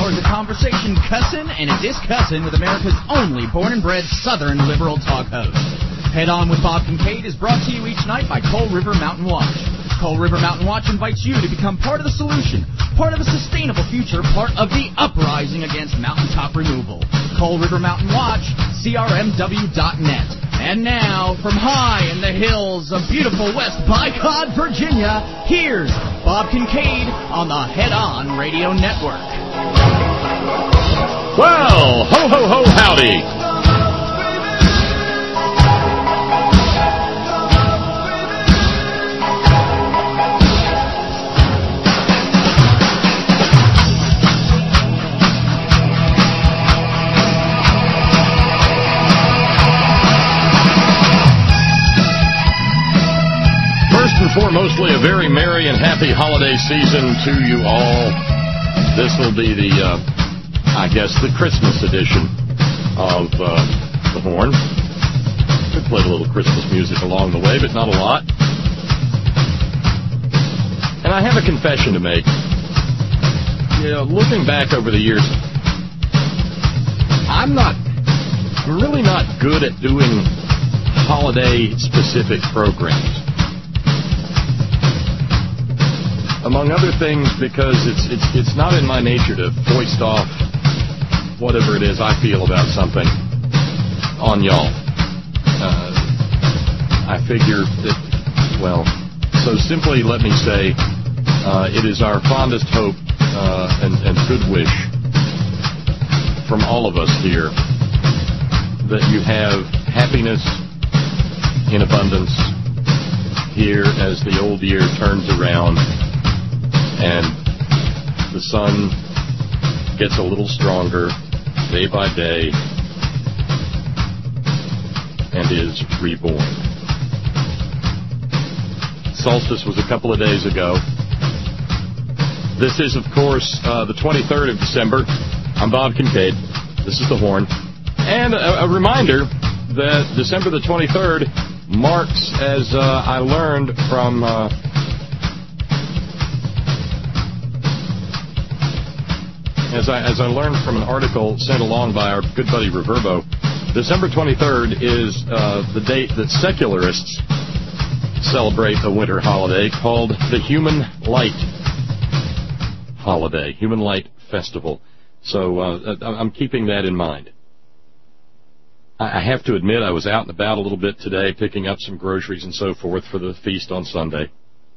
hours of conversation, cussin' and a discussin' with America's only born and bred Southern liberal talk host. Head On with Bob Kincaid is brought to you each night by Coal River Mountain Watch. Coal River Mountain Watch invites you to become part of the solution, part of a sustainable future, part of the uprising against mountaintop removal. Coal River Mountain Watch, crmw.net. And now, from high in the hills of beautiful West Bicod, Virginia, here's Bob Kincaid on the Head On Radio Network. Well, ho, ho, ho, howdy. Foremostly, a very merry and happy holiday season to you all. This will be the, I guess, the Christmas edition of The Horn. We played a little Christmas music along the way, but not a lot. And I have a confession to make. You know, looking back over the years, I'm really not good at doing holiday-specific programs. Among other things, because it's not in my nature to foist off whatever it is I feel about something on y'all. I figure that, well, so simply let me say, it is our fondest hope and good wish from all of us here that you have happiness in abundance here as the old year turns around and the sun gets a little stronger day by day and is reborn. Solstice was a couple of days ago. This is, of course, the 23rd of December. I'm Bob Kincaid. This is The Horn. And a reminder that December the 23rd marks, as I learned from... As I learned from an article sent along by our good buddy Reverbo, December 23rd is the date that secularists celebrate a winter holiday called the Human Light Holiday, Human Light Festival. So I'm keeping that in mind. I have to admit I was out and about a little bit today picking up some groceries and so forth for the feast on Sunday.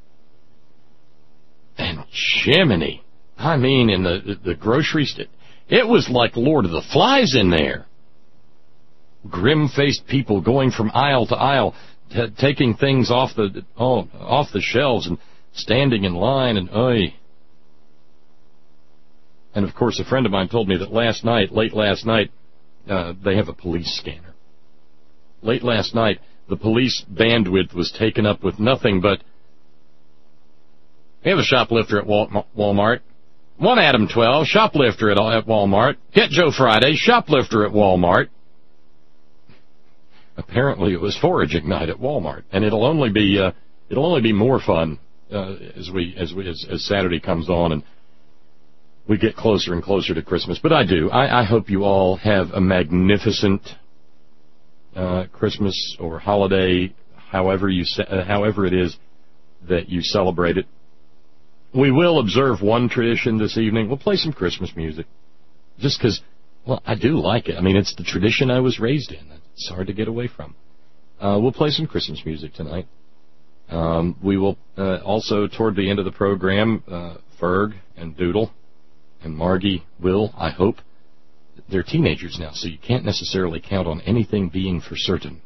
And Jiminy! I mean, in the grocery store, it was like Lord of the Flies in there. Grim-faced people going from aisle to aisle, taking things off the shelves and standing in line, and And of course, a friend of mine told me that late last night, they have a police scanner. Late last night, the police bandwidth was taken up with nothing but, we have a shoplifter at Walmart. 1 Adam 12, shoplifter at Walmart. Get Joe Friday, shoplifter at Walmart. Apparently it was foraging night at Walmart, and it'll only be more fun as Saturday comes on and we get closer and closer to Christmas. But I hope you all have a magnificent Christmas or holiday, however it is that you celebrate it. We will observe one tradition this evening. We'll play some Christmas music. Just because, well, I do like it. I mean, it's the tradition I was raised in. It's hard to get away from. We'll play some Christmas music tonight. We will also, toward the end of the program, Ferg and Doodle and Margie will, I hope. They're teenagers now, so you can't necessarily count on anything being for certain.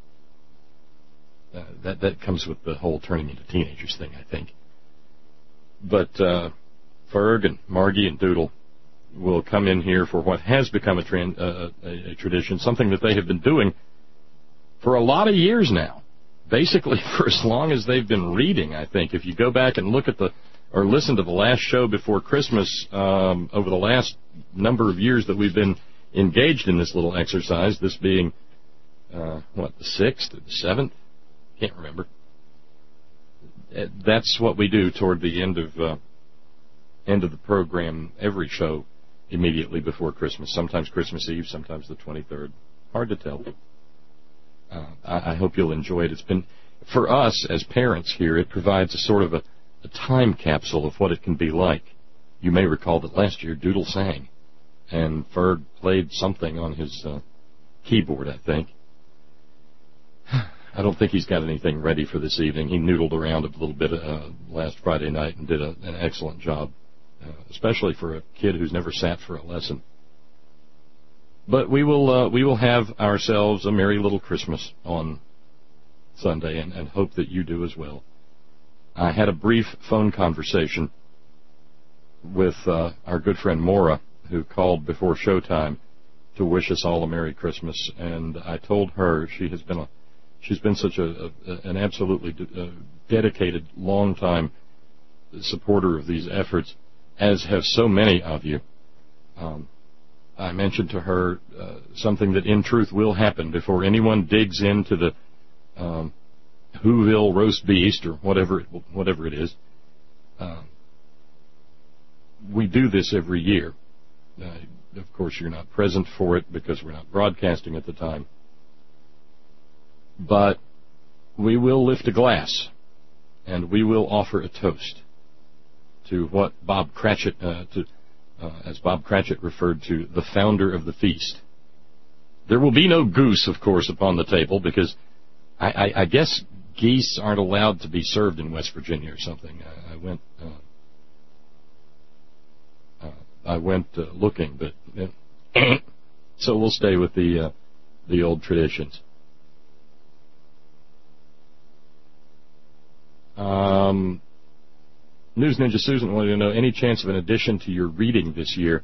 That comes with the whole turning into teenagers thing, I think. But Ferg and Margie and Doodle will come in here for what has become a tradition, something that they have been doing for a lot of years now, basically for as long as they've been reading, I think. If you go back and look at or listen to the last show before Christmas, over the last number of years that we've been engaged in this little exercise, this being, the 6th or the 7th? Can't remember. That's what we do toward the end of the program, every show, immediately before Christmas. Sometimes Christmas Eve, sometimes the 23rd. Hard to tell. I hope you'll enjoy it. It's been, for us as parents here, it provides a sort of a time capsule of what it can be like. You may recall that last year Doodle sang, and Ferg played something on his keyboard, I think. I don't think he's got anything ready for this evening. He noodled around a little bit last Friday night and did an excellent job, especially for a kid who's never sat for a lesson. But we will have ourselves a merry little Christmas on Sunday, and hope that you do as well. I had a brief phone conversation with our good friend Maura, who called before showtime to wish us all a Merry Christmas, and I told her she's been such an absolutely dedicated, long-time supporter of these efforts, as have so many of you. I mentioned to her something that in truth will happen before anyone digs into the Whoville roast beast or whatever it is. We do this every year. Of course, you're not present for it because we're not broadcasting at the time. But we will lift a glass, and we will offer a toast to what Bob Cratchit, as Bob Cratchit referred to, the founder of the feast. There will be no goose, of course, upon the table, because I guess geese aren't allowed to be served in West Virginia or something. I went looking, but so we'll stay with the old traditions. News Ninja Susan wanted to know, any chance of an addition to your reading this year?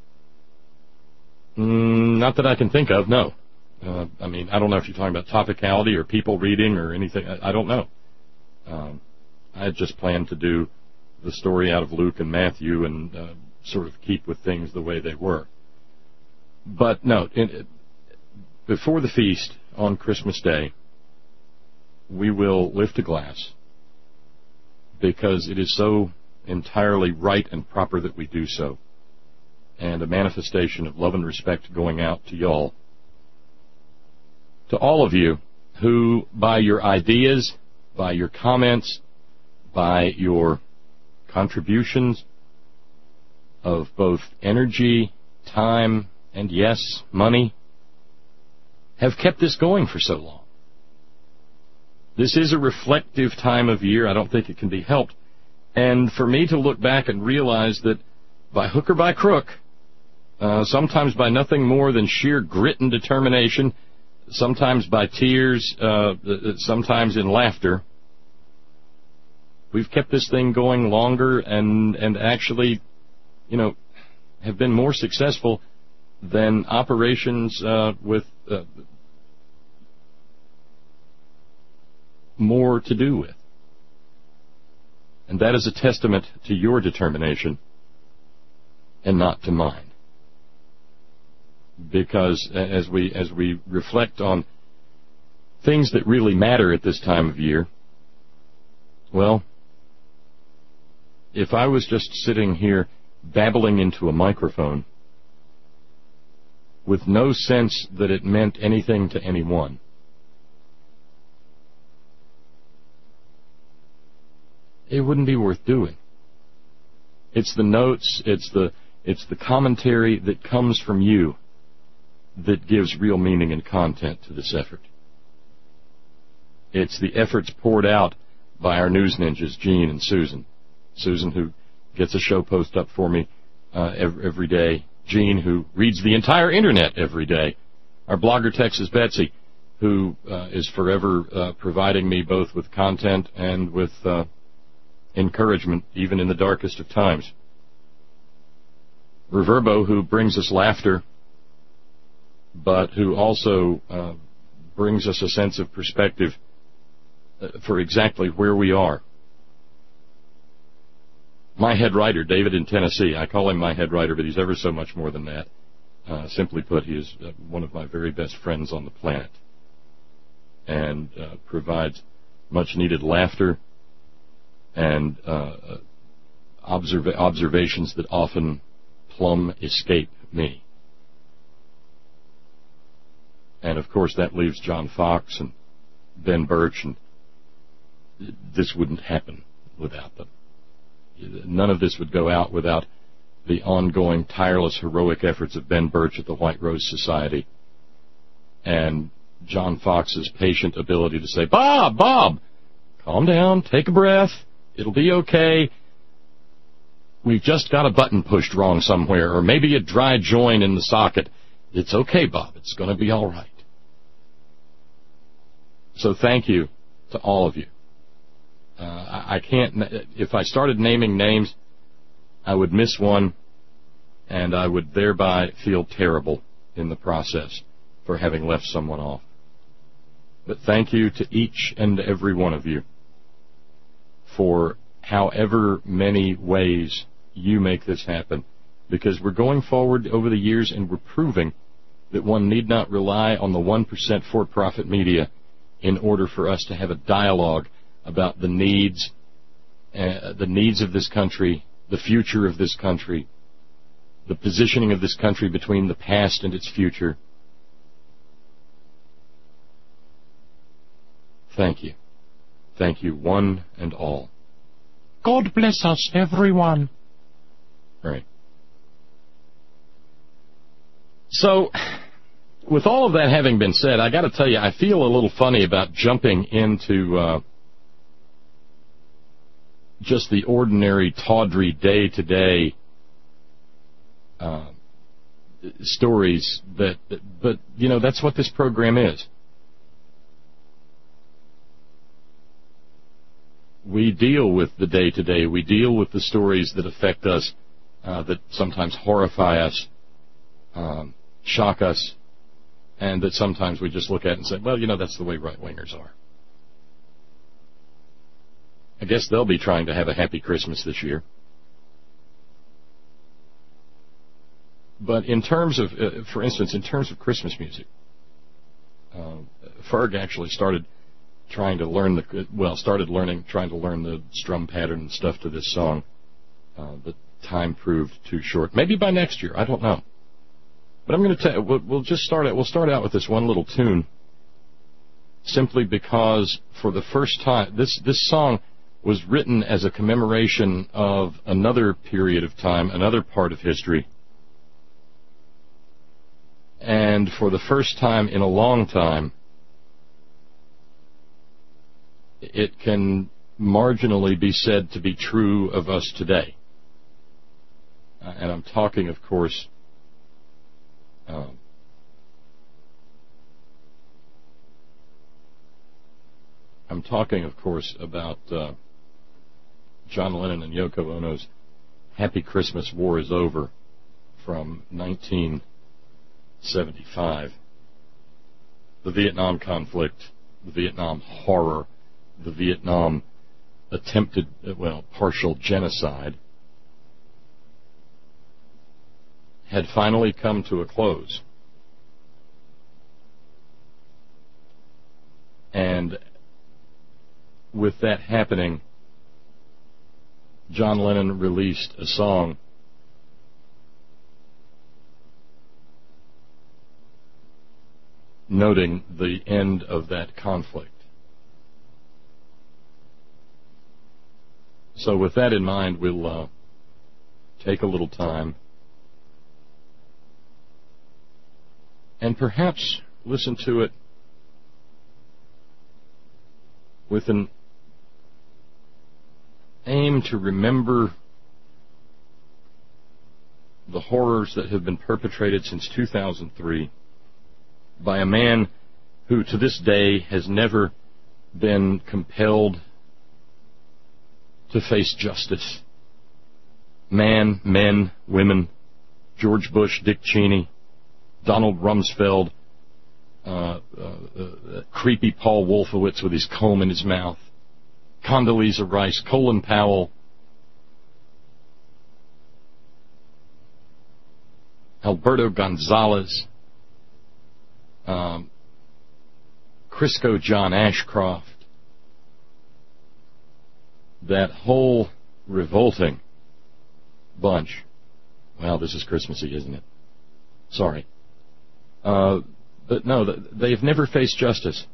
Not that I can think of, no. I mean, I don't know if you're talking about topicality or people reading or anything. I don't know. I had just planned to do the story out of Luke and Matthew and sort of keep with things the way they were. But no, before the feast on Christmas Day, we will lift a glass, because it is so entirely right and proper that we do so, and a manifestation of love and respect going out to y'all, to all of you who, by your ideas, by your comments, by your contributions of both energy, time, and yes, money, have kept this going for so long. This is a reflective time of year. I don't think it can be helped. And for me to look back and realize that by hook or by crook, sometimes by nothing more than sheer grit and determination, sometimes by tears, sometimes in laughter, we've kept this thing going longer and actually, have been more successful than operations with more to do with. And that is a testament to your determination and not to mine. Because as we reflect on things that really matter at this time of year, well, if I was just sitting here babbling into a microphone with no sense that it meant anything to anyone, it wouldn't be worth doing. It's the notes, it's the commentary that comes from you that gives real meaning and content to this effort. It's the efforts poured out by our news ninjas, Gene and Susan. Susan, who gets a show post up for me every day. Gene, who reads the entire Internet every day. Our blogger, Texas Betsy, who is forever providing me both with content and with encouragement, even in the darkest of times. Reverbo, who brings us laughter, but who also brings us a sense of perspective for exactly where we are. My head writer, David in Tennessee, I call him my head writer, but he's ever so much more than that. Simply put, he is one of my very best friends on the planet, and provides much-needed laughter and observations that often plumb escape me. And, of course, that leaves John Fox and Ben Birch, and this wouldn't happen without them. None of this would go out without the ongoing, tireless, heroic efforts of Ben Birch at the White Rose Society and John Fox's patient ability to say, Bob, calm down, take a breath, it'll be okay. We've just got a button pushed wrong somewhere, or maybe a dry joint in the socket. It's okay, Bob, it's going to be all right. So thank you to all of you. I can't, if I started naming names, I would miss one, and I would thereby feel terrible in the process for having left someone off. But thank you to each and every one of you for however many ways you make this happen, because we're going forward over the years and we're proving that one need not rely on the 1% for-profit media in order for us to have a dialogue about the needs of this country, the future of this country, the positioning of this country between the past and its future. Thank you. Thank you, one and all. God bless us, everyone. Right. So, with all of that having been said, I got to tell you, I feel a little funny about jumping into just the ordinary, tawdry, day-to-day stories but you know, that's what this program is. We deal with the day-to-day. We deal with the stories that affect us, that sometimes horrify us, shock us, and that sometimes we just look at and say, well, you know, that's the way right-wingers are. I guess they'll be trying to have a happy Christmas this year. But in terms of, for instance, in terms of Christmas music, Ferg actually started trying to learn trying to learn the strum pattern and stuff to this song. But time proved too short. Maybe by next year, I don't know. But I'm going to tell you, we'll start out with this one little tune, simply because for the first time, this song was written as a commemoration of another period of time, another part of history. And for the first time in a long time, it can marginally be said to be true of us today. And I'm talking, of course, about John Lennon and Yoko Ono's Happy Christmas, War is Over from 1975. The Vietnam conflict, the Vietnam horror, the Vietnam partial genocide had finally come to a close. And with that happening, John Lennon released a song noting the end of that conflict. So with that in mind, we'll take a little time and perhaps listen to it with an aim to remember the horrors that have been perpetrated since 2003 by a man who to this day has never been compelled to face justice. Man, men, women, George Bush, Dick Cheney, Donald Rumsfeld, creepy Paul Wolfowitz with his comb in his mouth, Condoleezza Rice, Colin Powell, Alberto Gonzalez, Crisco John Ashcroft, that whole revolting bunch Well, this is Christmassy, isn't it? Sorry. But no, they've never faced justice.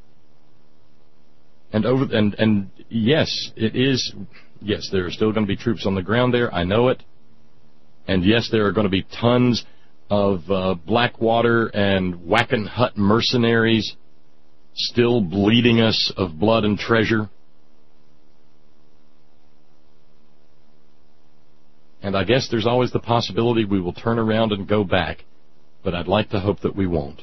And yes, it is. Yes, there are still going to be troops on the ground there. I know it. And yes, there are going to be tons of Blackwater and Wackenhut mercenaries still bleeding us of blood and treasure. And I guess there's always the possibility we will turn around and go back, but I'd like to hope that we won't.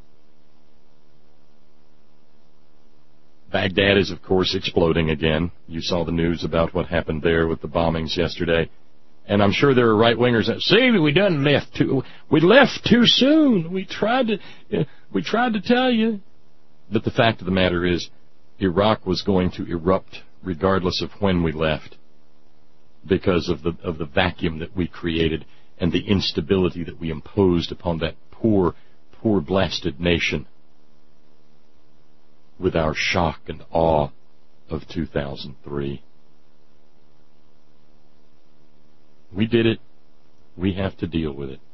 Baghdad is, of course, exploding again. You saw the news about what happened there with the bombings yesterday. And I'm sure there are right-wingers that say, we left too soon. We tried to tell you. But the fact of the matter is, Iraq was going to erupt regardless of when we left, because of the vacuum that we created and the instability that we imposed upon that poor blasted nation with our shock and awe of 2003. We did it. We have to deal with it.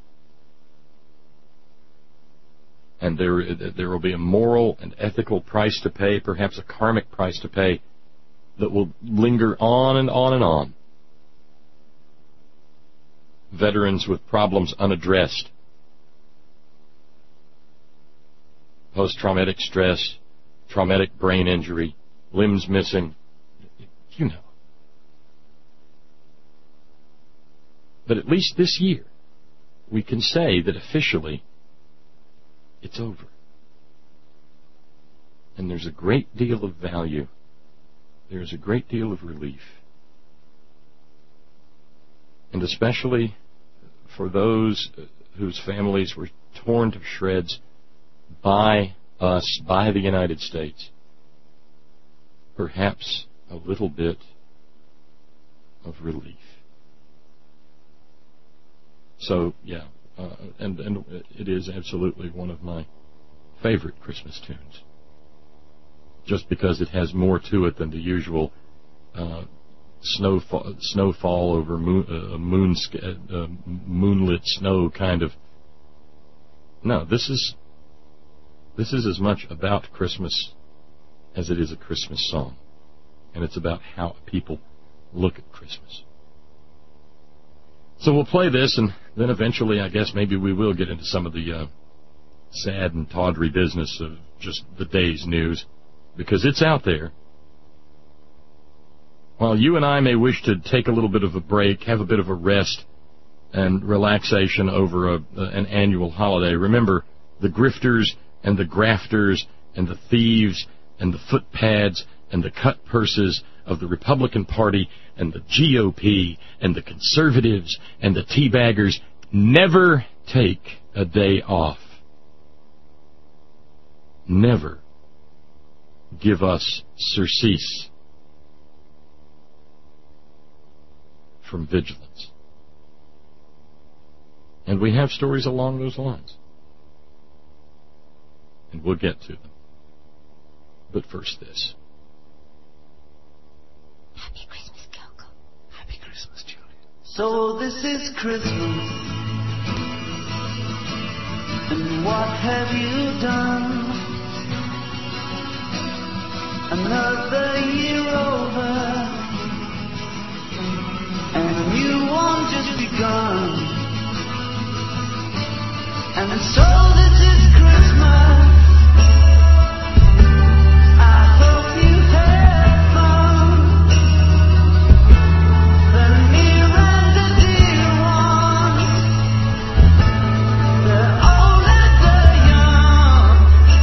And there will be a moral and ethical price to pay, perhaps a karmic price to pay, that will linger on and on and on. Veterans with problems unaddressed, post-traumatic stress, traumatic brain injury, limbs missing, you know. But at least this year, we can say that officially it's over. And there's a great deal of value. There's a great deal of relief. And especially for those whose families were torn to shreds by us, by the United States, perhaps a little bit of relief. So, yeah, and it is absolutely one of my favorite Christmas tunes, just because it has more to it than the usual snowfall over moonlit snow kind of. No, this is as much about Christmas as it is a Christmas song, and it's about how people look at Christmas. So we'll play this, and then eventually, I guess, maybe we will get into some of the sad and tawdry business of just the day's news, because it's out there. While you and I may wish to take a little bit of a break, have a bit of a rest and relaxation over an annual holiday, remember, the grifters and the grafters and the thieves and the footpads and the cut purses of the Republican Party and the GOP and the conservatives and the teabaggers never take a day off. Never give us surcease from vigilance. And we have stories along those lines. And we'll get to them. But first this. Happy Christmas, Coco. Happy Christmas, Julia. So this is Christmas, and what have you done? Another year over, and a new one just begun. And so this is Christmas. I hope you had fun. The near and the dear ones, the old and the young.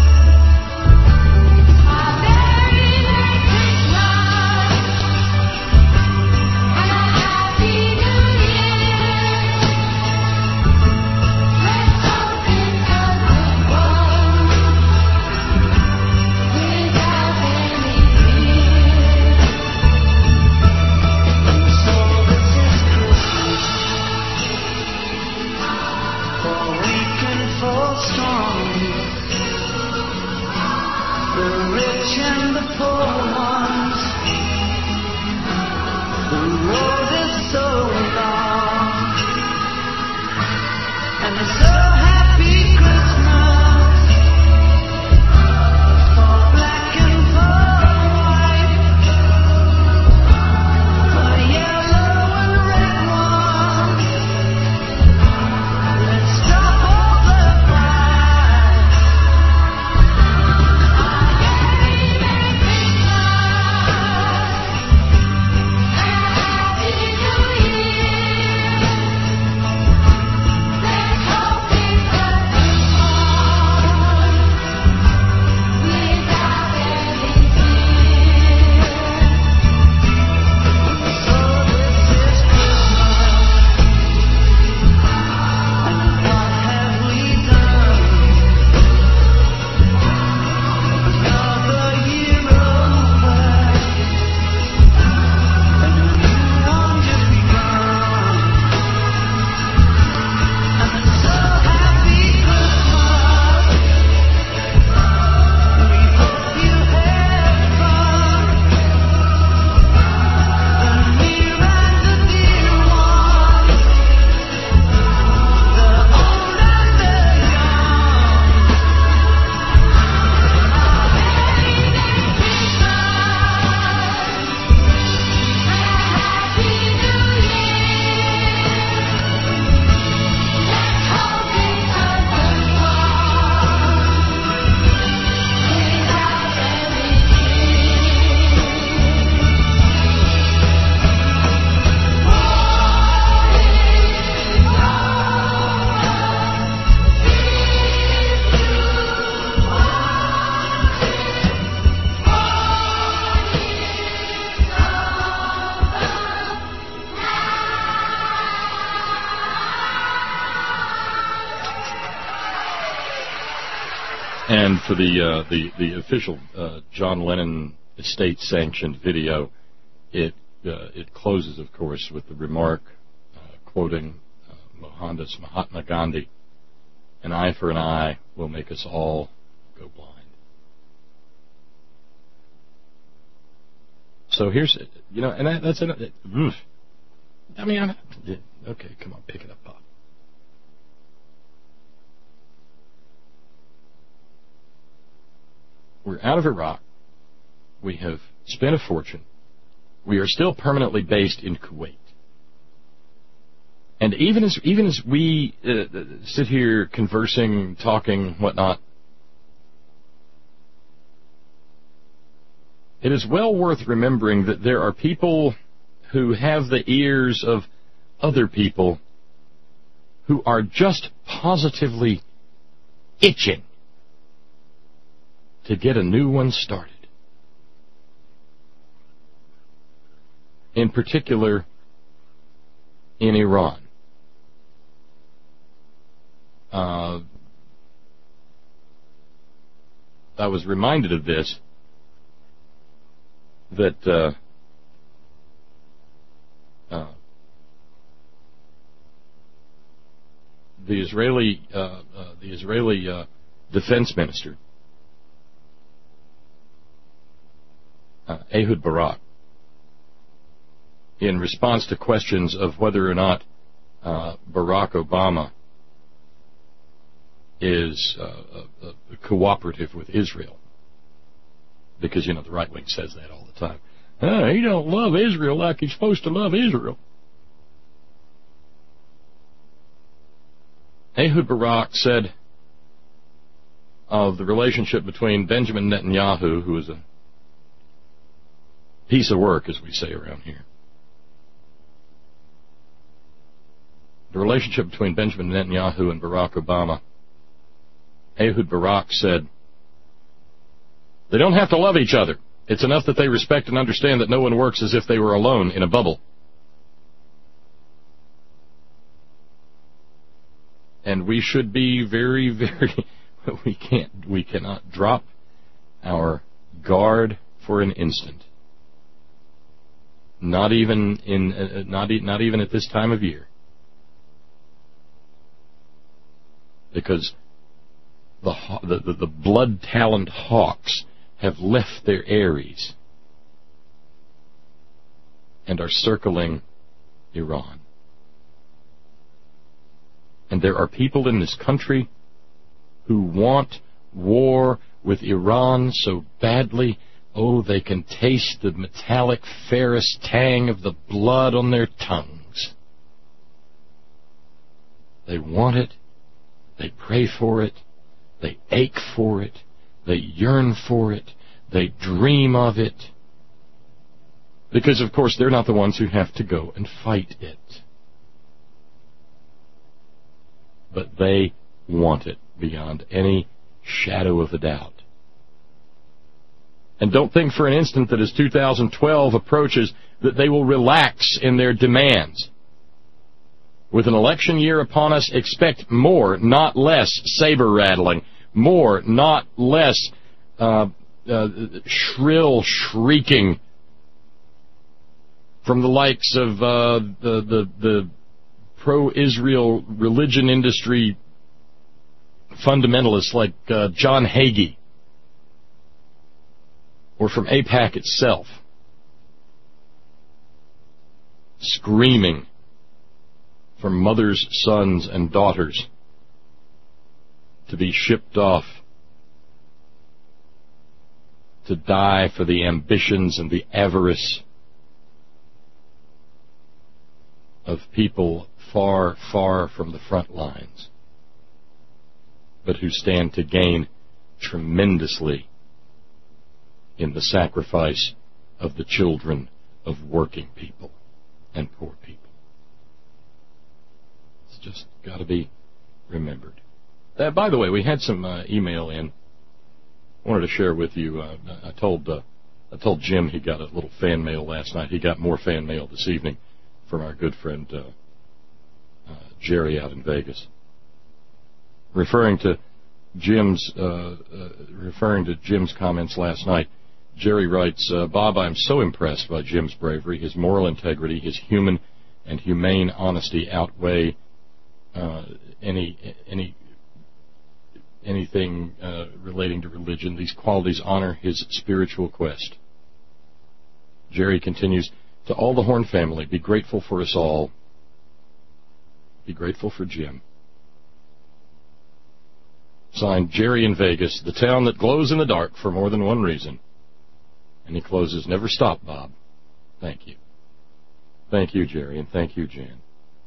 A Merry Christmas and a Happy New Year. Let's hope in a And for the official John Lennon estate-sanctioned video, it closes, of course, with the remark quoting Mohandas Mahatma Gandhi, "An eye for an eye will make us all go blind." So here's, and that's it. I mean, okay, come on, pick it up, Bob. We're out of Iraq. We have spent a fortune. We are still permanently based in Kuwait. And even as we sit here conversing, talking, whatnot, it is well worth remembering that there are people who have the ears of other people who are just positively itching to get a new one started. In particular, in Iran. I was reminded of this, that the Israeli defense minister, Ehud Barak, in response to questions of whether or not Barack Obama is cooperative with Israel, because, the right wing says that all the time. He don't love Israel like he's supposed to love Israel. Ehud Barak said of the relationship between Benjamin Netanyahu, who is a piece of work, as we say around here, the relationship between Benjamin Netanyahu and Barack Obama, Ehud Barak said, they don't have to love each other. It's enough that they respect and understand that no one works as if they were alone in a bubble. And we should be very, very, we cannot drop our guard for an instant. Not even at this time of year. Because the blood-taloned hawks have left their eyries and are circling Iran. And there are people in this country who want war with Iran so badly, they can taste the metallic ferrous tang of the blood on their tongues. They want it. They pray for it. They ache for it. They yearn for it. They dream of it. Because, of course, they're not the ones who have to go and fight it. But they want it beyond any shadow of a doubt. And don't think for an instant that as 2012 approaches that they will relax in their demands. With an election year upon us, expect more, not less, saber-rattling. More, not less, shrill shrieking from the likes of the pro-Israel religion industry fundamentalists like John Hagee, or from AIPAC itself, screaming for mothers, sons, and daughters to be shipped off to die for the ambitions and the avarice of people far, far from the front lines, but who stand to gain tremendously in the sacrifice of the children of working people and poor people. It's just got to be remembered. By the way, we had some email in. I wanted to share with you. I told Jim he got a little fan mail last night. He got more fan mail this evening from our good friend Jerry out in Vegas, referring to Jim's, referring to Jim's comments last night, Jerry writes, Bob, I'm so impressed by Jim's bravery. His moral integrity, his human and humane honesty outweigh anything relating to religion. These qualities honor his spiritual quest. Jerry continues, to all the Horn family, be grateful for us all. Be grateful for Jim. Signed, Jerry in Vegas, the town that glows in the dark for more than one reason. And he closes, never stop, Bob. Thank you. Thank you, Jerry, and thank you, Jan.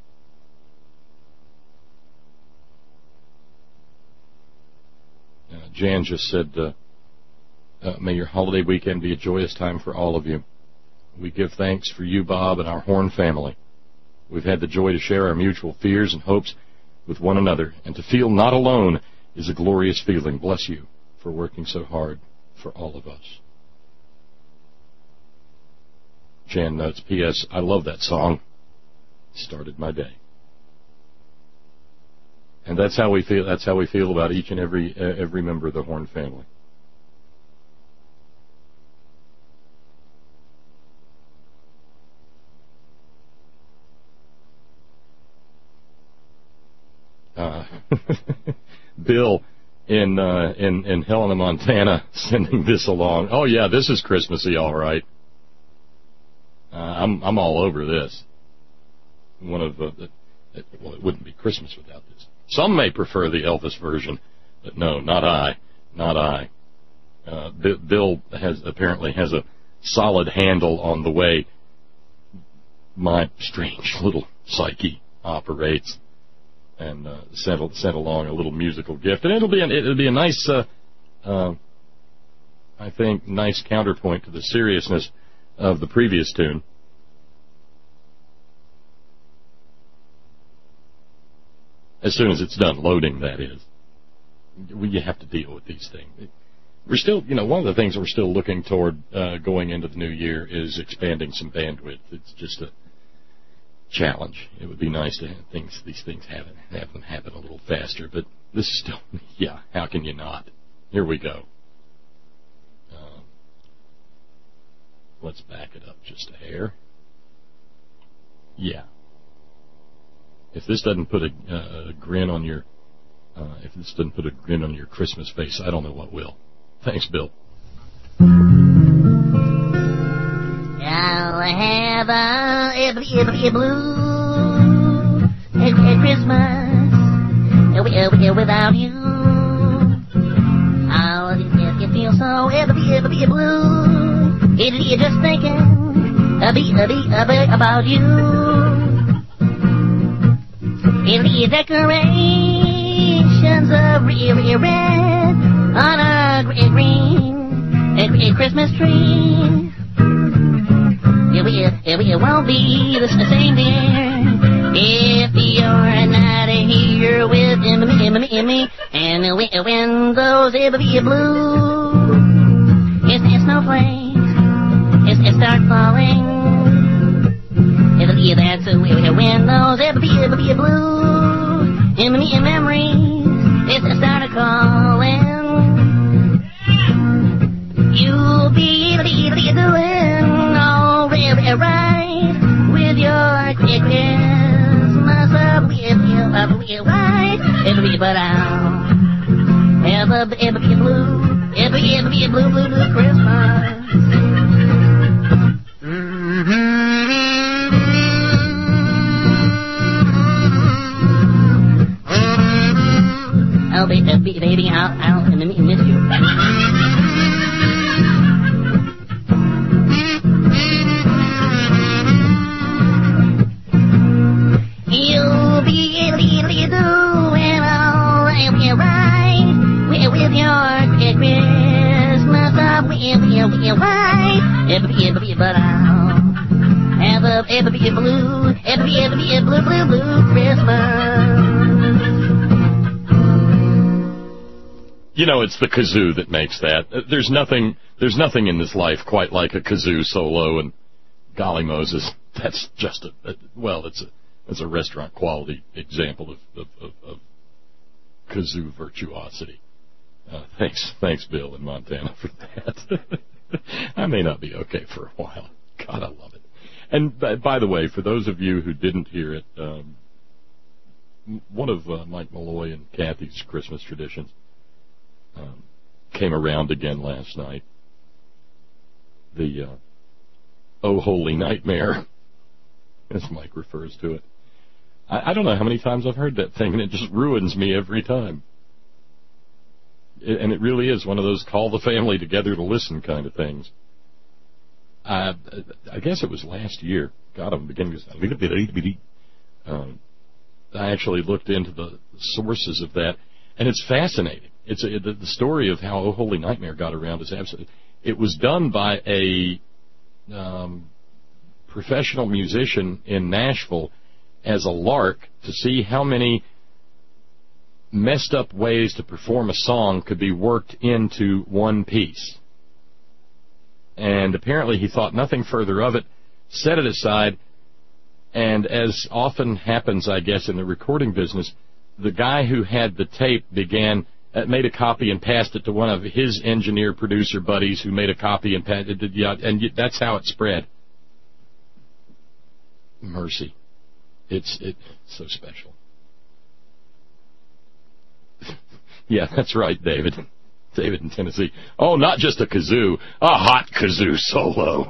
Jan just said, may your holiday weekend be a joyous time for all of you. We give thanks for you, Bob, and our Horn family. We've had the joy to share our mutual fears and hopes with one another, and to feel not alone is a glorious feeling. Bless you for working so hard for all of us. Jan notes, P.S. I love that song. Started my day. And that's how we feel. That's how we feel about each and every member of the Horn family. Bill in Helena, Montana, sending this along. Oh yeah, this is Christmassy, all right. I'm all over this. One of well, it wouldn't be Christmas without this. Some may prefer the Elvis version, but no, not I. Not I. Bill apparently has a solid handle on the way my strange little psyche operates, and sent along a little musical gift, and it'll be a nice, I think, nice counterpoint to the seriousness of the previous tune. As soon as it's done loading, that is. You have to deal with these things. We're still, one of the things we're still looking toward going into the new year is expanding some bandwidth. It's just a challenge. It would be nice to have these things happen a little faster, but this is still, how can you not? Here we go. Let's back it up just a hair. Yeah. If this doesn't put a grin on your Christmas face, I don't know what will. Thanks, Bill. I'll have a blue Christmas without you. I'll feel so blue. You're just thinking about you. The decorations of red on a green Christmas tree. It won't be the same, dear, if you're not here with me. And when those blue snowflakes start falling, that's when those blue memories start calling. You'll be doing all right with your Christmas right, but I'll have a blue Christmas. Oh, baby, I'll miss you. You'll be doing all right with your Christmas right, but I'll have a blue Christmas. It's the kazoo that makes that. There's nothing in this life quite like a kazoo solo, and golly Moses, that's just it's a restaurant quality example of kazoo virtuosity. Thanks, Bill in Montana, for that. I may not be okay for a while. God, I love it. And by the way, for those of you who didn't hear it, one of Mike Malloy and Kathy's Christmas traditions came around again last night. The Oh Holy Nightmare, as Mike refers to it. I don't know how many times I've heard that thing, and it just ruins me every time. And it really is one of those call the family together to listen kind of things. I guess it was last year. God, I'm beginning to... I actually looked into the sources of that, and it's fascinating. It's the story of how Oh Holy Nightmare got around is absolutely... It was done by a professional musician in Nashville as a lark to see how many messed up ways to perform a song could be worked into one piece. And apparently he thought nothing further of it, set it aside, and as often happens, I guess, in the recording business, the guy who had the tape made a copy and passed it to one of his engineer-producer buddies who made a copy and passed it, and that's how it spread. Mercy. It's so special. Yeah, that's right, David. David in Tennessee. Oh, not just a kazoo, a hot kazoo solo.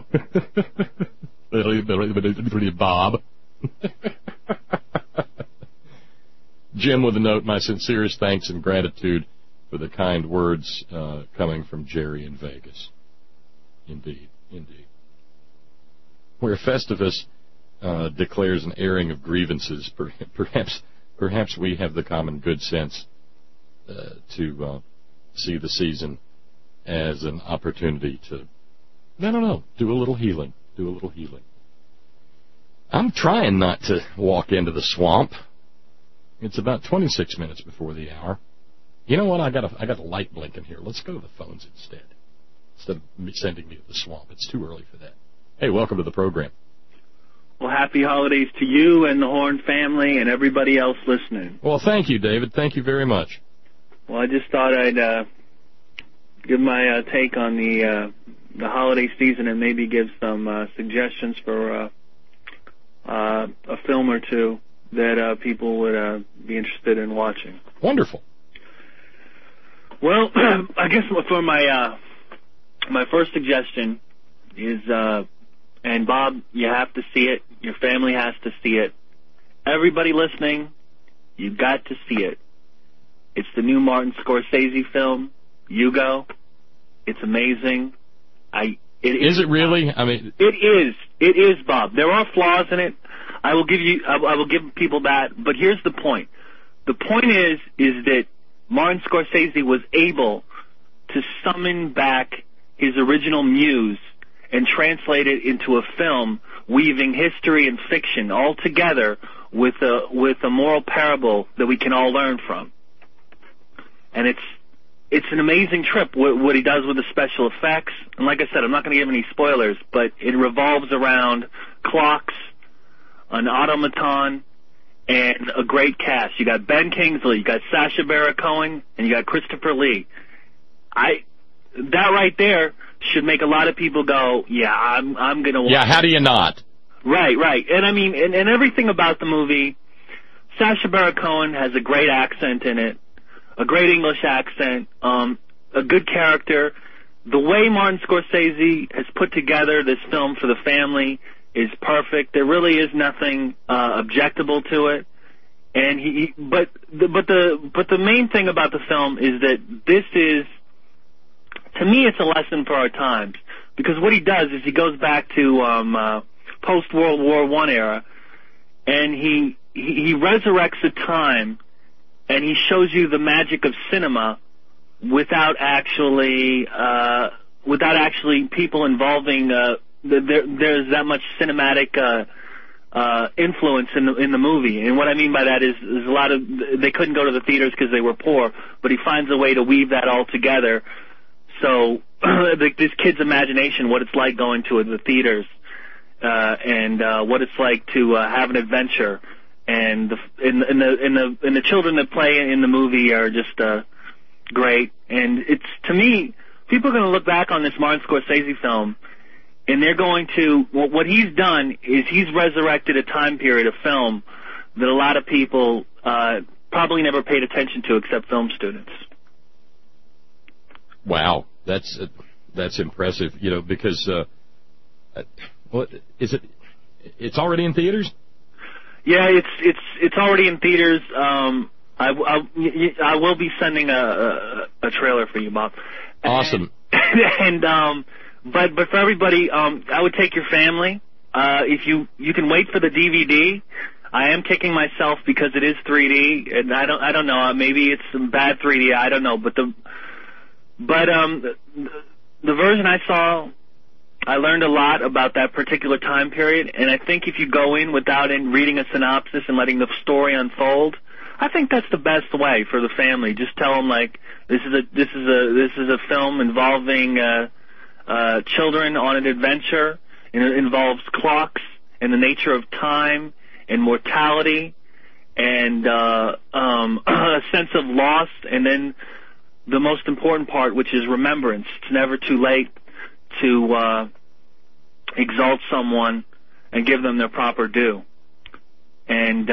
Bob. Jim with a note, my sincerest thanks and gratitude for the kind words coming from Jerry in Vegas. Indeed. Where Festivus declares an airing of grievances, perhaps we have the common good sense to see the season as an opportunity to, I don't know, do a little healing. I'm trying not to walk into the swamp. It's about 26 minutes before the hour. You know what? I got a light blinking here. Let's go to the phones instead of me sending me to the swamp. It's too early for that. Hey, welcome to the program. Well, happy holidays to you and the Horn family and everybody else listening. Well, thank you, David. Thank you very much. Well, I just thought I'd give my take on the holiday season and maybe give some suggestions for a film or two that people would be interested in watching. Wonderful. Well, I guess for my first suggestion is, and Bob, you have to see it. Your family has to see it. Everybody listening, you've got to see it. It's the new Martin Scorsese film, Hugo. It's amazing. Is it really? I mean, it is, Bob. There are flaws in it. I will give people that. But here's the point. The point is that Martin Scorsese was able to summon back his original muse and translate it into a film, weaving history and fiction all together with a moral parable that we can all learn from. And it's an amazing trip, what he does with the special effects. And like I said, I'm not going to give any spoilers, but it revolves around clocks, an automaton, and a great cast. You got Ben Kingsley, you got Sacha Baron Cohen, and you got Christopher Lee. That right there should make a lot of people go, yeah, I'm going to watch. Yeah, how do you not? Right. And I mean, and everything about the movie, Sacha Baron Cohen has a great accent in it, a great English accent, a good character. The way Martin Scorsese has put together this film for the family is perfect. There really is nothing objectable to it. And but the main thing about the film is that this is, to me, it's a lesson for our times, because what he does is he goes back to post World War I era, and he resurrects a time, and he shows you the magic of cinema without actually people involving. There's that much cinematic influence in the movie, and what I mean by that is a lot of, they couldn't go to the theaters because they were poor, but he finds a way to weave that all together. So this kid's imagination, what it's like going to the theaters, and what it's like to have an adventure, and the children that play in the movie are just great. And it's, to me, people are going to look back on this Martin Scorsese film, and they're going to, well, what he's done is he's resurrected a time period of film that a lot of people probably never paid attention to except film students. Wow, that's impressive. You know, because what is it? It's already in theaters. Yeah, it's already in theaters. I will be sending a trailer for you, Bob. Awesome. And but for everybody, I would take your family. If you can wait for the DVD. I am kicking myself because it is 3D, and I don't know. Maybe it's some bad 3D. I don't know. But the version I saw, I learned a lot about that particular time period. And I think if you go in without reading a synopsis and letting the story unfold, I think that's the best way for the family. Just tell them, like, this is a film involving children on an adventure, and it involves clocks and the nature of time and mortality and a sense of loss, and then the most important part, which is remembrance. It's never too late to exalt someone and give them their proper due. And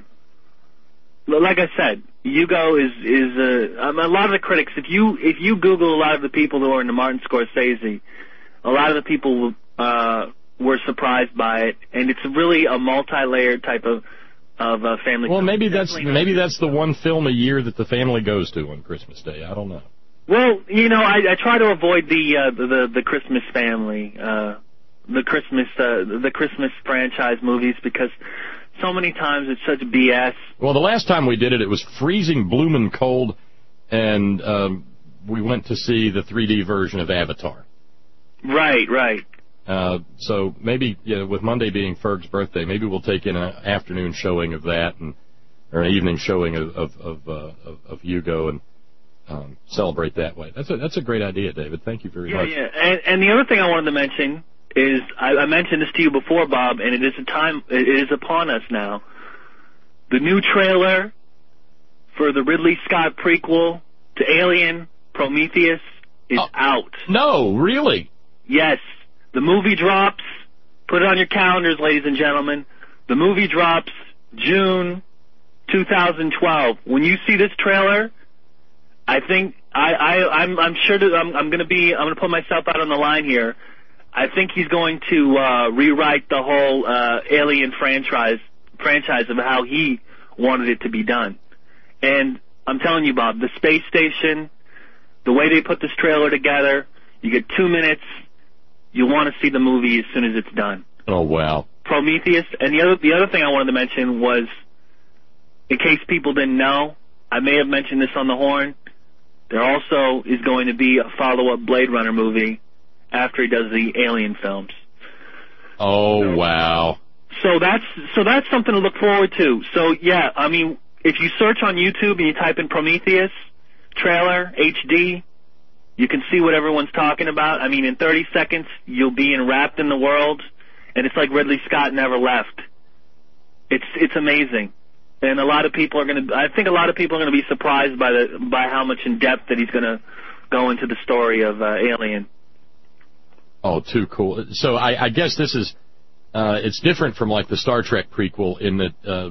like I said, Hugo is a lot of the critics. If you Google a lot of the people who are into Martin Scorsese, a lot of the people were surprised by it, and it's really a multi-layered type of family. Well, film. maybe that's the one film a year that the family goes to on Christmas Day. I don't know. Well, you know, I try to avoid the Christmas family, the Christmas franchise movies, because so many times it's such BS. Well, the last time we did it, it was freezing, bloomin' cold, and we went to see the 3D version of Avatar. Right. So maybe, with Monday being Ferg's birthday, maybe we'll take in an afternoon showing of that, or an evening showing of Hugo, and celebrate that way. That's a great idea, David. Thank you very much. Yeah. And the other thing I wanted to mention is I mentioned this to you before, Bob, and it is upon us now. The new trailer for the Ridley Scott prequel to Alien, Prometheus, is out. No, really? Yes. The movie drops. Put it on your calendars, ladies and gentlemen. The movie drops June 2012. When you see this trailer, I think I'm sure that I'm going to put myself out on the line here. I think he's going to rewrite the whole Alien franchise of how he wanted it to be done. And I'm telling you, Bob, the space station, the way they put this trailer together, you get 2 minutes. You want to see the movie as soon as it's done. Oh, wow. Prometheus. And the other thing I wanted to mention was, in case people didn't know, I may have mentioned this on the horn, there also is going to be a follow-up Blade Runner movie after he does the Alien films. Oh, wow. So that's something to look forward to. So, yeah, I mean, if you search on YouTube and you type in Prometheus trailer, HD, you can see what everyone's talking about. I mean, in 30 seconds, you'll be enwrapped in the world, and it's like Ridley Scott never left. It's amazing. And I think a lot of people are going to be surprised by how much in depth that he's going to go into the story of Alien. Oh, too cool. So I guess this is, it's different from like the Star Trek prequel in that,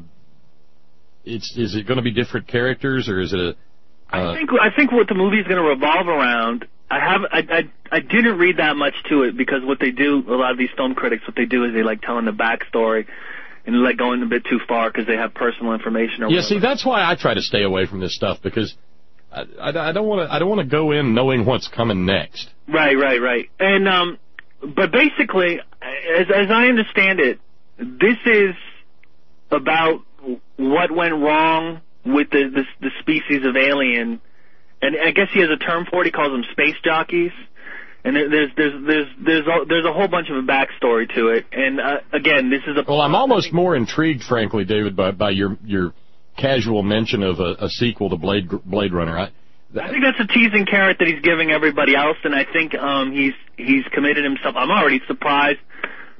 is it going to be different characters, or is it a... I think what the movie is going to revolve around. I didn't read that much to it, because what they do, a lot of these film critics, what they do is they like telling the backstory, and they like going a bit too far because they have personal information. Or whatever. See, that's why I try to stay away from this stuff, because I don't want to go in knowing what's coming next. Right. And but basically, as I understand it, this is about what went wrong with the species of alien, and I guess he has a term for it. He calls them space jockeys, and there's a whole bunch of a backstory to it. And again, this is a... Well, I'm almost more intrigued, frankly, David, by your casual mention of a sequel to Blade Runner. I think that's a teasing carrot that he's giving everybody else, and I think he's committed himself. I'm already surprised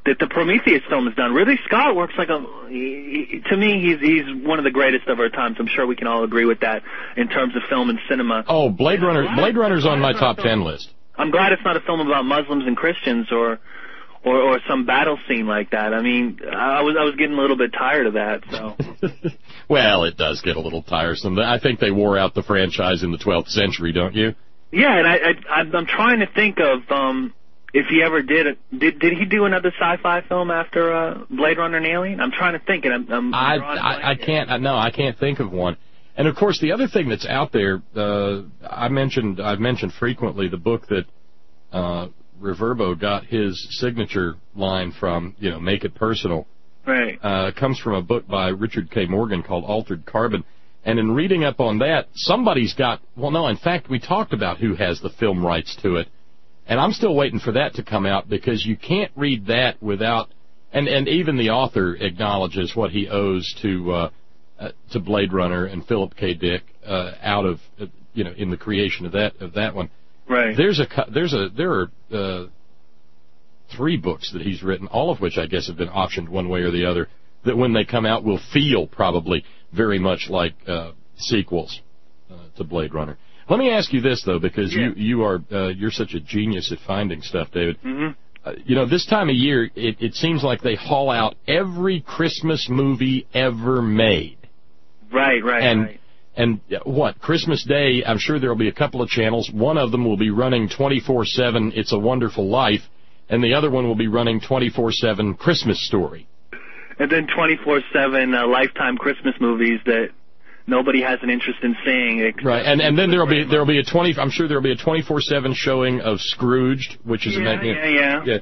that the Prometheus film has done. Ridley Scott works like to me, he's one of the greatest of our times. I'm sure we can all agree with that in terms of film and cinema. Oh, Blade Runner's on my top 10 list. I'm glad it's not a film about Muslims and Christians or some battle scene like that. I mean, I was getting a little bit tired of that. So. Well, it does get a little tiresome. I think they wore out the franchise in the 12th century, don't you? Yeah, and I'm trying to think of if he ever did he do another sci-fi film after Blade Runner and Alien? I'm trying to think, and I can't think of one. And of course, the other thing that's out there, I've mentioned frequently the book that Reverbo got his signature line from, Make It Personal. Right. Comes from a book by Richard K. Morgan called Altered Carbon. And in reading up on that, somebody's got, in fact, we talked about who has the film rights to it. And I'm still waiting for that to come out because you can't read that without, and even the author acknowledges what he owes to Blade Runner and Philip K. Dick out of, in the creation of that one. Right. There are 3 books that he's written, all of which I guess have been optioned one way or the other, that when they come out will feel probably very much like sequels to Blade Runner. Let me ask you this though, because you're such a genius at finding stuff, David. Mm-hmm. This time of year, it seems like they haul out every Christmas movie ever made. Right. And what, Christmas Day, I'm sure there'll be a couple of channels. One of them will be running 24/7 It's a Wonderful Life, and the other one will be running 24/7 Christmas Story. And then 24/7 Lifetime Christmas movies that nobody has an interest in seeing. Right, and then there'll be I'm sure there'll be a 24/7 showing of Scrooged, which is Yeah.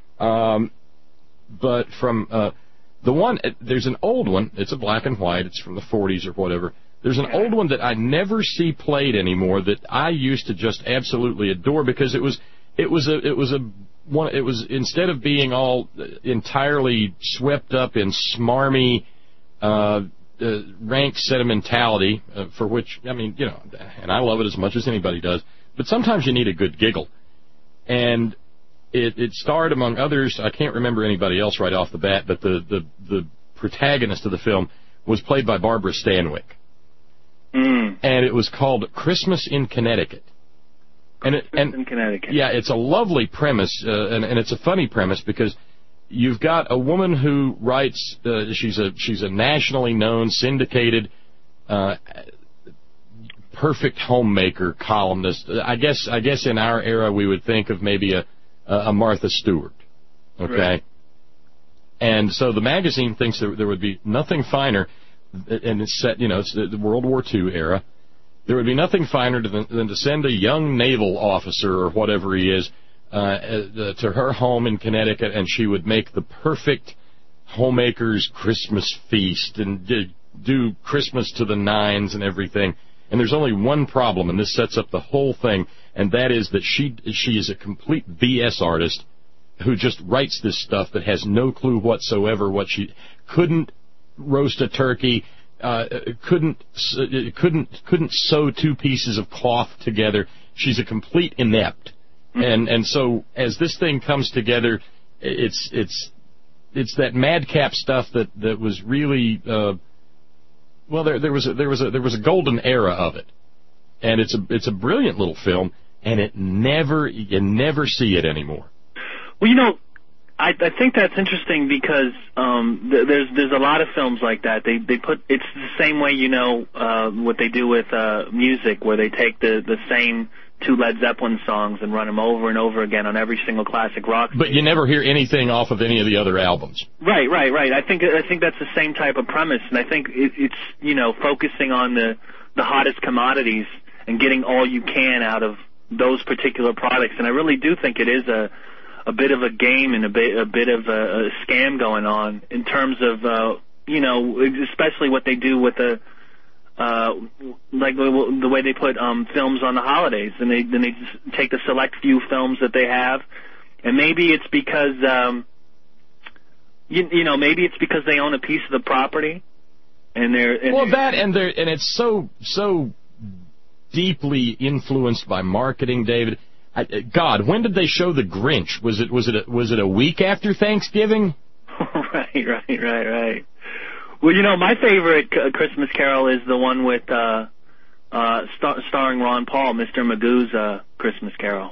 But from the one, there's an old one. It's a black and white. It's from the 40s or whatever. There's an old one that I never see played anymore that I used to just absolutely adore because it was instead of being all entirely swept up in smarmy rank sentimentality, for which, and I love it as much as anybody does, but sometimes you need a good giggle. And it starred, among others, I can't remember anybody else right off the bat, but the protagonist of the film was played by Barbara Stanwyck. And it was called Christmas in Connecticut. In Connecticut. Yeah, it's a lovely premise, and it's a funny premise because you've got a woman who writes. She's a nationally known, syndicated, perfect homemaker columnist. I guess in our era we would think of maybe a Martha Stewart. Okay. Right. And so the magazine thinks there would be nothing finer, and it's set, it's the World War II era. There would be nothing finer than to send a young naval officer or whatever he is to her home in Connecticut, and she would make the perfect homemaker's Christmas feast and do Christmas to the nines and everything. And there's only one problem, and this sets up the whole thing, and that is that she is a complete BS artist who just writes this stuff that has no clue whatsoever what she couldn't roast a turkey, couldn't sew 2 pieces of cloth together. She's a complete inept. And so as this thing comes together, it's that madcap stuff that was really there was a golden era of it, and it's a brilliant little film, and you never see it anymore. Well, I think that's interesting because there's a lot of films like that. They put, it's the same way what they do with music, where they take the same 2 Led Zeppelin songs and run them over and over again on every single classic rock station. But you never hear anything off of any of the other albums. Right. I think that's the same type of premise, and I think it's focusing on the hottest commodities and getting all you can out of those particular products. And I really do think it is a bit of a game and a bit of a scam going on in terms of especially what they do with the way they put films on the holidays, and they just take the select few films that they have, and maybe it's because maybe it's because they own a piece of the property, and it's so deeply influenced by marketing, David. God, when did they show The Grinch? Was it a week after Thanksgiving? Right. Well, you know, my favorite Christmas Carol is the one with starring Ron Paul, Mr. Magoo's Christmas Carol.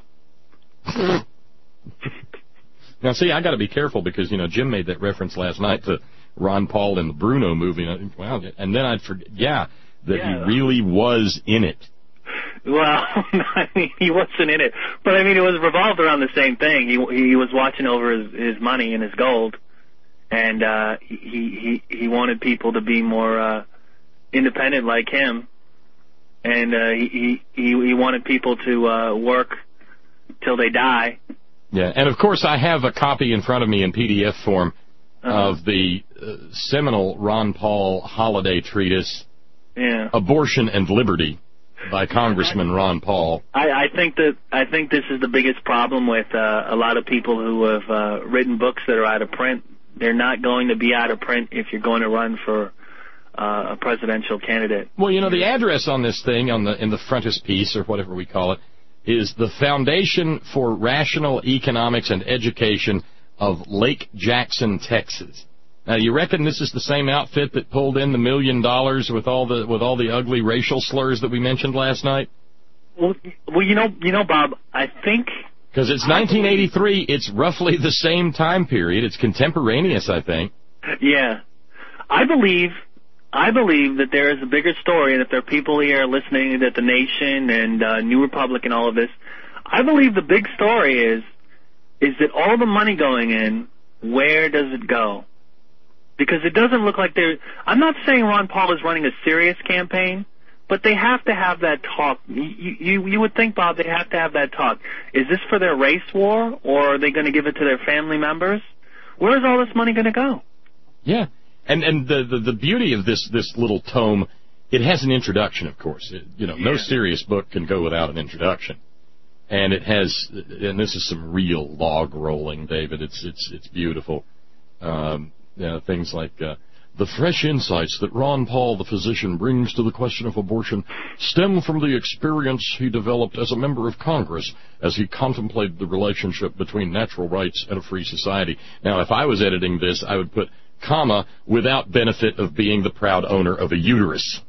Now, see, I got to be careful because, you know, Jim made that reference last night to Ron Paul in the Bruno movie. Wow, and then I'd forget, that he really was in it. Well, I mean, he wasn't in it, but I mean, it was revolved around the same thing. He was watching over his money and his gold, and he wanted people to be more independent like him, and he wanted people to work till they die. Yeah, and of course I have a copy in front of me in PDF form of the seminal Ron Paul holiday treatise, Abortion and Liberty, by Congressman Ron Paul. I think this is the biggest problem with a lot of people who have written books that are out of print. They're not going to be out of print if you're going to run for a presidential candidate. Well, you know, the address on this thing in the frontispiece, or whatever we call it, is the Foundation for Rational Economics and Education of Lake Jackson, Texas. Now, you reckon this is the same outfit that pulled in the $1 million with all the ugly racial slurs that we mentioned last night? Well, you know, Bob, I think because it's 1983, it's roughly the same time period. It's contemporaneous, I think. Yeah, I believe that there is a bigger story, and if there are people here listening that the Nation and New Republic and all of this, I believe the big story is that all the money going in, where does it go? Because it doesn't look like I'm not saying Ron Paul is running a serious campaign, but they have to have that talk. You would think, Bob, they have to have that talk. Is this for their race war, or are they going to give it to their family members? Where's all this money going to go? Yeah. And the beauty of this little tome, it has an introduction, of course. No serious book can go without an introduction. And it has, and this is some real log rolling, David. It's beautiful. Things like the fresh insights that Ron Paul, the physician, brings to the question of abortion stem from the experience he developed as a member of Congress as he contemplated the relationship between natural rights and a free society. Now, if I was editing this, I would put comma, without benefit of being the proud owner of a uterus.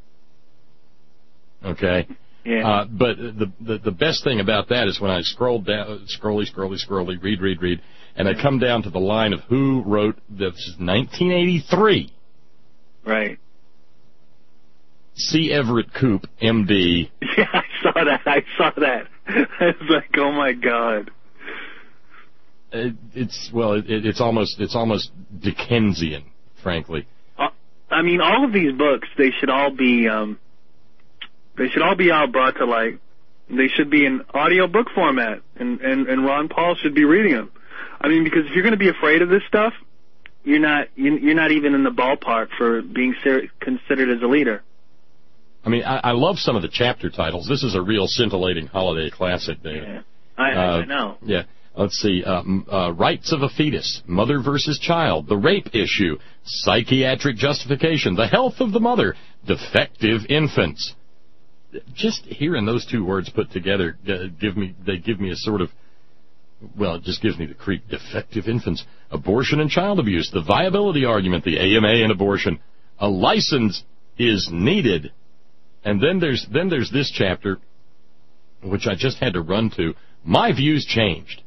Okay? Yeah. But the best thing about that is when I scroll down, scrolly, read, and I come down to the line of who wrote this is 1983. Right. C. Everett Koop, M.D. Yeah, I saw that. I was like, oh my God. It's almost Dickensian, frankly. I mean, all of these books, they should all be out brought to light. They should be in audio book format, and Ron Paul should be reading them. I mean, because if you're going to be afraid of this stuff, you're not even in the ballpark for being considered as a leader. I mean, I love some of the chapter titles. This is a real scintillating holiday classic, Dave. Yeah, I know. Yeah. Let's see, Rights of a Fetus, Mother versus Child, The Rape Issue, Psychiatric Justification, The Health of the Mother, Defective Infants. Just hearing those two words put together give me a sort of, it just gives me the creep. Defective Infants, Abortion and Child Abuse, The Viability Argument, the AMA and Abortion, A License is Needed. And then there's this chapter, which I just had to run to, My Views Changed.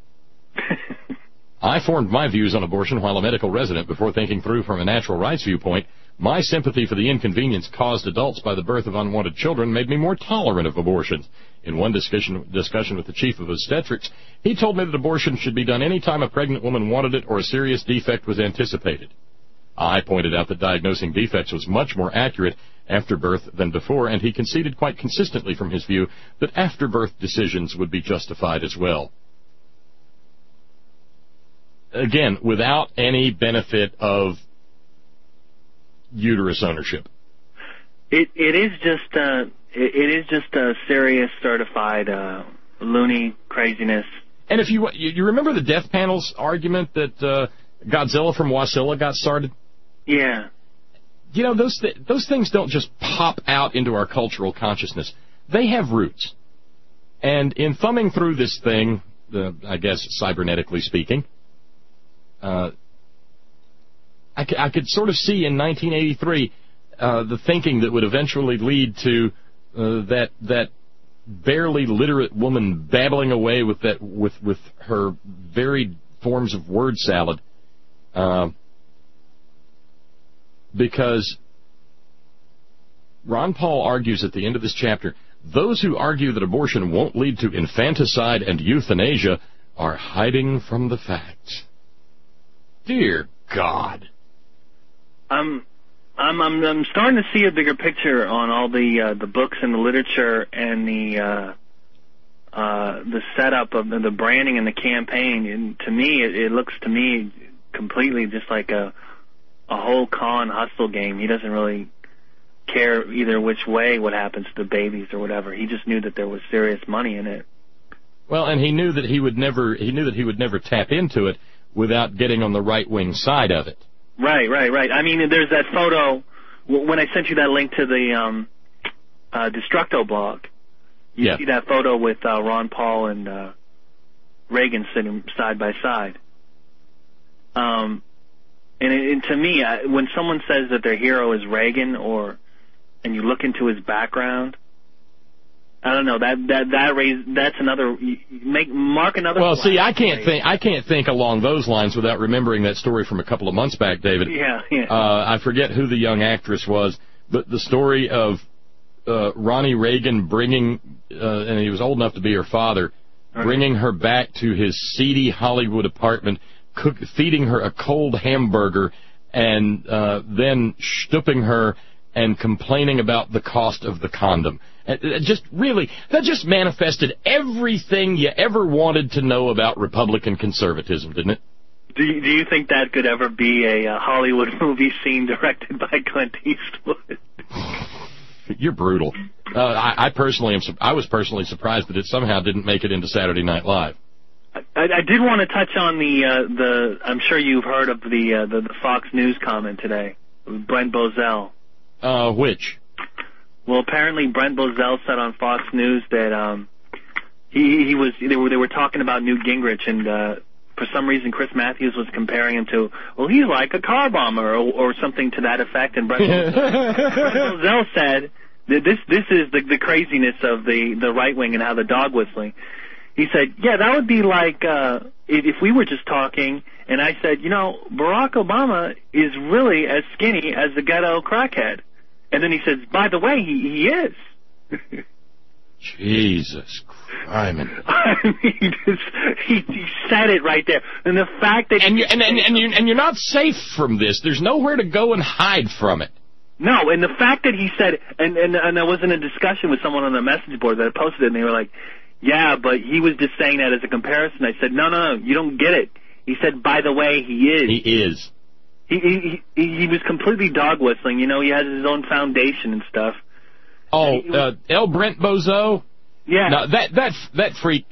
I formed my views on abortion while a medical resident before thinking through from a natural rights viewpoint. My sympathy for the inconvenience caused adults by the birth of unwanted children made me more tolerant of abortions. In one discussion with the chief of obstetrics, he told me that abortion should be done any time a pregnant woman wanted it or a serious defect was anticipated. I pointed out that diagnosing defects was much more accurate after birth than before, and he conceded quite consistently from his view that after-birth decisions would be justified as well. Again, without any benefit of uterus ownership. It is just a serious certified loony craziness. And if you remember the Death Panel's argument that Godzilla from Wasilla got started? Yeah. You know, those things don't just pop out into our cultural consciousness. They have roots. And in thumbing through this thing, I guess cybernetically speaking, I could sort of see in 1983 the thinking that would eventually lead to that barely literate woman babbling away with her varied forms of word salad, because Ron Paul argues at the end of this chapter, those who argue that abortion won't lead to infanticide and euthanasia are hiding from the facts. Dear God. I'm starting to see a bigger picture on all the books and the literature and the setup of the branding and the campaign. And to me, it looks to me completely just like a whole con hustle game. He doesn't really care either which way what happens to the babies or whatever. He just knew that there was serious money in it. Well, and he knew that he would never tap into it without getting on the right-wing side of it. Right. I mean, there's that photo, when I sent you that link to the Destructo blog, you see that photo with Ron Paul and Reagan sitting side by side. And to me, when someone says that their hero is Reagan, and you look into his background, I don't know, that's another, mark another. Well, see, I can't think along those lines without remembering that story from a couple of months back, David. Yeah. I forget who the young actress was, but the story of Ronnie Reagan bringing, and he was old enough to be her father, bringing her back to his seedy Hollywood apartment, feeding her a cold hamburger, and then stooping her and complaining about the cost of the condom. That just manifested everything you ever wanted to know about Republican conservatism, didn't it? Do you think that could ever be a Hollywood movie scene directed by Clint Eastwood? You're brutal. I was personally surprised that it somehow didn't make it into Saturday Night Live. I did want to touch on the I'm sure you've heard of the Fox News comment today, Brent Bozell. Which? Well, apparently Brent Bozell said on Fox News that they were talking about Newt Gingrich, and for some reason Chris Matthews was comparing him to, well, he's like a car bomber or something to that effect, and Brent Bozell said that this is the craziness of the right wing and how the dog whistling. He said, yeah, that would be like if we were just talking, and I said, Barack Obama is really as skinny as the ghetto crackhead. And then he says, by the way, he is. Jesus Christ. I mean, he said it right there. And the fact that... And you're not safe from this. There's nowhere to go and hide from it. No, and the fact that he said... And I was in a discussion with someone on the message board that posted it, and they were like, yeah, but he was just saying that as a comparison. I said, no, you don't get it. He said, by the way, he is. He is. He was completely dog whistling. He has his own foundation and stuff. Oh, L. Brent Bozell? Yeah. No, that freak.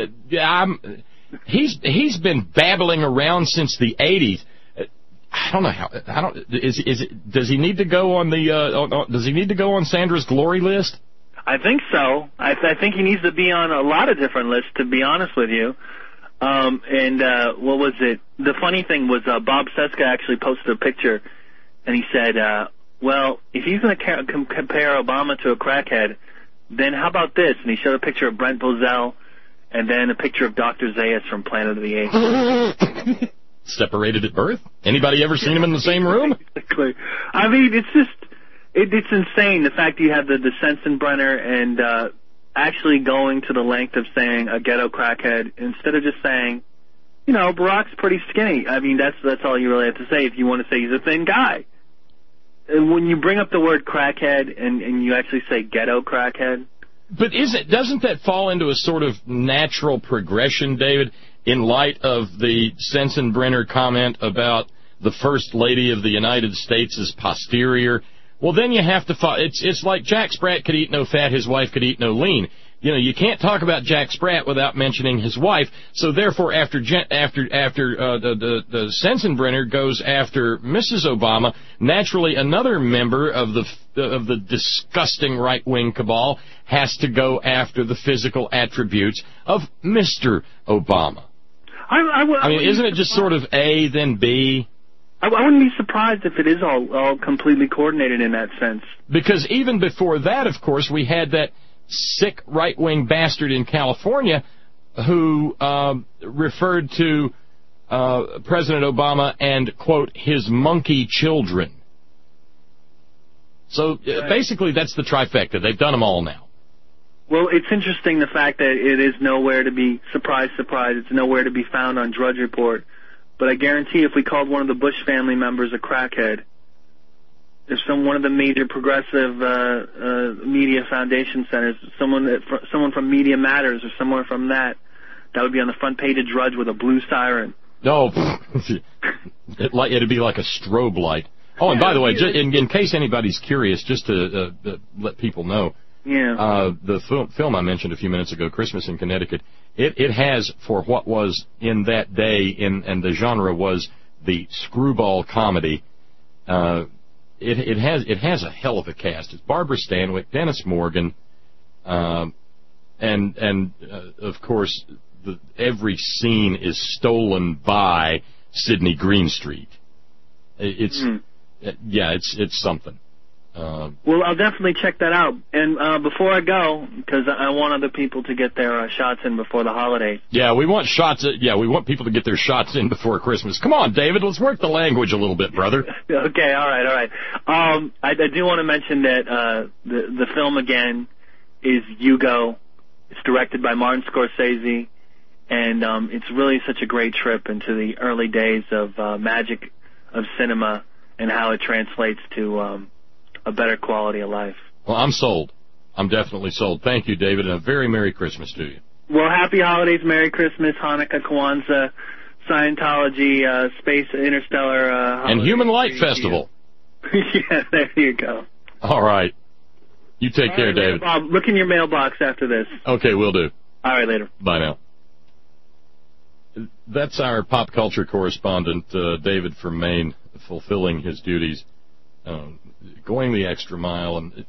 He's been babbling around since the 80s. I don't know how. Does he need to go on Does he need to go on Sandra's glory list? I think so. I think he needs to be on a lot of different lists, to be honest with you. What was it? The funny thing was Bob Cesca actually posted a picture, and he said, well, if he's going to compare Obama to a crackhead, then how about this? And he showed a picture of Brent Bozell and then a picture of Dr. Zayas from Planet of the Apes. Separated at birth? Anybody ever seen them in the same room? Exactly. I mean, it's just, it's insane, the fact that you have the Sensenbrenner and actually going to the length of saying a ghetto crackhead instead of just saying, Barack's pretty skinny. I mean, that's all you really have to say if you want to say he's a thin guy. And when you bring up the word crackhead and you actually say ghetto crackhead. But doesn't that fall into a sort of natural progression, David, in light of the Sensenbrenner comment about the First Lady of the United States' posterior? Well, then you have to it's like Jack Sprat could eat no fat, his wife could eat no lean. you can't talk about Jack Sprat without mentioning his wife. So therefore, after the Sensenbrenner goes after Mrs. Obama, naturally another member of the disgusting right-wing cabal has to go after the physical attributes of Mr. Obama. I mean, isn't it just sort of A, then B? I wouldn't be surprised if it is all completely coordinated in that sense. Because even before that, of course, we had that sick right-wing bastard in California who referred to President Obama and, quote, his monkey children. So basically that's the trifecta. They've done them all now. Well, it's interesting the fact that it is nowhere to be, surprise, surprise, it's nowhere to be found on Drudge Report. But I guarantee if we called one of the Bush family members a crackhead, if one of the major progressive media foundation centers, someone from Media Matters or somewhere from that would be on the front page of Drudge with a blue siren. No, it'd be like a strobe light. Oh, and by the way, in case anybody's curious, just to let people know, the film I mentioned a few minutes ago, Christmas in Connecticut, it has, for what was in that day, and the genre was the screwball comedy, it has a hell of a cast. It's Barbara Stanwyck, Dennis Morgan, and of course, every scene is stolen by Sidney Greenstreet. It's something. Well, I'll definitely check that out. And before I go, because I want other people to get their shots in before the holidays. Yeah, we want people to get their shots in before Christmas. Come on, David, let's work the language a little bit, brother. Okay, all right. I do want to mention that the film again is Hugo. It's directed by Martin Scorsese, and it's really such a great trip into the early days of magic of cinema and how it translates to a better quality of life. Well, I'm sold. I'm definitely sold. Thank you, David, and a very Merry Christmas to you. Well, happy holidays, Merry Christmas, Hanukkah, Kwanzaa, Scientology, Space, Interstellar... and Human Light Festival. Yeah, there you go. All right. You take care, David. Bob, look in your mailbox after this. Okay, will do. All right, later. Bye now. That's our pop culture correspondent, David from Maine, fulfilling his duties, going the extra mile. And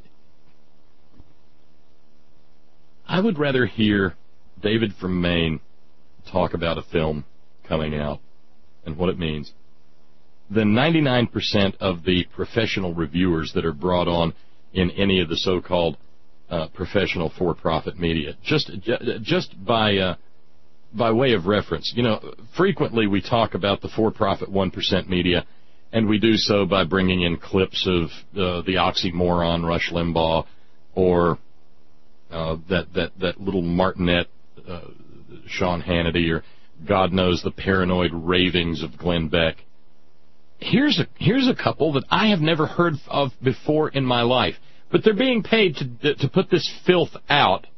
I would rather hear David from Maine talk about a film coming out and what it means than 99% of the professional reviewers that are brought on in any of the so-called professional for-profit media. Just by way of reference, frequently we talk about the for-profit 1% media, and we do so by bringing in clips of the oxymoron Rush Limbaugh, or that little martinet Sean Hannity, or God knows the paranoid ravings of Glenn Beck. Here's a couple that I have never heard of before in my life, but they're being paid to put this filth out,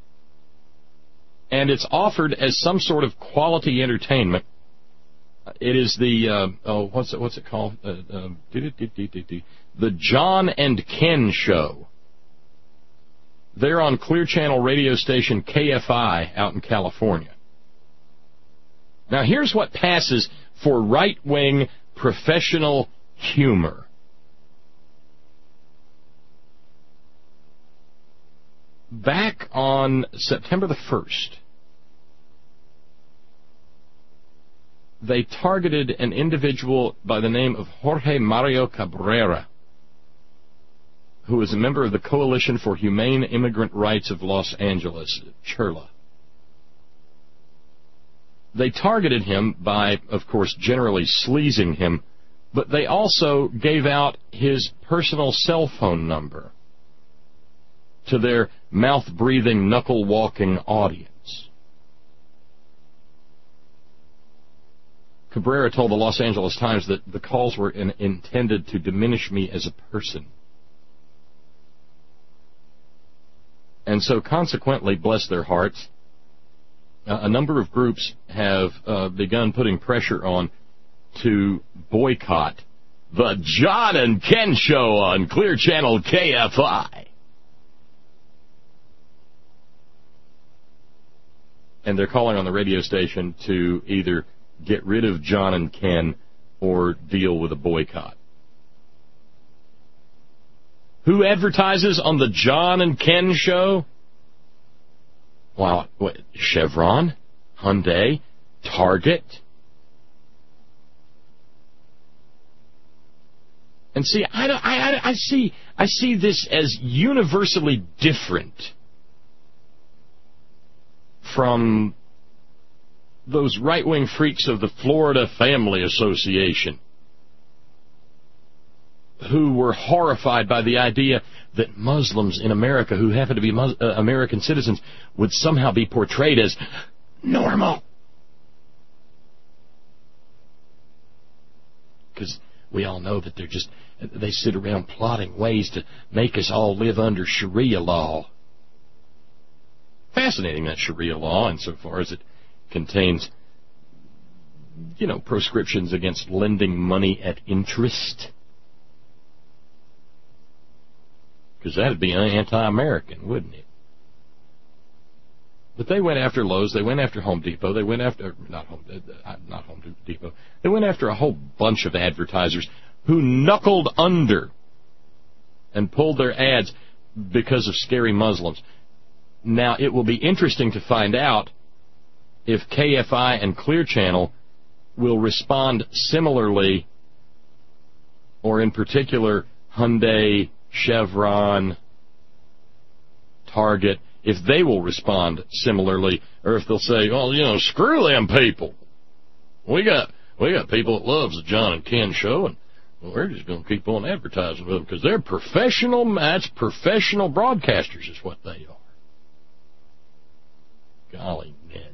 and it's offered as some sort of quality entertainment. It is the what's it called? The John and Ken Show. They're on Clear Channel radio station KFI out in California. Now here's what passes for right-wing professional humor. Back on September the 1st, they targeted an individual by the name of Jorge Mario Cabrera, who is a member of the Coalition for Humane Immigrant Rights of Los Angeles, CHIRLA. They targeted him by, of course, generally sleazing him, but they also gave out his personal cell phone number to their mouth-breathing, knuckle-walking audience. Cabrera told the Los Angeles Times that the calls were intended to diminish me as a person. And so, consequently, bless their hearts, a number of groups have begun putting pressure on to boycott the John and Ken Show on Clear Channel KFI. and they're calling on the radio station to either get rid of John and Ken or deal with a boycott. Who advertises on the John and Ken show? Wow, what, Chevron, Hyundai, Target. And see, I see this as universally different from those right-wing freaks of the Florida Family Association who were horrified by the idea that Muslims in America who happen to be American citizens would somehow be portrayed as normal. Because we all know that they sit around plotting ways to make us all live under Sharia law. Fascinating, that Sharia law, insofar as it contains, proscriptions against lending money at interest. Because that would be anti-American, wouldn't it? But they went after Lowe's, they went after Home Depot, they went after, not Home Depot, they went after a whole bunch of advertisers who knuckled under and pulled their ads because of scary Muslims. Now, it will be interesting to find out if KFI and Clear Channel will respond similarly, or in particular, Hyundai, Chevron, Target, if they will respond similarly, or if they'll say, well, screw them people. We got people that loves the John and Ken show, and we're just going to keep on advertising with them because they're professional. That's professional broadcasters is what they are. Golly, Ned.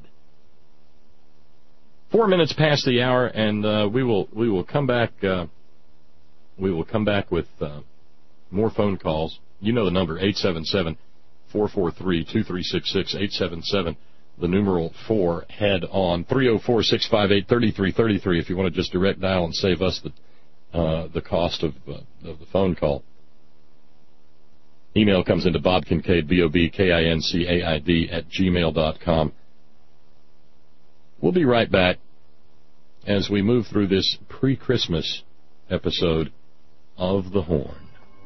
4 minutes past the hour, and we will come back. We will come back with more phone calls. You know the number, 877-443-2366, 877, the numeral 4, head on, 304-658-3333 if you want to just direct dial and save us the cost of the phone call. Email comes into Bob Kincaid, BOBKINCAID @gmail.com. We'll be right back as we move through this pre-Christmas episode of The Horn.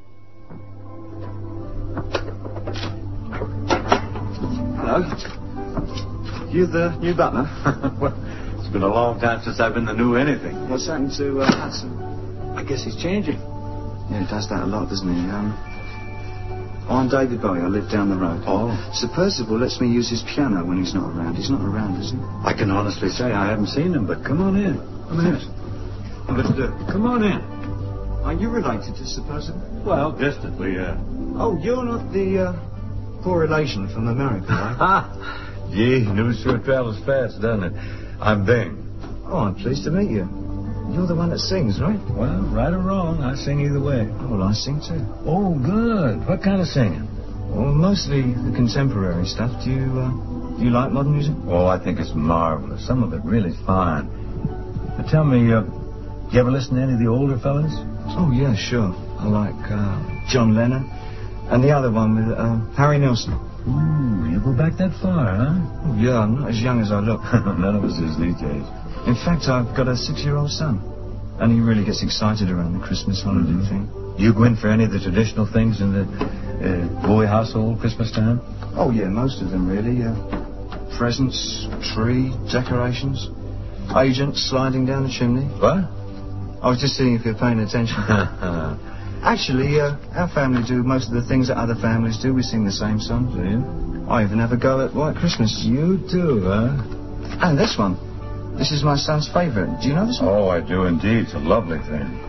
Hello? You the new butler? Well, it's been a long time since I've been to know anything. What's happened to Hudson? I guess he's changing. Yeah, he does that a lot, doesn't he? I'm David Bowie. I live down the road. Oh. Sir Percival lets me use his piano when he's not around. He's not around, is he? I can honestly say I haven't seen him, but come on in. Come in. Come on in. Are you related to Sir Percival? Well, distantly, yeah. Oh, you're not the poor relation from America, right? Gee, news sure travels fast, doesn't it? I'm Bing. Oh, I'm pleased to meet you. You're the one that sings, right? Well, right or wrong, I sing either way. Oh, well, I sing too. Oh, good. What kind of singing? Well, mostly the contemporary stuff. Do you like modern music? Oh, I think it's marvelous. Some of it really fine. Now, tell me, you ever listen to any of the older fellas? Oh, yeah, sure. I like John Lennon and the other one with Harry Nilsson. Ooh, you go back that far, huh? Oh, yeah, I'm not as young as I look. None of us is these days. In fact, I've got a 6-year-old son, and he really gets excited around the Christmas holiday thing. You go in for any of the traditional things in the Bowie household Christmas time? Oh, yeah, most of them, really. Presents, tree, decorations, agents sliding down the chimney. What? I was just seeing if you're paying attention. Actually, our family do most of the things that other families do. We sing the same songs. Do you? I even have a go at White Christmas. You do, huh? And this one. This is my son's favourite. Do you know this one? Oh, I do indeed. It's a lovely thing.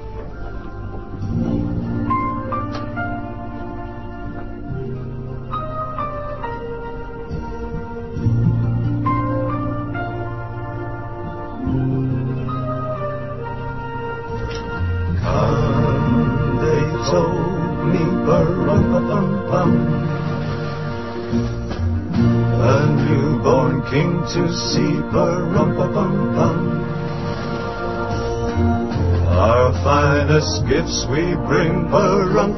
Come, they told me, bum. A newborn king to see, bum. Our finest gifts we bring, bum.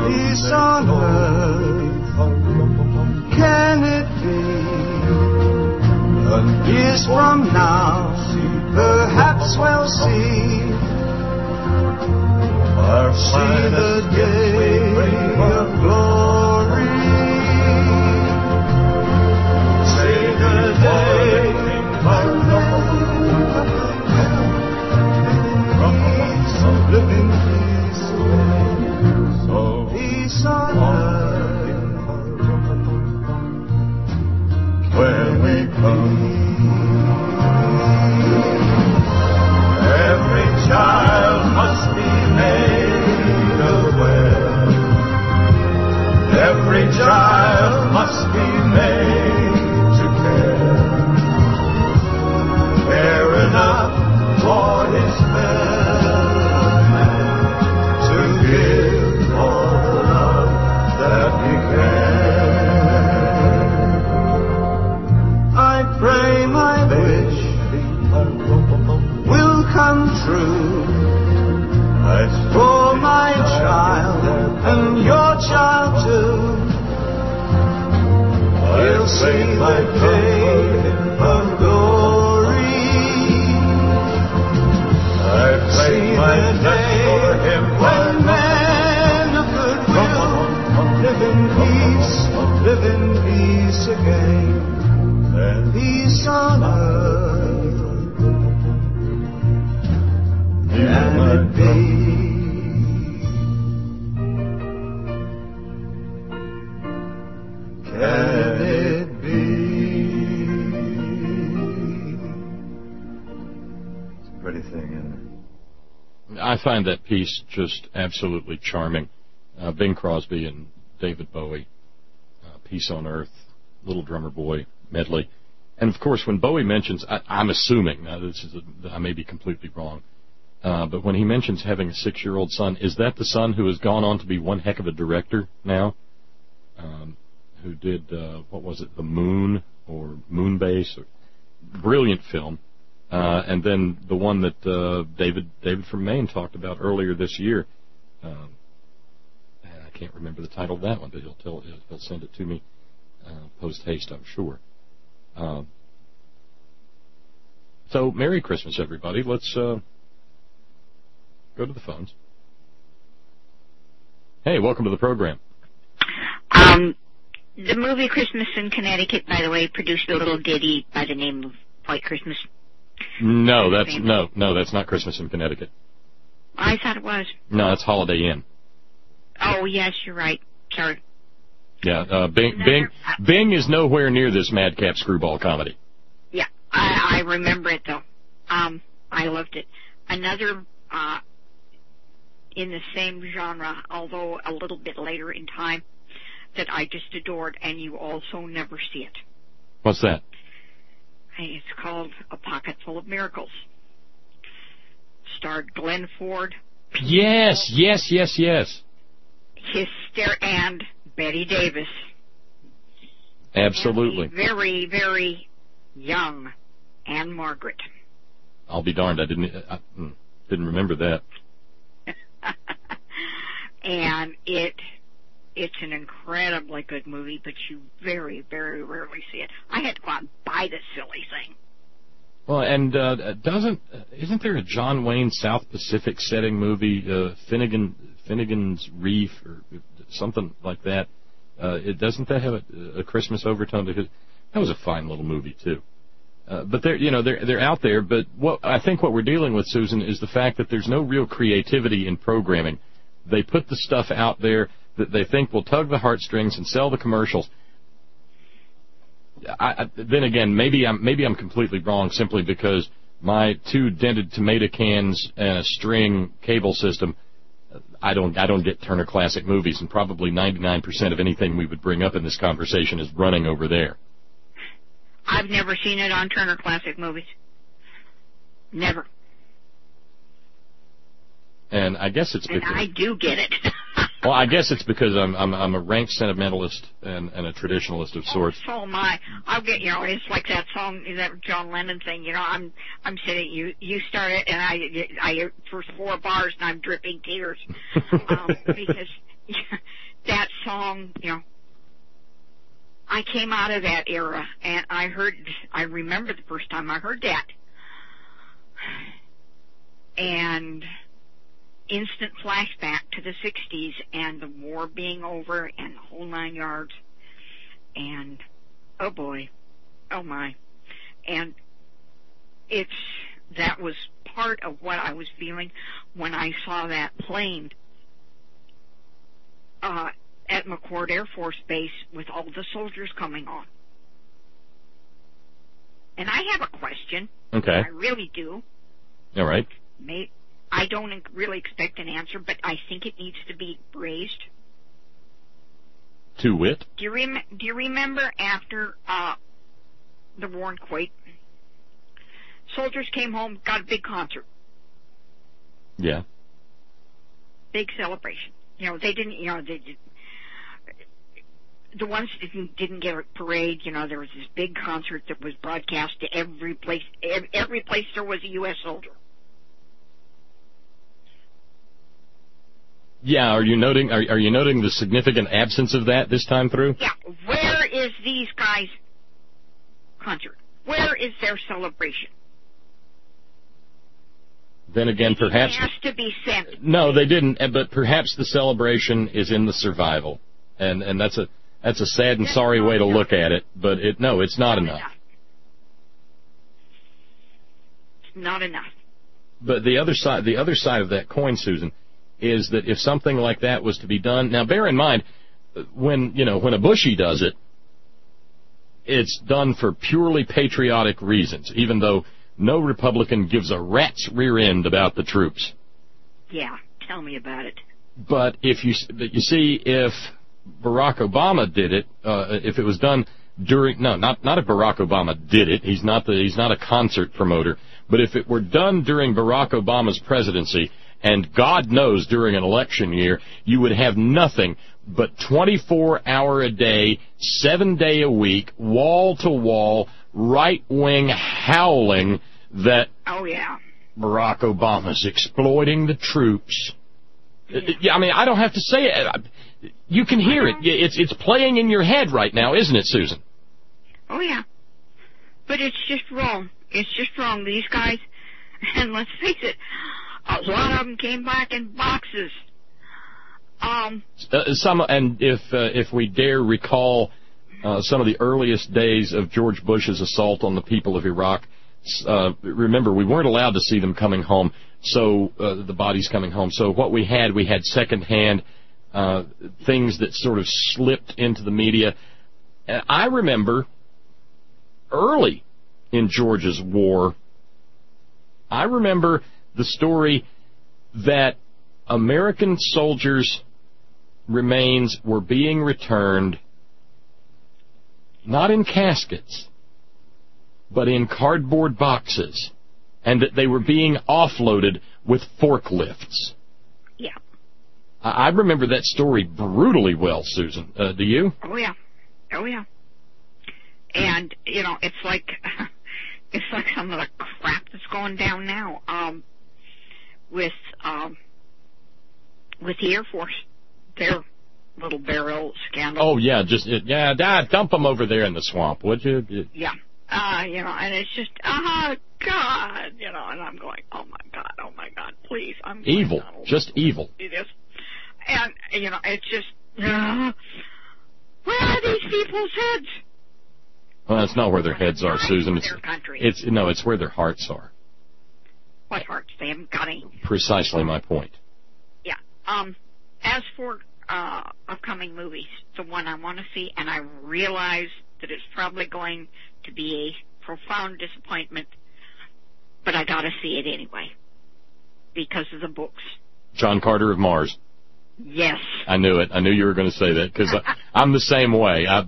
peace on earth. Can it be? And years from now, perhaps we'll see the day of glory. See the day of living peace, peace on earth, where we come. Every child must be made aware. Every child must be made to care enough for his fellow man, to give all the love that he can. I pray my wish will come true. As for my child and your child too, we'll see the day of glory. I pray my day when men of goodwill live in peace again, and peace on earth. Can it be? Can it be? It's a pretty thing, isn't it? I find that piece just absolutely charming. Bing Crosby and David Bowie, Peace on Earth, Little Drummer Boy medley. And, of course, when Bowie mentions, I'm assuming, I may be completely wrong, but when he mentions having a 6-year-old son, is that the son who has gone on to be one heck of a director now? Who did, what was it, The Moon or Moonbase? Brilliant film. And then the one that David from Maine talked about earlier this year. I can't remember the title of that one, but he'll send it to me post haste, I'm sure. So, Merry Christmas, everybody. Let's go to the phones. Hey, welcome to the program. The movie Christmas in Connecticut, by the way, produced a little ditty by the name of White Christmas. No, that's not Christmas in Connecticut. I thought it was. No, it's Holiday Inn. Oh, yes, you're right. Sorry. Yeah, Bing is nowhere near this madcap screwball comedy. Yeah, I remember it, though. I loved it. Another in the same genre, although a little bit later in time, that I just adored, and you also never see it. What's that? It's called A Pocket Full of Miracles. Starred Glenn Ford. Yes. And Betty Davis. Absolutely. And very, very young Anne Margaret. I'll be darned, I didn't remember that. And it's an incredibly good movie, but you very, very rarely see it. I had to go out and buy this silly thing. Well, and isn't there a John Wayne South Pacific setting movie, Finnegan's Reef or something like that? Doesn't that have a Christmas overtone? Because that was a fine little movie too. But they're out there. But I think what we're dealing with, Susan, is the fact that there's no real creativity in programming. They put the stuff out there that they think will tug the heartstrings and sell the commercials. Then again, maybe I'm completely wrong simply because my 2 dented tomato cans and a string cable system, I don't get Turner Classic Movies, and probably 99% of anything we would bring up in this conversation is running over there. I've never seen it on Turner Classic Movies. Never. And I guess it's because I do get it. Well, I guess it's because I'm a rank sentimentalist and a traditionalist of sorts. So am I. I'll get, it's like that song, that John Lennon thing, I'm sitting, you start it, and I first 4 bars, and I'm dripping tears. Because that song, I came out of that era, and I remember the first time I heard that. And instant flashback to the 60s and the war being over and the whole 9 yards. And, oh boy, oh my. And that was part of what I was feeling when I saw that plane at McChord Air Force Base with all the soldiers coming on. And I have a question. Okay. I really do. All right. I don't really expect an answer, but I think it needs to be raised. To wit? Do you remember after the war in Kuwait, soldiers came home, got a big concert. Yeah. Big celebration. They didn't. The ones that didn't get a parade. There was this big concert that was broadcast to every place. Every place there was a U.S. soldier. Yeah. Are you noting the significant absence of that this time through? Yeah. Where is these guys' concert? Where is their celebration? Then again, perhaps it has to be sent. No, they didn't. But perhaps the celebration is in the survival, and that's a sad and sorry way to look at it. But it's not enough. It's not enough. But the other side of that coin, Susan, is that if something like that was to be done, now bear in mind, when a Bushy does it, it's done for purely patriotic reasons, even though no Republican gives a rat's rear end about the troops. Yeah, tell me about it. But if Barack Obama did it, if it was done during, not if Barack Obama did it, he's not a concert promoter, but if it were done during Barack Obama's presidency, and God knows during an election year, you would have nothing but 24-hour-a-day, 7-day-a-week, wall-to-wall, right-wing howling that Barack Obama's exploiting the troops. Yeah, I mean, I don't have to say it. You can hear it. It's playing in your head right now, isn't it, Susan? Oh, yeah. But it's just wrong. It's just wrong. These guys, and let's face it, a lot of them came back in boxes. And if we dare recall some of the earliest days of George Bush's assault on the people of Iraq, remember, we weren't allowed to see them coming home, so the bodies coming home. So what we had secondhand things that sort of slipped into the media. And I remember early in Georgia's war, I remember the story that American soldiers' remains were being returned not in caskets, but in cardboard boxes, and that they were being offloaded with forklifts. Yeah. I remember that story brutally well, Susan. Do you? Oh, yeah. Oh, yeah. And, it's like some of the crap that's going down now, with the Air Force, their little barrel scandal. Oh, yeah, dump them over there in the swamp, would you? Yeah. And it's just, oh, God, and I'm going, oh, my God, please. I'm evil, just evil. It is. And, it's just, where are these people's heads? Well, that's not where their heads are, Susan. It's where their hearts are. What hearts? They haven't got any. Precisely my point. Yeah. As for upcoming movies, the one I want to see, and I realize that it's probably going to be a profound disappointment, but I got to see it anyway because of the books. John Carter of Mars. Yes. I knew it. I knew you were going to say that because I'm the same way. I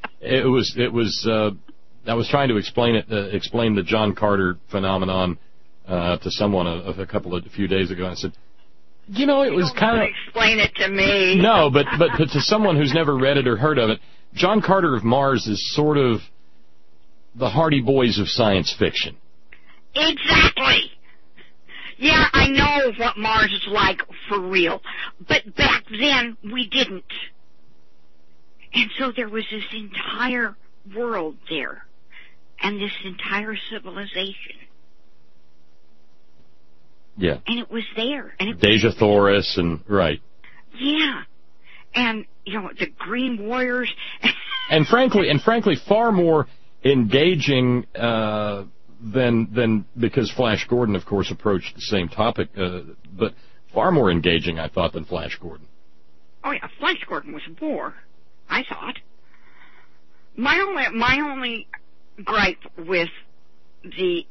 was trying to explain the John Carter phenomenon to someone a few days ago. And I said, it was kind of explain it to me. No, but to someone who's never read it or heard of it, John Carter of Mars is sort of the Hardy Boys of science fiction. Exactly. Yeah, I know what Mars is like for real. But back then, we didn't. And so there was this entire world there. And this entire civilization. Yeah. And it was there. And it Deja Thoris and, right. Yeah. And, the Green Warriors. and frankly, far more engaging than because Flash Gordon, of course, approached the same topic, but far more engaging, I thought, than Flash Gordon. Oh yeah, Flash Gordon was a bore, I thought. My only gripe with the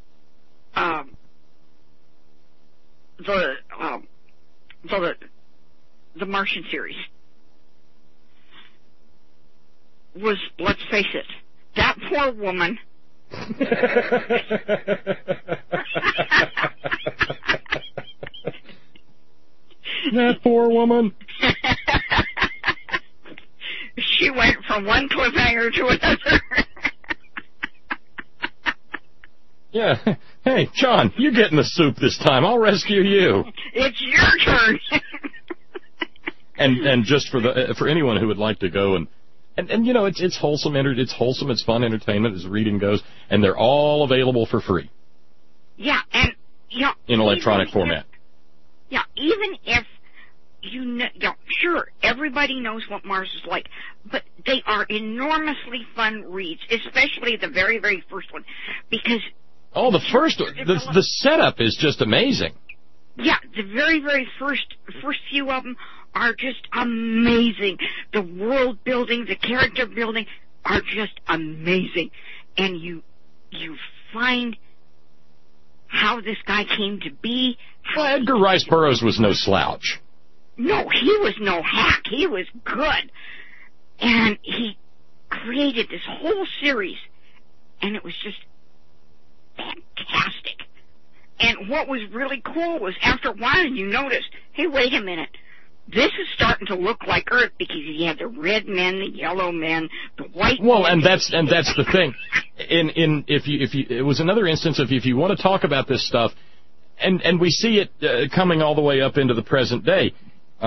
Martian series was, let's face it, that poor woman. That poor woman. She went from one cliffhanger to another. Yeah. Hey, John, you get in the soup this time. I'll rescue you. It's your turn. and just for anyone who would like to go and it's wholesome, it's fun entertainment as reading goes, and they're all available for free. Yeah, and in electronic format. Yeah, even if sure, everybody knows what Mars is like, but they are enormously fun reads, especially the very, very first one, because the first one, the setup is just amazing. Yeah, the very, very first few of them are just amazing. The world building, the character building are just amazing. And you find how this guy came to be. Well, Edgar Rice Burroughs was no slouch. No, he was no hack. He was good. And he created this whole series, and it was just fantastic. And what was really cool was after a while you noticed, hey, wait a minute, this is starting to look like Earth, because you have the red men, the yellow men, the white men. Well, and that's the thing. It was another instance of if you want to talk about this stuff, and we see it coming all the way up into the present day.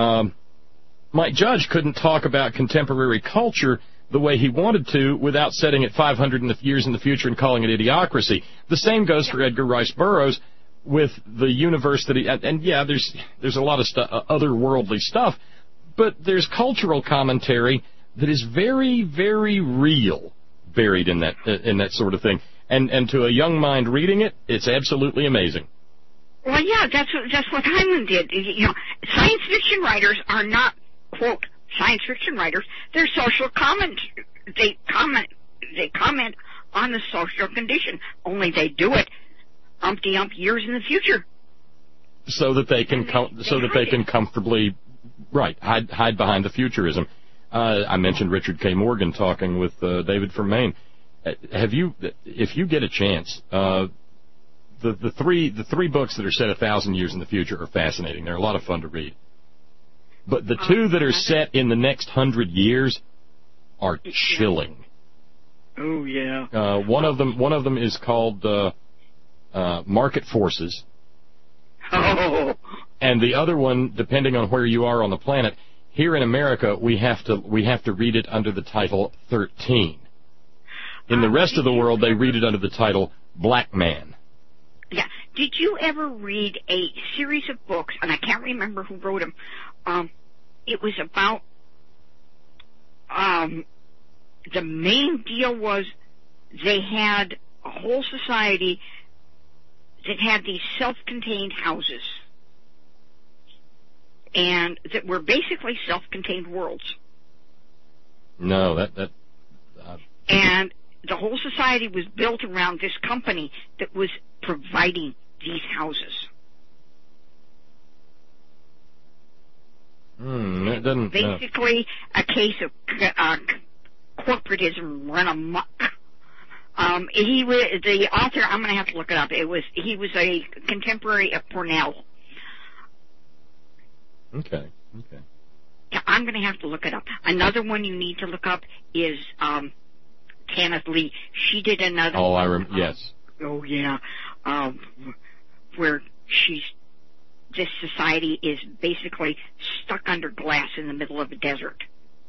Mike Judge couldn't talk about contemporary culture the way he wanted to without setting it 500 years in the future and calling it idiocracy. The same goes for Edgar Rice Burroughs with the universe that there's a lot of otherworldly stuff, but there's cultural commentary that is very, very real buried in that sort of thing. And to a young mind reading it, it's absolutely amazing. Well, yeah, that's what Heinlein did. Science fiction writers are not, quote, science fiction writers. They're social comment. They comment on the social condition. Only they do it umpty-ump years in the future. So that they can comfortably, hide behind the futurism. I mentioned Richard K. Morgan talking with David from Maine. If you get a chance, the three books that are set 1,000 years in the future are fascinating. They're a lot of fun to read. But the two that are set in the next 100 years are chilling. Oh yeah. One of them is called Market Forces. Oh. And the other one, depending on where you are on the planet, here in America we have to read it under the title 13. In the rest of the world, they read it under the title Black Man. Yeah. Did you ever read a series of books, and I can't remember who wrote them, it was about, the main deal was they had a whole society that had these self-contained houses, and that were basically self-contained worlds. No, And the whole society was built around this company that was providing these houses. It doesn't. Basically, a case of corporatism run amok. He was the author. I'm going to have to look it up. He was a contemporary of Cornell. Okay. Yeah, I'm going to have to look it up. Another one you need to look up is Kenneth Lee. She did another. Oh, yes. Oh yeah, where she's this society is basically stuck under glass in the middle of a desert.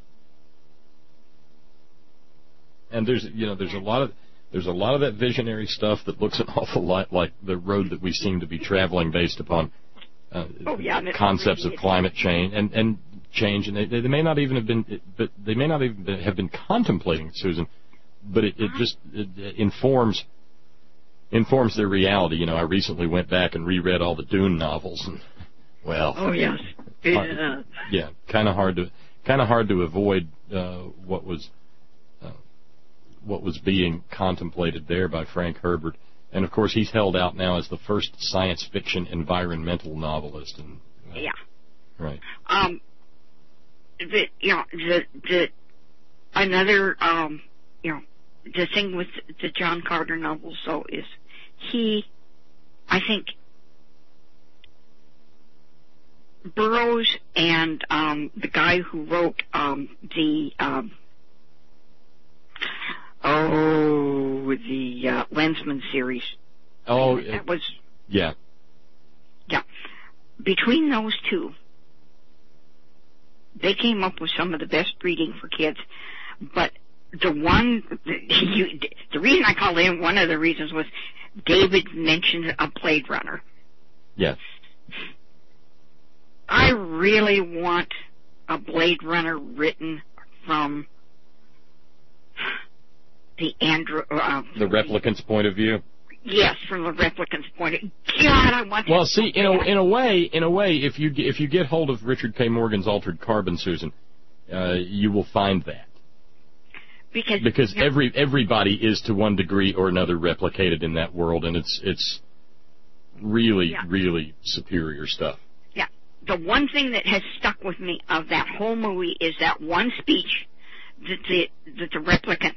And there's a lot of that visionary stuff that looks an awful lot like the road that we seem to be traveling based upon concepts of climate change and change, and they may not even have been, but they may not even have been contemplating it, Susan, but it just informs their reality. You know, I recently went back and reread all the Dune novels, and well, oh yes, kind of hard to avoid what was being contemplated there by Frank Herbert. And of course, he's held out now as the first science fiction environmental novelist. And right. The thing with the John Carter novels, though, is I think Burroughs and the guy who wrote the Lensman series. Oh, that was yeah. Between those two, they came up with some of the best reading for kids. But the reason I called in, one of the reasons was David mentioned a Blade Runner. Yes. I really want a Blade Runner written from the replicant's point of view. Yes, from the replicant's point of view. God, I want. Well, see, in a way, if you get hold of Richard K. Morgan's Altered Carbon, Susan, you will find that. Because everybody is to one degree or another replicated in that world, and it's really superior stuff. Yeah, the one thing that has stuck with me of that whole movie is that one speech that the replicant.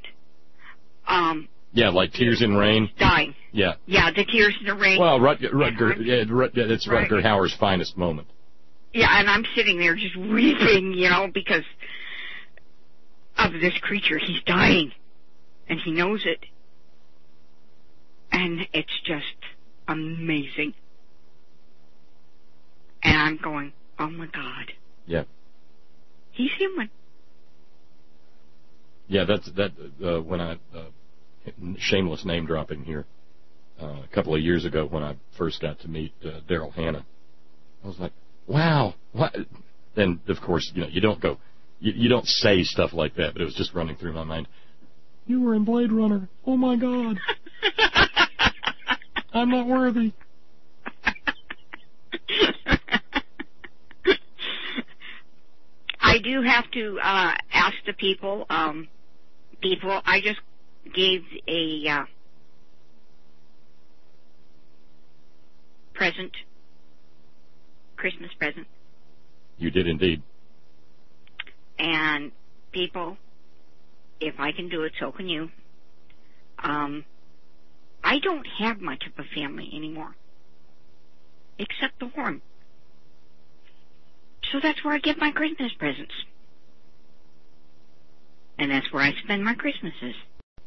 Like Tears in Rain. Dying. Yeah. Yeah, the Tears in the Rain. Well, it's Rutger Hauer's finest moment. Yeah, and I'm sitting there just weeping, because of this creature. He's dying, and he knows it. And it's just amazing. And I'm going, oh my God. Yeah. He's human. Yeah, when I, shameless name dropping here, a couple of years ago when I first got to meet Daryl Hannah, I was like, wow, what? Then, of course, you don't go, you don't say stuff like that, but it was just running through my mind. You were in Blade Runner. Oh my God. I'm not worthy. I do have to ask the people, I just gave a Christmas present. You did indeed. And people, if I can do it, so can you. I don't have much of a family anymore, except the Horn. So that's where I get my Christmas presents. And that's where I spend my Christmases.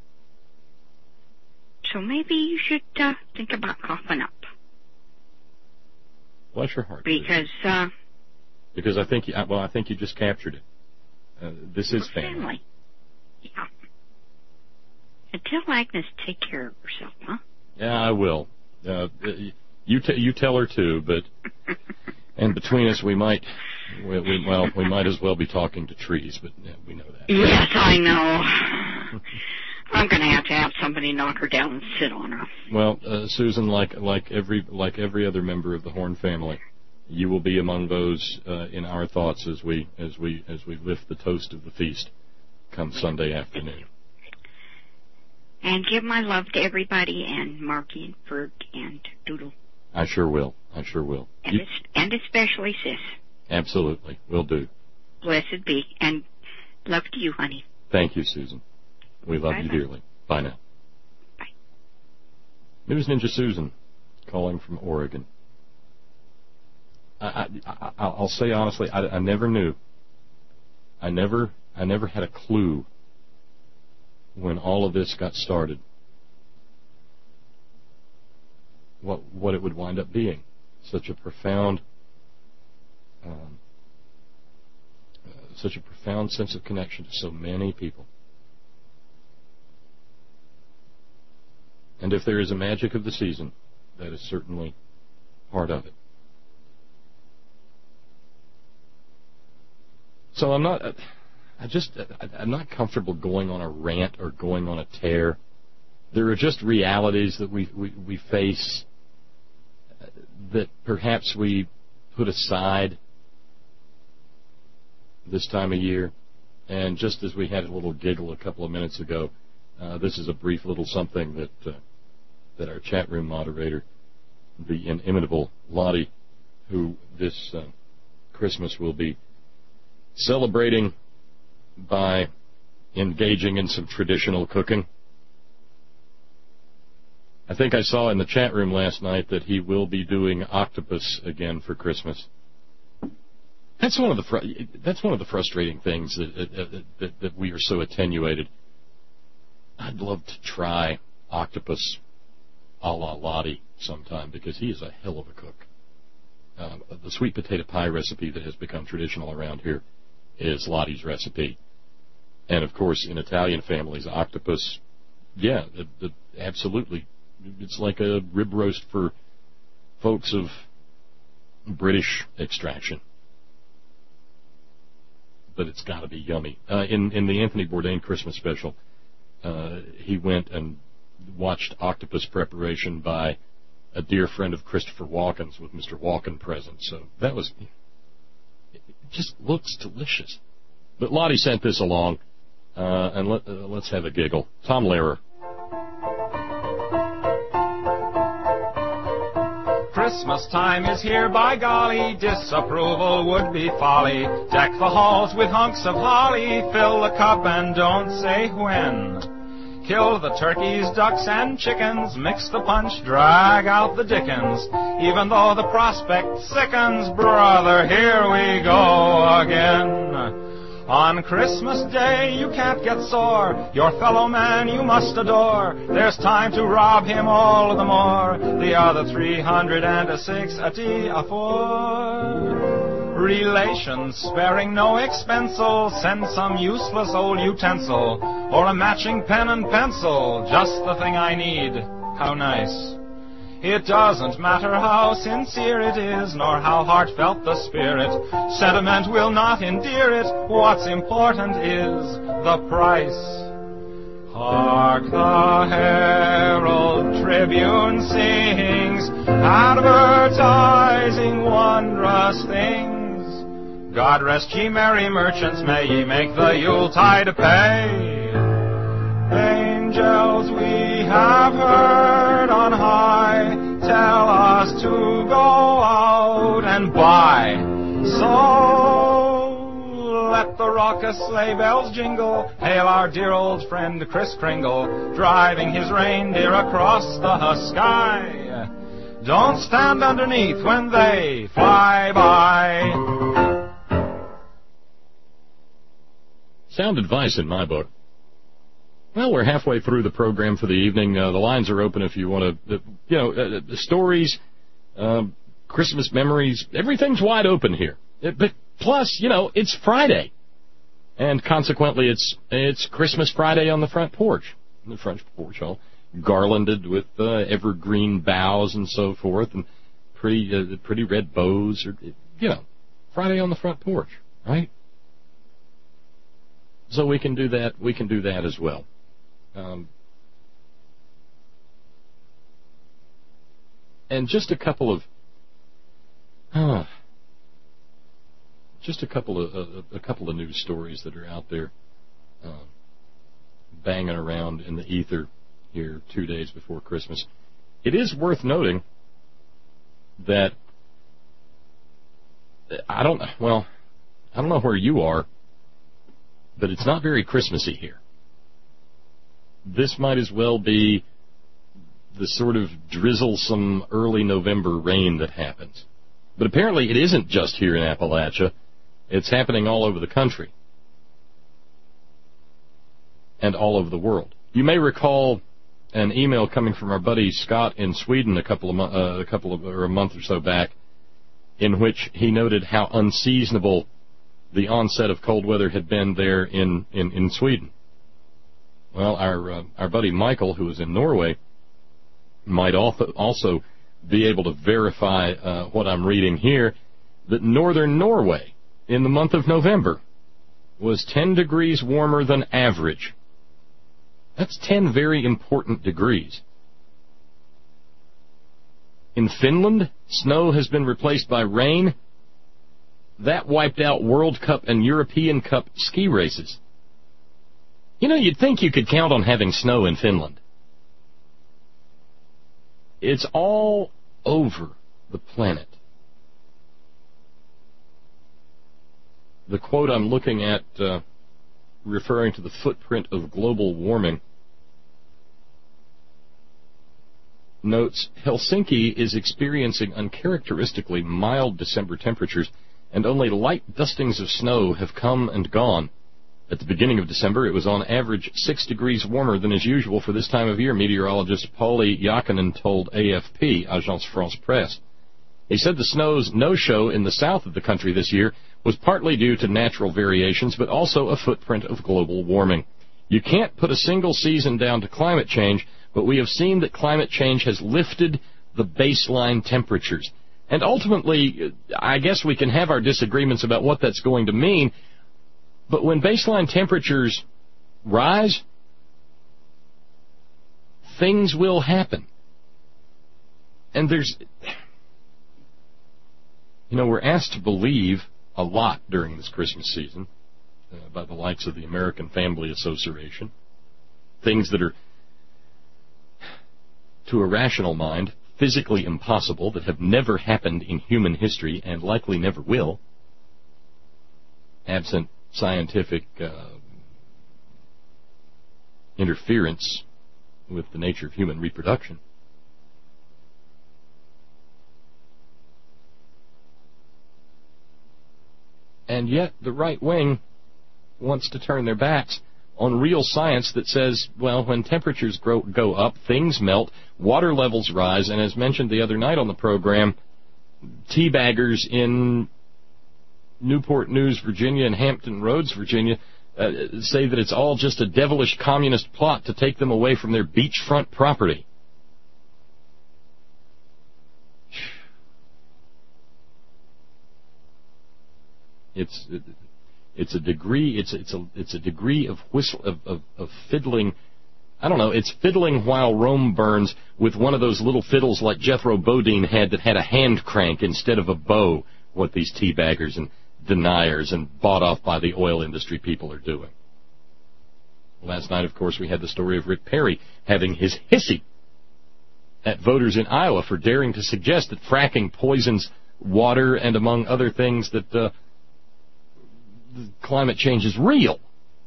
So maybe you should think about coughing up. Bless your heart. Because I think you just captured it. This is family. Yeah. And tell Agnes to take care of herself, huh? Yeah, I will. You tell her too, but and between us we might as well be talking to trees, but we know that. Yes, I know. I'm going to have somebody knock her down and sit on her. Well, Susan, like every other member of the Horn family, you will be among those in our thoughts as we lift the toast of the feast come Sunday afternoon. And give my love to everybody, and Marky and Ferg and Doodle. I sure will. And especially Sis. Absolutely, will do. Blessed be, and love to you, honey. Thank you, Susan. We love you dearly. Bye now. Bye. News Ninja Susan, calling from Oregon. I'll say honestly, I never knew. I never had a clue when all of this got started what it would wind up being. such a profound sense of connection to so many people. And if there is a magic of the season, that is certainly part of it. So I'm not comfortable going on a rant or going on a tear. There are just realities that we face that perhaps we put aside this time of year. And just as we had a little giggle a couple of minutes ago, this is a brief little something that our chat room moderator, the inimitable Lottie, who this Christmas will be celebrating by engaging in some traditional cooking. I think I saw in the chat room last night that he will be doing octopus again for Christmas. That's one of the frustrating things that we are so attenuated. I'd love to try octopus a la Lottie sometime, because he is a hell of a cook. The sweet potato pie recipe that has become traditional around here is Lottie's recipe. And, of course, in Italian families, octopus, absolutely. It's like a rib roast for folks of British extraction. But it's got to be yummy. In the Anthony Bourdain Christmas special, he went and watched octopus preparation by a dear friend of Christopher Walken's with Mr. Walken present. So that was... It just looks delicious. But Lottie sent this along, and let's have a giggle. Tom Lehrer. Christmas time is here, by golly, disapproval would be folly. Deck the halls with hunks of holly, fill the cup and don't say when. Kill the turkeys, ducks, and chickens, mix the punch, drag out the dickens. Even though the prospect sickens, brother, here we go again. On Christmas Day you can't get sore, your fellow man you must adore. There's time to rob him all the more, the other 306 a day afore. Relations sparing no expensel, send some useless old utensil, or a matching pen and pencil, just the thing I need. How nice. It doesn't matter how sincere it is, nor how heartfelt the spirit. Sentiment will not endear it. What's important is the price. Hark, the Herald Tribune sings, advertising wondrous things. God rest ye merry merchants, may ye make the Yuletide pay. Angels we have heard on high tell us to go out and buy. So let the raucous sleigh bells jingle, hail our dear old friend Kris Kringle, driving his reindeer across the sky. Don't stand underneath when they fly by. Sound advice in my book. Well, we're halfway through the program for the evening. The lines are open if you want to, stories, Christmas memories, everything's wide open here. But plus, it's Friday. And consequently, it's Christmas Friday on the front porch. The front porch all garlanded with evergreen boughs and so forth, and pretty red bows. Friday on the front porch, right? So we can do that. We can do that as well. And just a couple of news stories that are out there banging around in the ether here 2 days before Christmas. It is worth noting that I don't know where you are, but it's not very Christmassy here. This might as well be the sort of drizzlesome early November rain that happens. But apparently it isn't just here in Appalachia. It's happening all over the country and all over the world. You may recall an email coming from our buddy Scott in Sweden a month or so back, in which he noted how unseasonable the onset of cold weather had been there in Sweden. Well, our buddy Michael, who is in Norway, might also be able to verify what I'm reading here, that northern Norway in the month of November was 10 degrees warmer than average. That's 10 very important degrees. In Finland, snow has been replaced by rain. That wiped out World Cup and European Cup ski races. You know, you'd think you could count on having snow in Finland. It's all over the planet. The quote I'm looking at, referring to the footprint of global warming, notes, Helsinki is experiencing uncharacteristically mild December temperatures, and only light dustings of snow have come and gone. At the beginning of December, it was on average 6 degrees warmer than is usual for this time of year, meteorologist Pauli Jakanen told AFP, Agence France Presse. He said the snow's no-show in the south of the country this year was partly due to natural variations, but also a footprint of global warming. You can't put a single season down to climate change, but we have seen that climate change has lifted the baseline temperatures. And ultimately, I guess we can have our disagreements about what that's going to mean, but when baseline temperatures rise, things will happen. And we're asked to believe a lot during this Christmas season by the likes of the American Family Association. Things that are, to a rational mind, physically impossible, that have never happened in human history and likely never will, absent scientific interference with the nature of human reproduction. And yet the right wing wants to turn their backs on real science that says, well, when temperatures go up, things melt, water levels rise, and as mentioned the other night on the program, teabaggers in Newport News, Virginia, and Hampton Roads, Virginia, say that it's all just a devilish communist plot to take them away from their beachfront property. It's a degree of fiddling. I don't know. It's fiddling while Rome burns with one of those little fiddles like Jethro Bodine had that had a hand crank instead of a bow. What these teabaggers and deniers and bought off by the oil industry people are doing. Last night, of course, we had the story of Rick Perry having his hissy at voters in Iowa for daring to suggest that fracking poisons water and, among other things, that climate change is real.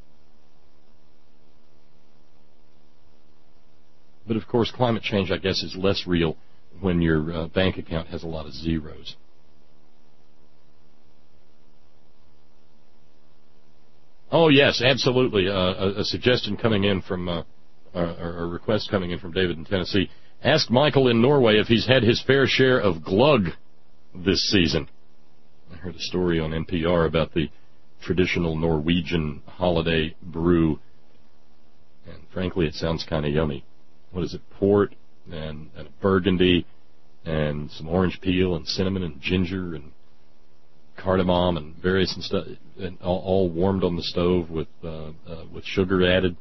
But, of course, climate change, I guess, is less real when your bank account has a lot of zeros. Oh, yes, absolutely. A suggestion coming in from, a request coming in from David in Tennessee. Ask Michael in Norway if he's had his fair share of glug this season. I heard a story on NPR about the traditional Norwegian holiday brew, and frankly, it sounds kind of yummy. What is it? Port and a burgundy and some orange peel and cinnamon and ginger and cardamom and various and stuff, and all warmed on the stove with sugar added.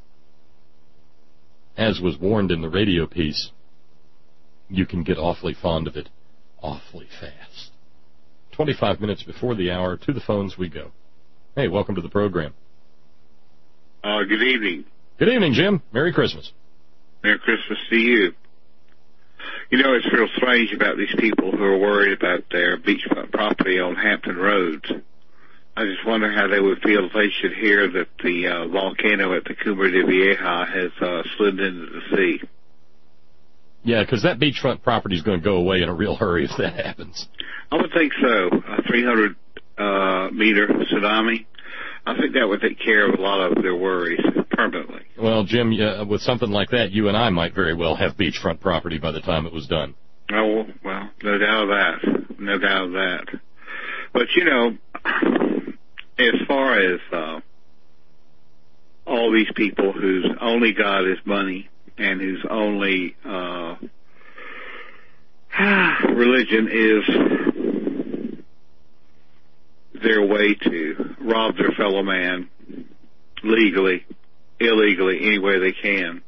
As was warned in the radio piece, you can get awfully fond of it awfully fast. 25 minutes before the hour, to the phones we go. Hey, welcome to the program. Good evening. Good evening, Jim. Merry Christmas. Merry Christmas to you. You know, it's real strange about these people who are worried about their beachfront property on Hampton Roads. I just wonder how they would feel if they should hear that the volcano at the Cumbre de Vieja has slid into the sea. Yeah, because that beachfront property is going to go away in a real hurry if that happens. I would think so. A 300-meter tsunami. I think that would take care of a lot of their worries permanently. Well, Jim, with something like that, you and I might very well have beachfront property by the time it was done. Oh, well, no doubt of that. No doubt of that. But, you know, as far as all these people whose only God is money and whose only religion is their way to rob their fellow man legally, illegally, any way they can.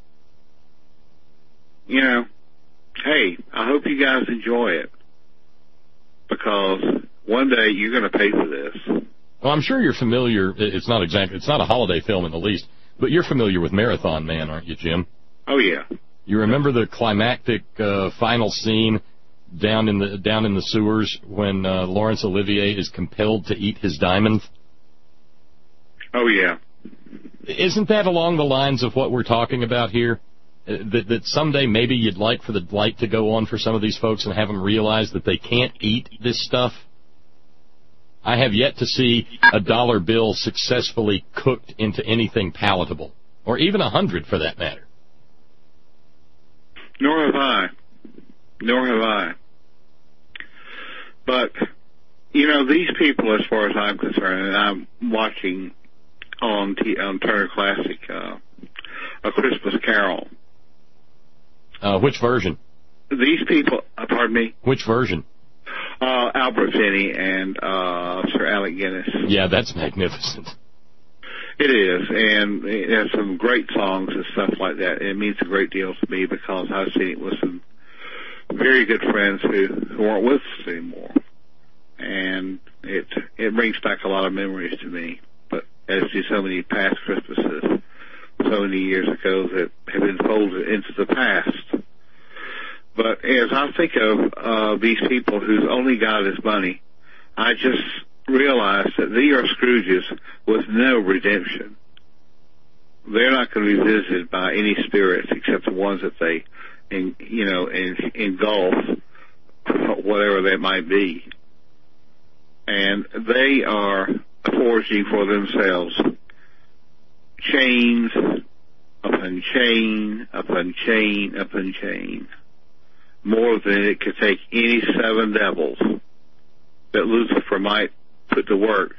You know, hey, I hope you guys enjoy it, because one day you're going to pay for this. Well, I'm sure you're familiar. It's not a holiday film in the least, but you're familiar with Marathon Man, aren't you, Jim? Oh yeah. You remember the climactic final scene down in the sewers when Laurence Olivier is compelled to eat his diamond? Oh yeah. Isn't that along the lines of what we're talking about here? That someday maybe you'd like for the light to go on for some of these folks and have them realize that they can't eat this stuff? I have yet to see a dollar bill successfully cooked into anything palatable, or even 100 for that matter. Nor have I. But, you know, these people, as far as I'm concerned, and I'm watching on Turner Classic, A Christmas Carol. Which version? These people, pardon me? Which version? Albert Finney and Sir Alec Guinness. Yeah, that's magnificent. It is, and it has some great songs and stuff like that. It means a great deal to me because I've seen it with some very good friends who aren't with us anymore. And it brings back a lot of memories to me, but as do so many past Christmases, so many years ago that have been folded into the past. But as I think of these people whose only God is money, I just realize that they are Scrooges with no redemption. They're not going to be visited by any spirits except the ones that they, engulf, whatever that might be. And they are forging for themselves chains upon chain upon chain upon chain, more than it could take any 7 devils that Lucifer might put to work.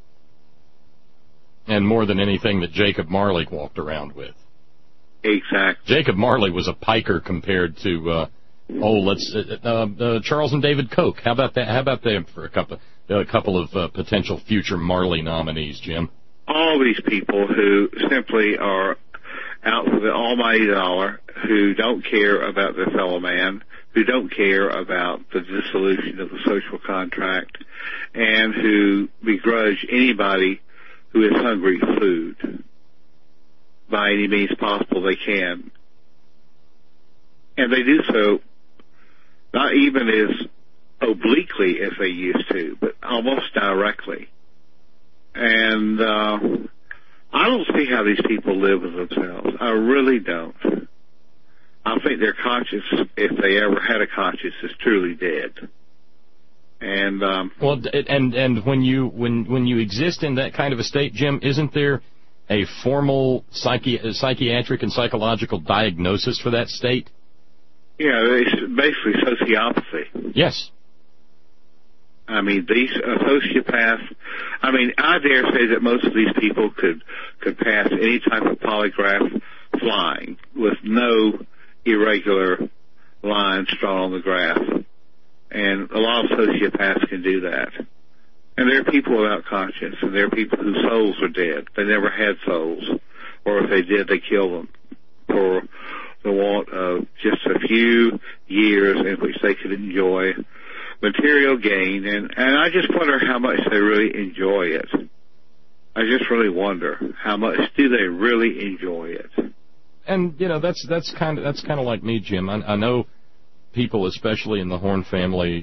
And more than anything that Jacob Marley walked around with. Exactly. Jacob Marley was a piker compared to, Charles and David Koch. How about that? How about them for a couple of potential future Marley nominees, Jim? All these people who simply are out for the almighty dollar, who don't care about their fellow man, who don't care about the dissolution of the social contract, and who begrudge anybody who is hungry for food by any means possible they can. And they do so not even as obliquely as they used to, but almost directly. And I don't see how these people live with themselves. I really don't. I think their conscience, if they ever had a conscience, is truly dead. And and when you exist in that kind of a state, Jim, isn't there a formal psychiatric and psychological diagnosis for that state? Yeah, it's basically sociopathy. Yes. I mean, these sociopaths, I dare say that most of these people could pass any type of polygraph flying with no irregular lines drawn on the graph. And a lot of sociopaths can do that. And there are people without conscience, and there are people whose souls are dead. They never had souls. Or if they did, they killed them for the want of just a few years in which they could enjoy material gain. And I just wonder how much they really enjoy it. I just really wonder how much do they really enjoy it. And that's kind of like me, Jim. I know people, especially in the Horn family,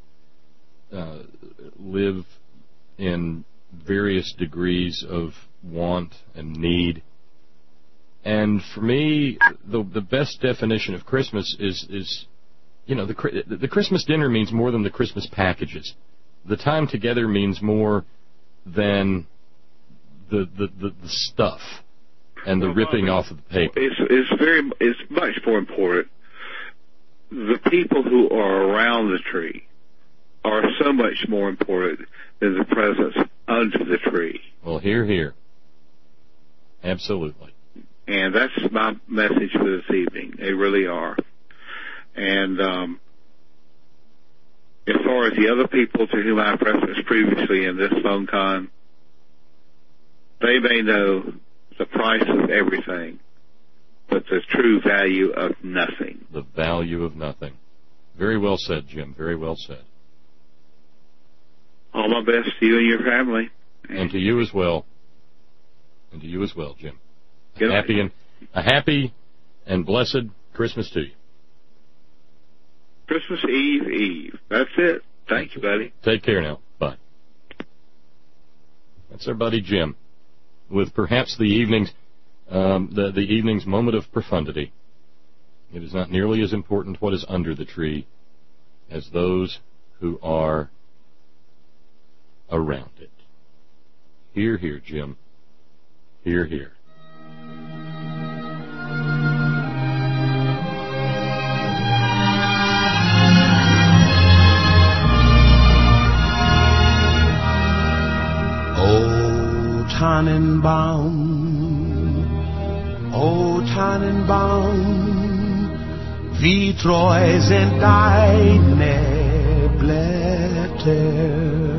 live in various degrees of want and need. And for me, the best definition of Christmas is the Christmas dinner means more than the Christmas packages. The time together means more than the stuff and the ripping off of the paper. It's much more important the people who are around the tree are so much more important than the presence under the tree. Well, hear. Absolutely. And that's my message for this evening. They really are. And as far as the other people to whom I referenced previously in this phone con, they may know the price of everything, but the true value of nothing. The value of nothing. Very well said, Jim. Very well said. All my best to you and your family. And to you as well. And to you as well, Jim. Good night. A happy and blessed Christmas to you. Christmas Eve. That's it. Thank you, buddy. Take care now. Bye. That's our buddy Jim, with perhaps the evening's moment of profundity. It is not nearly as important what is under the tree as those who are around it. Hear, hear, Jim. Hear, hear. O Tannenbaum, wie treu sind deine Blätter.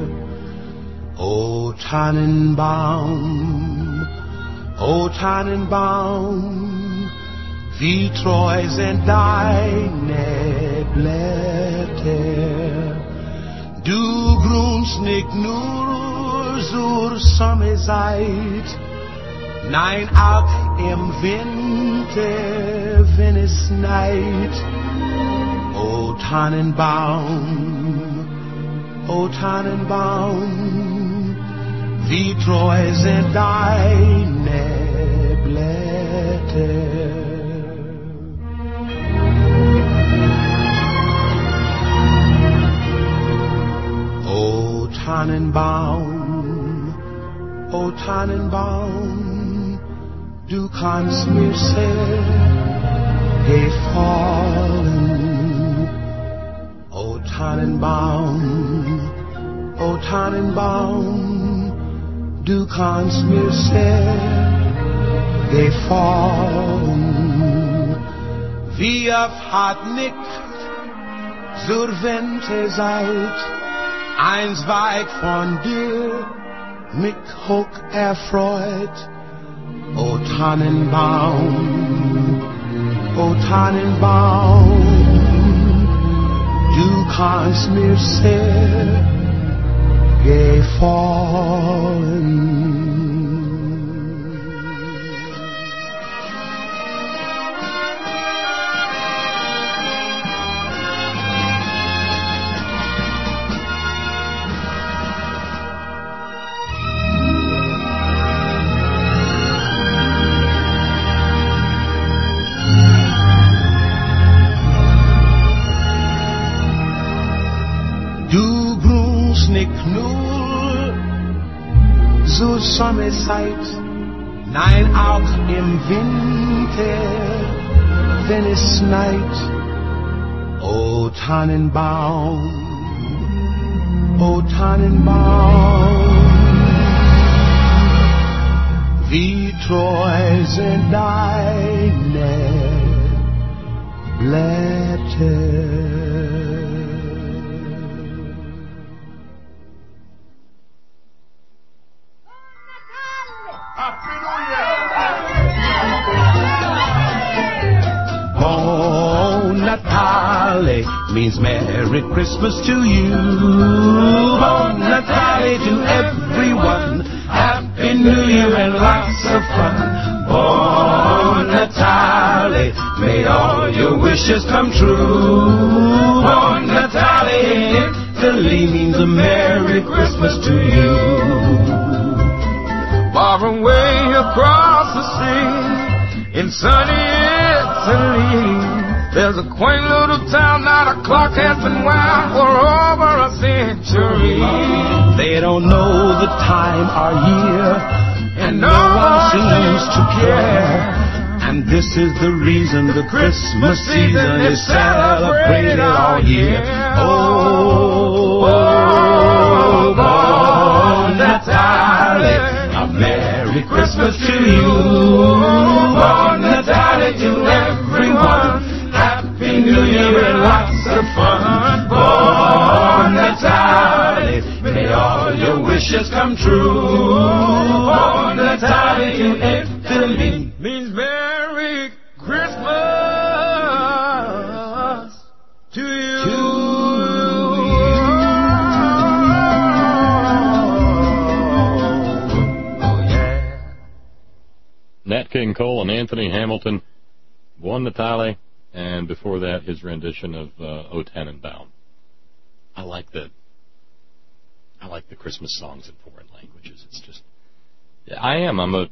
O Tannenbaum, wie treu sind deine Blätter. Du grünst nicht nur zur Sommerzeit, nein auch im Winter, wenn es schneit. O Tannenbaum, wie treu sind deine Blätter. O Tannenbaum, du kannst mir sehr gefallen. O Tannenbaum, du kannst mir sehr gefallen. Wie oft hat nicht zur Winterzeit ein Zweig von dir mich hoch erfreut. O Tannenbaum, du kannst mir sehr gefallen. Zur Sommerzeit, nein auch im Winter, wenn es schneit. O Tannenbaum, wie treu sind deine Blätter. Natale means Merry Christmas to you. Bon Natale to everyone. Happy New Year and lots of fun. Bon Natale, may all your wishes come true. Bon Natale in Italy means a Merry Christmas to you. Far away across the sea, in sunny Italy, there's a quaint little town, not a clock has been wound for over a century. They don't know the time or year, and no one seems to care. And this is the reason the Christmas season is celebrated all year. Oh, Buon Natale, a Merry Christmas to you. Buon Natale to everyone. Happy New Year and lots of fun. Buon Natale, may all your wishes come true. Buon Natale to Italy means Merry Christmas to you. Oh yeah. Nat King Cole and Anthony Hamilton, Buon Natale, and before that his rendition of O Tannenbaum. I like the Christmas songs in foreign languages. It's just, I'm a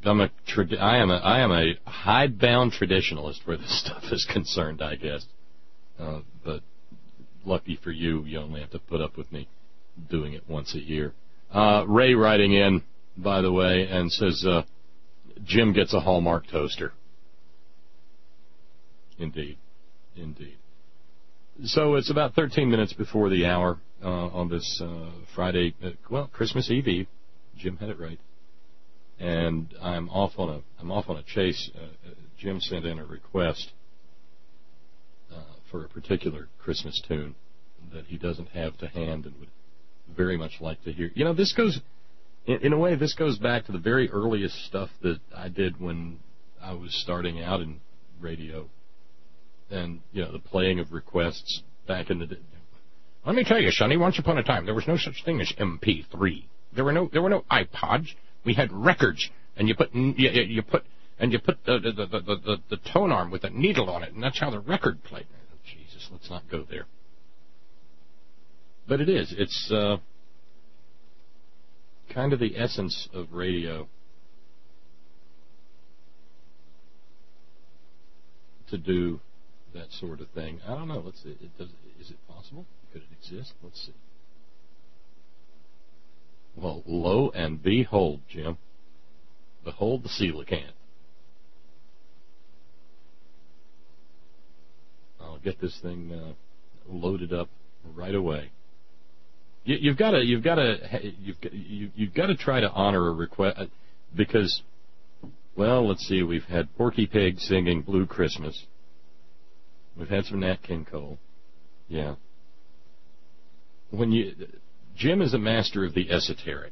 hidebound traditionalist where this stuff is concerned, I guess. But lucky for you, you only have to put up with me doing it once a year. Ray writing in, by the way, and says Jim gets a Hallmark toaster. Indeed. So it's about 13 minutes before the hour on this Friday, Christmas Eve. Jim had it right. And I'm off on a chase. Jim sent in a request for a particular Christmas tune that he doesn't have to hand and would very much like to hear. You know, this goes, in a way, this goes back to the very earliest stuff that I did when I was starting out in radio. And, you know, the playing of requests back in the day. Let me tell you, Sonny, once upon a time, there was no such thing as MP3. There were no iPods. We had records, and you put the tone arm with a needle on it, and that's how the record played. Oh, Jesus, let's not go there. But it's kind of the essence of radio to do that sort of thing. I don't know. Let's see. Is it possible? Could it exist? Let's see. Well, lo and behold, Jim. Behold the coelacanth. I'll get this thing loaded up right away. You've got to try to honor a request because, well, let's see. We've had Porky Pig singing Blue Christmas. We've had some Nat King Cole. Yeah. Jim is a master of the esoteric.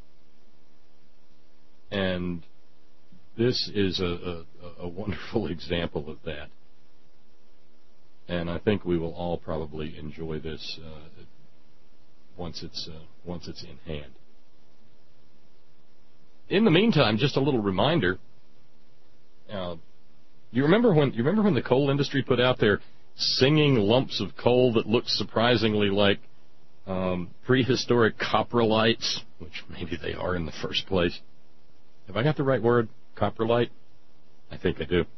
And this is a wonderful example of that. And I think we will all probably enjoy this once it's in hand. In the meantime, just a little reminder. You remember when the coal industry put out their singing lumps of coal that looked surprisingly like prehistoric coprolites, which maybe they are in the first place? Have I got the right word? Coprolite? I think I do.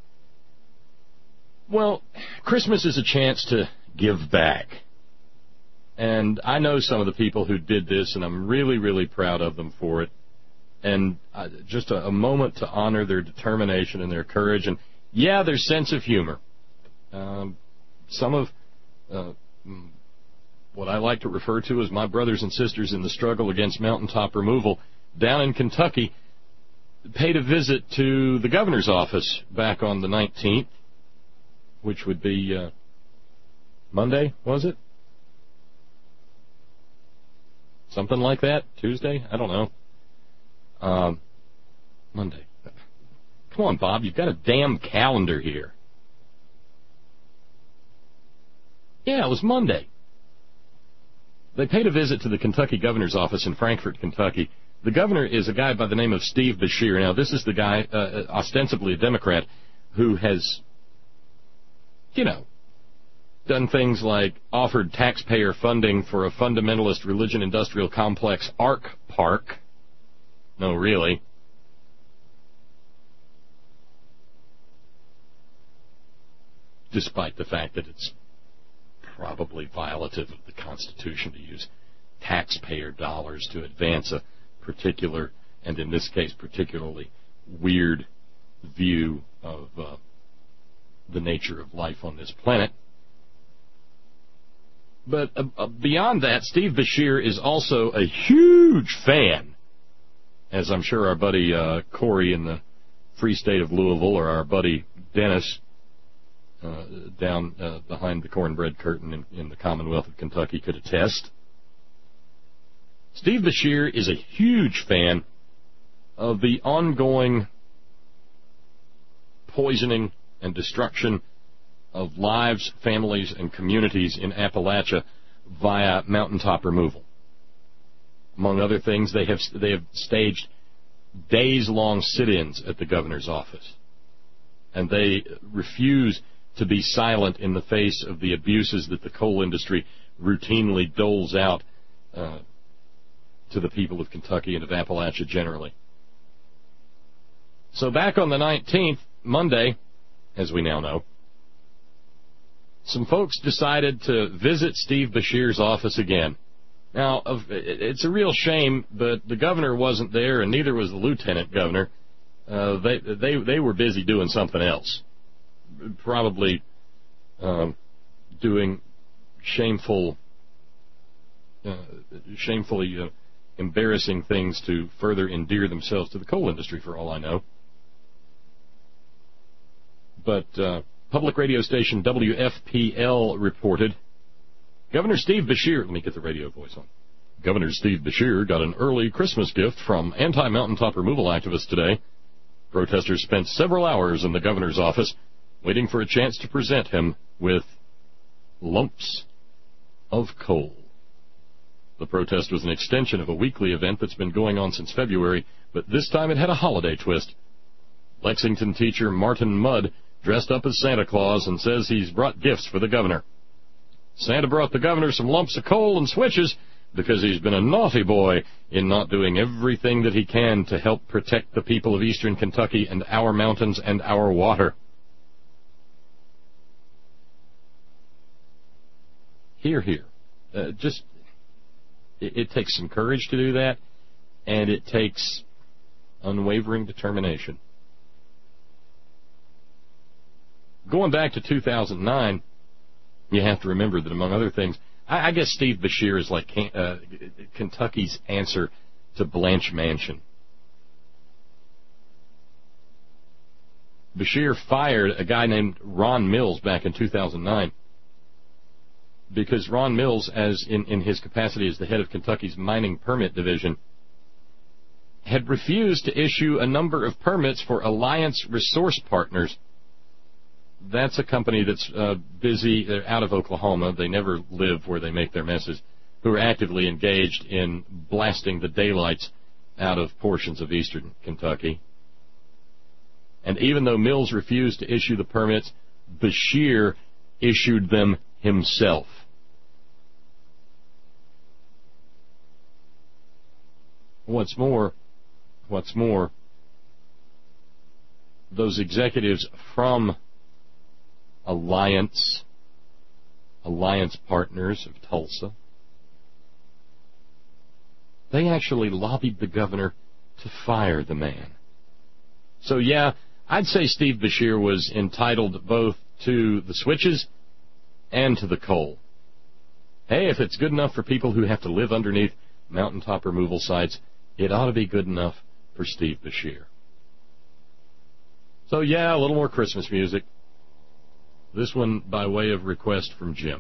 Well, Christmas is a chance to give back. And I know some of the people who did this, and I'm really, really proud of them for it. And just a moment to honor their determination and their courage, and, yeah, their sense of humor. Some of what I like to refer to as my brothers and sisters in the struggle against mountaintop removal down in Kentucky paid a visit to the governor's office back on the 19th, which would be Monday, was it? Something like that? Tuesday? I don't know. Monday. Come on, Bob, you've got a damn calendar here. Yeah, it was Monday. They paid a visit to the Kentucky governor's office in Frankfort, Kentucky. The governor is a guy by the name of Steve Beshear. Now, this is the guy, ostensibly a Democrat, who has, done things like offered taxpayer funding for a fundamentalist religion industrial complex, Ark Park. No, really. Despite the fact that it's probably violative of the Constitution to use taxpayer dollars to advance a particular, and in this case particularly weird view of the nature of life on this planet. But beyond that, Steve Beshear is also a huge fan, as I'm sure our buddy Corey in the Free State of Louisville, or our buddy Dennis down behind the cornbread curtain in the Commonwealth of Kentucky could attest. Steve Beshear is a huge fan of the ongoing poisoning and destruction of lives, families, and communities in Appalachia via mountaintop removal. Among other things, they have staged days-long sit-ins at the governor's office, and they refuse to be silent in the face of the abuses that the coal industry routinely doles out to the people of Kentucky and of Appalachia generally. So back on the 19th, Monday, as we now know, some folks decided to visit Steve Beshear's office again. Now, it's a real shame, but the governor wasn't there, and neither was the lieutenant governor. They were busy doing something else, probably doing shamefully embarrassing things to further endear themselves to the coal industry, for all I know. But public radio station WFPL reported, Governor Steve Beshear, let me get the radio voice on. Governor Steve Beshear got an early Christmas gift from anti-mountaintop removal activists today. Protesters spent several hours in the governor's office waiting for a chance to present him with lumps of coal. The protest was an extension of a weekly event that's been going on since February, but this time it had a holiday twist. Lexington teacher Martin Mudd dressed up as Santa Claus and says he's brought gifts for the governor. Santa brought the governor some lumps of coal and switches because he's been a naughty boy in not doing everything that he can to help protect the people of eastern Kentucky and our mountains and our water. Hear, hear. It takes some courage to do that, and it takes unwavering determination. Going back to 2009, you have to remember that, among other things, I guess Steve Beshear is like Kentucky's answer to Blanche Mansion. Beshear fired a guy named Ron Mills back in 2009 because Ron Mills, as in his capacity as the head of Kentucky's mining permit division, had refused to issue a number of permits for Alliance Resource Partners. That's a company that's busy. They're out of Oklahoma. They never live where they make their messes, who are actively engaged in blasting the daylights out of portions of eastern Kentucky. And even though Mills refused to issue the permits, Beshear issued them himself. What's more, those executives from Alliance Partners of Tulsa, they actually lobbied the governor to fire the man. So yeah, I'd say Steve Beshear was entitled both to the switches and to the coal. Hey, if it's good enough for people who have to live underneath mountaintop removal sites, it ought to be good enough for Steve Beshear. So yeah, a little more Christmas music. This one by way of request from Jim.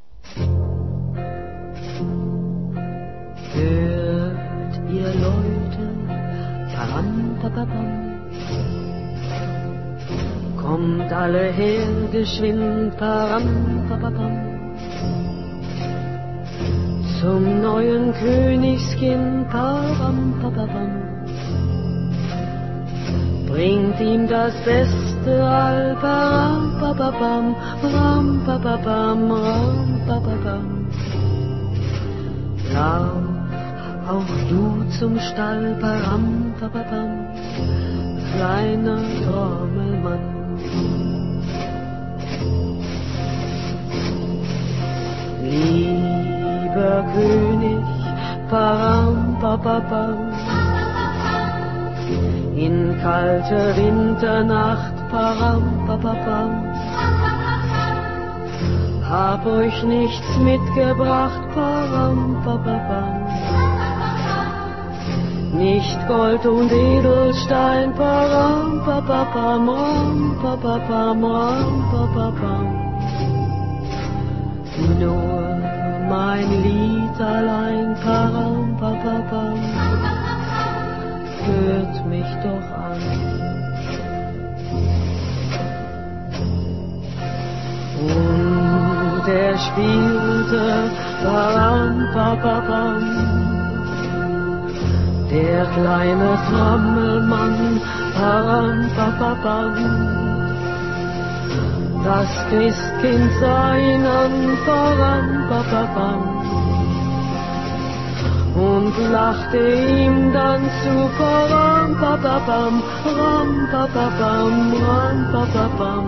Hört ihr Leute, param, papapam. Kommt alle her, geschwind, param, papapam. Zum neuen Königskind, param, papapam. Bringt ihm das Beste, all, param, papapam, ram, papapam, ram, papapam. Lauf auch du zum Stall, param, papapam, kleiner Trommelmann. Lieber König, param, papapam, In kalte Winternacht, param, papapam. Hab euch nichts mitgebracht, param, papapam. Nicht Gold und Edelstein, param, papapam, ram, papapam, ram, papapam. Nur mein Lied allein, param, papapam, hört mich doch an. Und er spielte, param, papapam, der kleine Trommelmann, param, papapam. Das Christkind sah ihn an, param, papapam, und lachte ihm dann zu, param, papapam, ram, papapam, ram, papapam.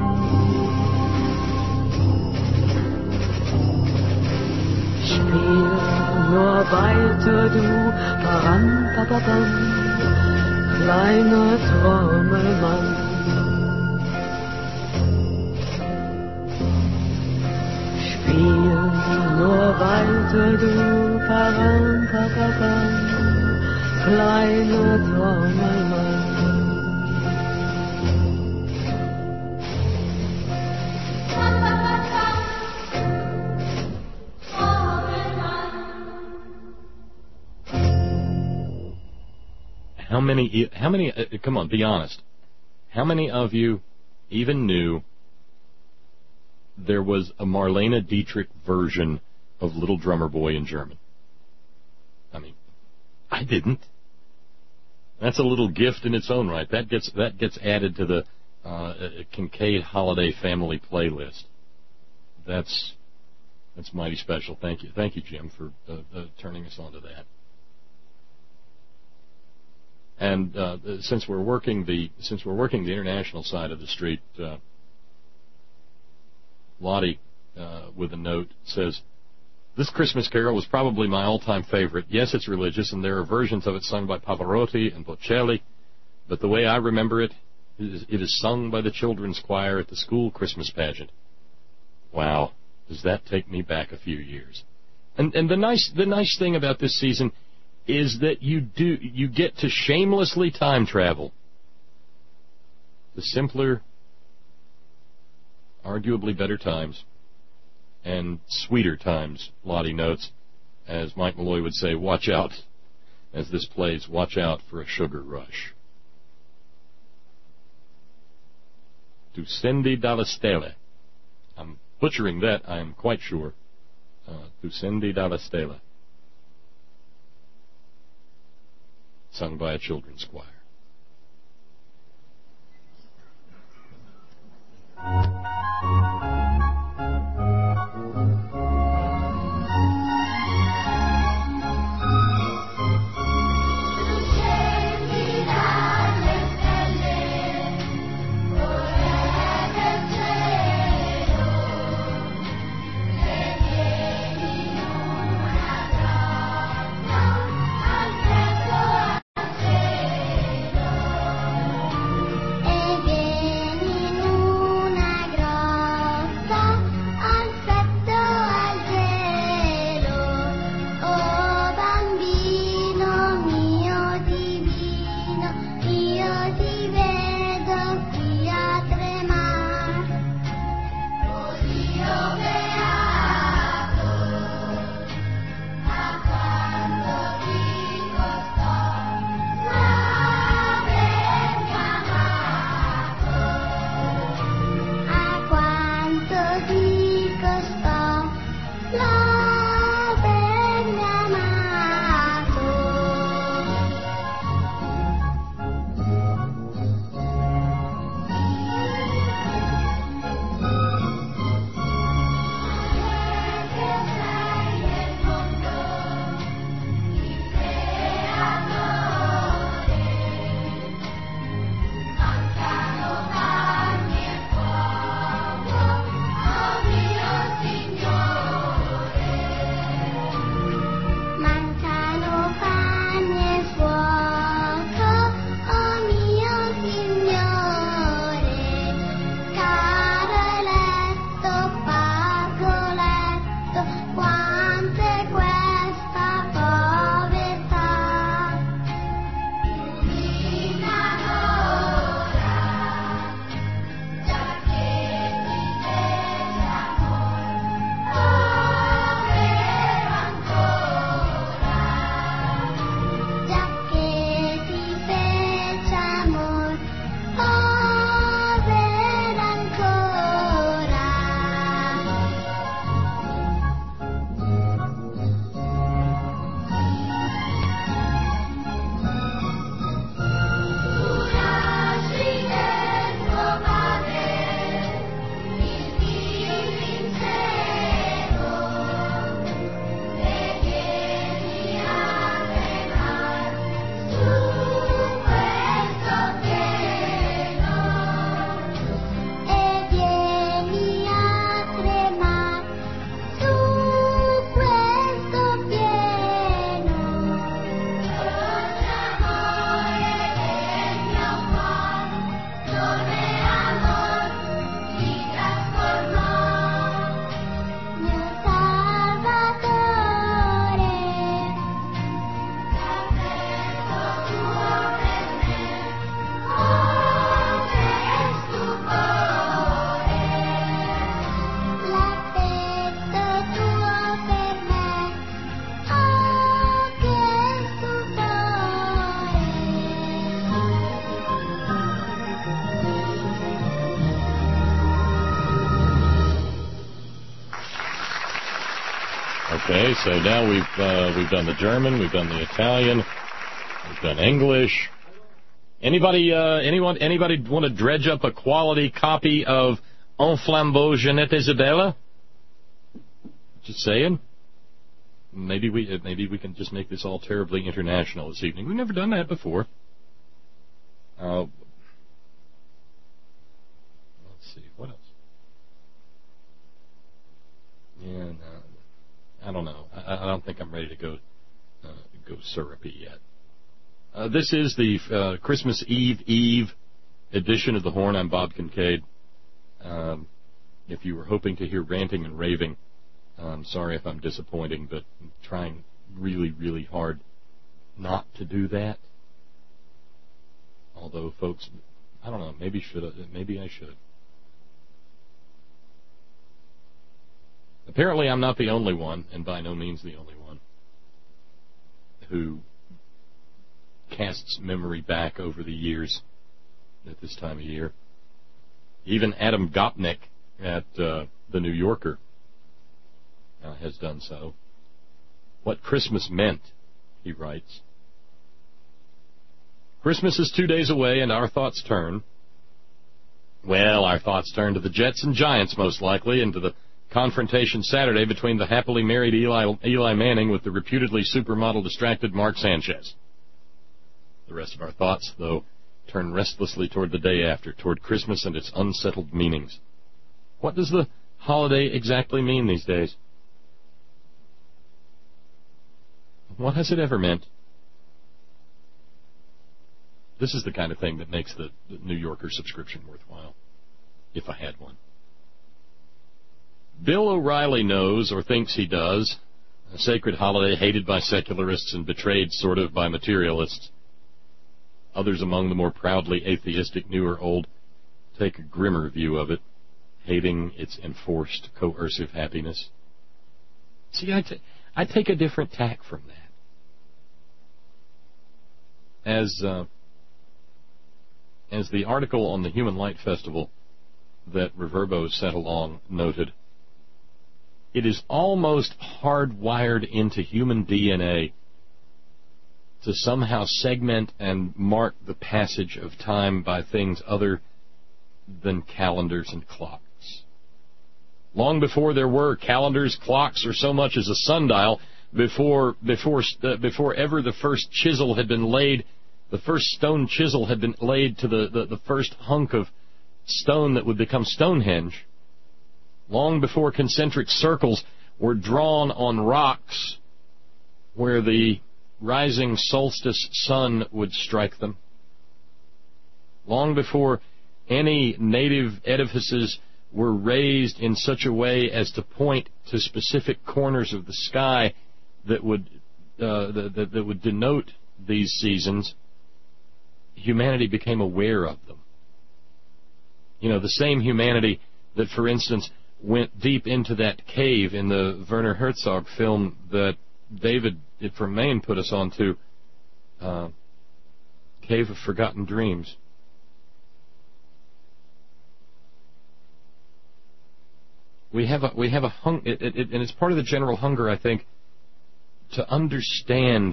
Spiel nur weiter du, param, papapam, kleiner Trommelmann. Spiel nur weiter du, param, papapam, kleiner Trommelmann. How many, come on, be honest. How many of you even knew there was a Marlene Dietrich version of Little Drummer Boy in German? I mean, I didn't. That's a little gift in its own right. That gets added to the Kincaid Holiday Family playlist. That's mighty special. Thank you, Jim, for turning us on to that. And since we're working the international side of the street, Lottie, with a note, says, "This Christmas carol was probably my all-time favorite. Yes, it's religious, and there are versions of it sung by Pavarotti and Bocelli, but the way I remember it is sung by the children's choir at the school Christmas pageant." Wow, does that take me back a few years? And the nice thing about this season is that you get to shamelessly time travel. The simpler, arguably better times, and sweeter times, Lottie notes, as Mike Malloy would say, watch out, as this plays, watch out for a sugar rush. Ducendi dalla Stella. I'm butchering that, I am quite sure. Ducendi dalla Stella. Sung by a children's choir. Okay, so now we've done the German, we've done the Italian, we've done English. Anybody want to dredge up a quality copy of Un Flambeau Jeanette Isabella? Just saying. Maybe we can just make this all terribly international this evening. We've never done that before. Let's see, what else? Yeah, no, I don't know. I don't think I'm ready to go syrupy yet. This is the Christmas Eve edition of The Horn. I'm Bob Kincaid. If you were hoping to hear ranting and raving, I'm sorry if I'm disappointing, but I'm trying really, really hard not to do that. Although, folks, I don't know, maybe I should. Apparently I'm not the only one, and by no means the only one, who casts memory back over the years at this time of year. Even Adam Gopnik at The New Yorker has done so. What Christmas meant, he writes. Christmas is 2 days away, and our thoughts turn. Well, our thoughts turn to the Jets and Giants, most likely, and to the confrontation Saturday between the happily married Eli Manning with the reputedly supermodel distracted Mark Sanchez. The rest of our thoughts, though, turn restlessly toward the day after, toward Christmas and its unsettled meanings. What does the holiday exactly mean these days? What has it ever meant? This is the kind of thing that makes the New Yorker subscription worthwhile, if I had one. Bill O'Reilly knows, or thinks he does, a sacred holiday hated by secularists and betrayed, sort of, by materialists. Others among the more proudly atheistic, new or old, take a grimmer view of it, hating its enforced, coercive happiness. See, I take a different tack from that. As the article on the Human Light Festival that Reverbo sent along noted, it is almost hardwired into human DNA to somehow segment and mark the passage of time by things other than calendars and clocks. Long before there were calendars, clocks, or so much as a sundial, before ever the first chisel had been laid, the first stone chisel had been laid to the first hunk of stone that would become Stonehenge, long before concentric circles were drawn on rocks where the rising solstice sun would strike them, long before any native edifices were raised in such a way as to point to specific corners of the sky that would denote these seasons, humanity became aware of them. You know, the same humanity that, for instance, went deep into that cave in the Werner Herzog film that David from Maine put us on to, Cave of Forgotten Dreams. We have a hunger, and it's part of the general hunger, I think, to understand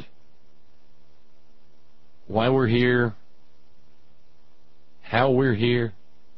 why we're here, how we're here.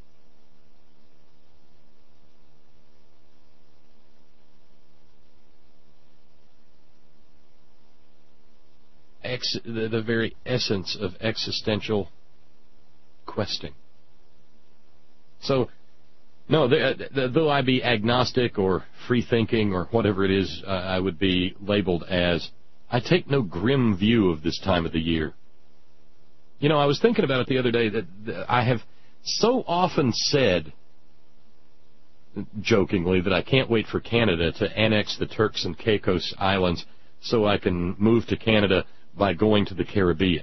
The very essence of existential questing. So, no, though I be agnostic or free-thinking or whatever it is I would be labeled as, I take no grim view of this time of the year. You know, I was thinking about it the other day that I have so often said, jokingly, that I can't wait for Canada to annex the Turks and Caicos Islands so I can move to Canada by going to the Caribbean.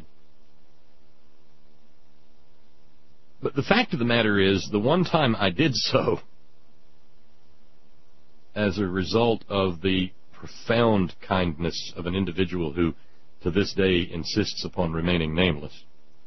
But the fact of the matter is, the one time I did so, as a result of the profound kindness of an individual who, to this day, insists upon remaining nameless,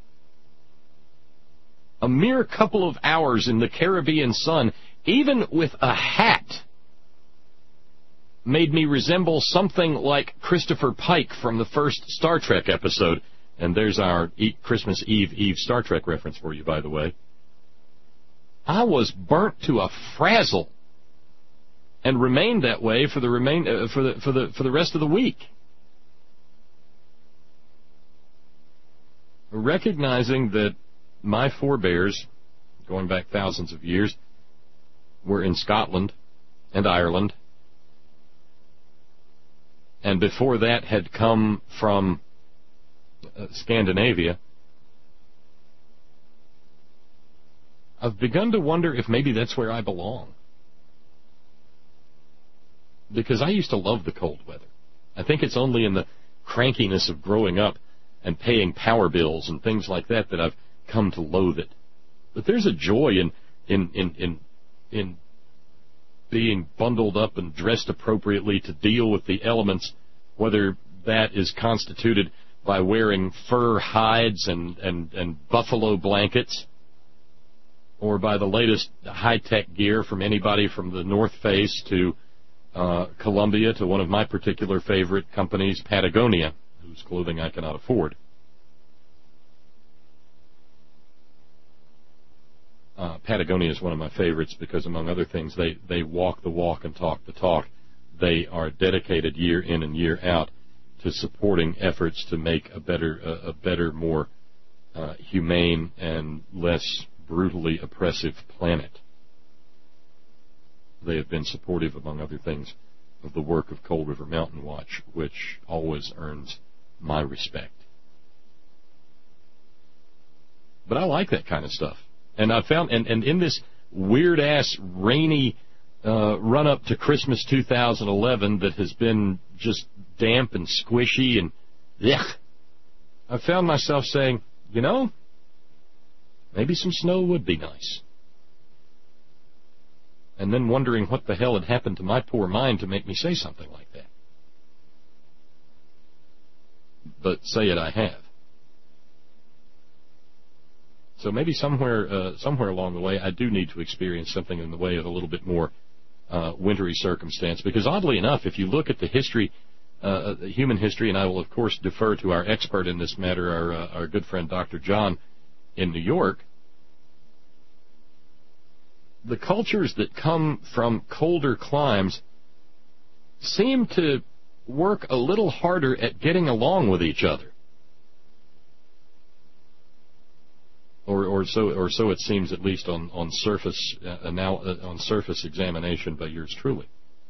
a mere couple of hours in the Caribbean sun, even with a hat, made me resemble something like Christopher Pike from the first Star Trek episode. And there's our Christmas Eve Star Trek reference for you, by the way. I was burnt to a frazzle and remained that way for the rest of the week. Recognizing that my forebears, going back thousands of years, were in Scotland and Ireland, and before that had come from Scandinavia, I've begun to wonder if maybe that's where I belong. Because I used to love the cold weather. I think it's only in the crankiness of growing up and paying power bills and things like that that I've come to loathe it. But there's a joy in being bundled up and dressed appropriately to deal with the elements, whether that is constituted by wearing fur hides and buffalo blankets, or by the latest high-tech gear from anybody from the North Face to Columbia to one of my particular favorite companies, Patagonia, whose clothing I cannot afford. Patagonia is one of my favorites because, among other things, they walk the walk and talk the talk. They are dedicated year in and year out to supporting efforts to make a better, more humane and less brutally oppressive planet. They have been supportive, among other things, of the work of Cold River Mountain Watch, which always earns my respect. But I like that kind of stuff. And I found, and in this weird-ass, rainy run-up to Christmas 2011 that has been just damp and squishy and yuck, I found myself saying, you know, maybe some snow would be nice. And then wondering what the hell had happened to my poor mind to make me say something like that. But say it I have. So maybe somewhere along the way I do need to experience something in the way of a little bit more wintry circumstance. Because oddly enough, if you look at the history, human history, and I will of course defer to our expert in this matter, our good friend Dr. John in New York, the cultures that come from colder climes seem to work a little harder at getting along with each other. Or so it seems, at least on surface examination by yours truly.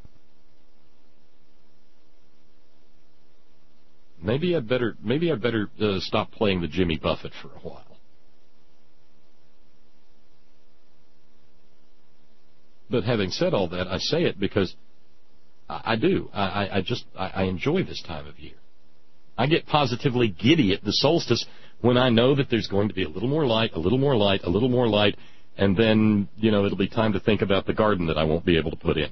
Maybe I'd better stop playing the Jimmy Buffett for a while. But having said all that, I say it because I do. I enjoy this time of year. I get positively giddy at the solstice when I know that there's going to be a little more light, a little more light, a little more light, and then, you know, it'll be time to think about the garden that I won't be able to put in.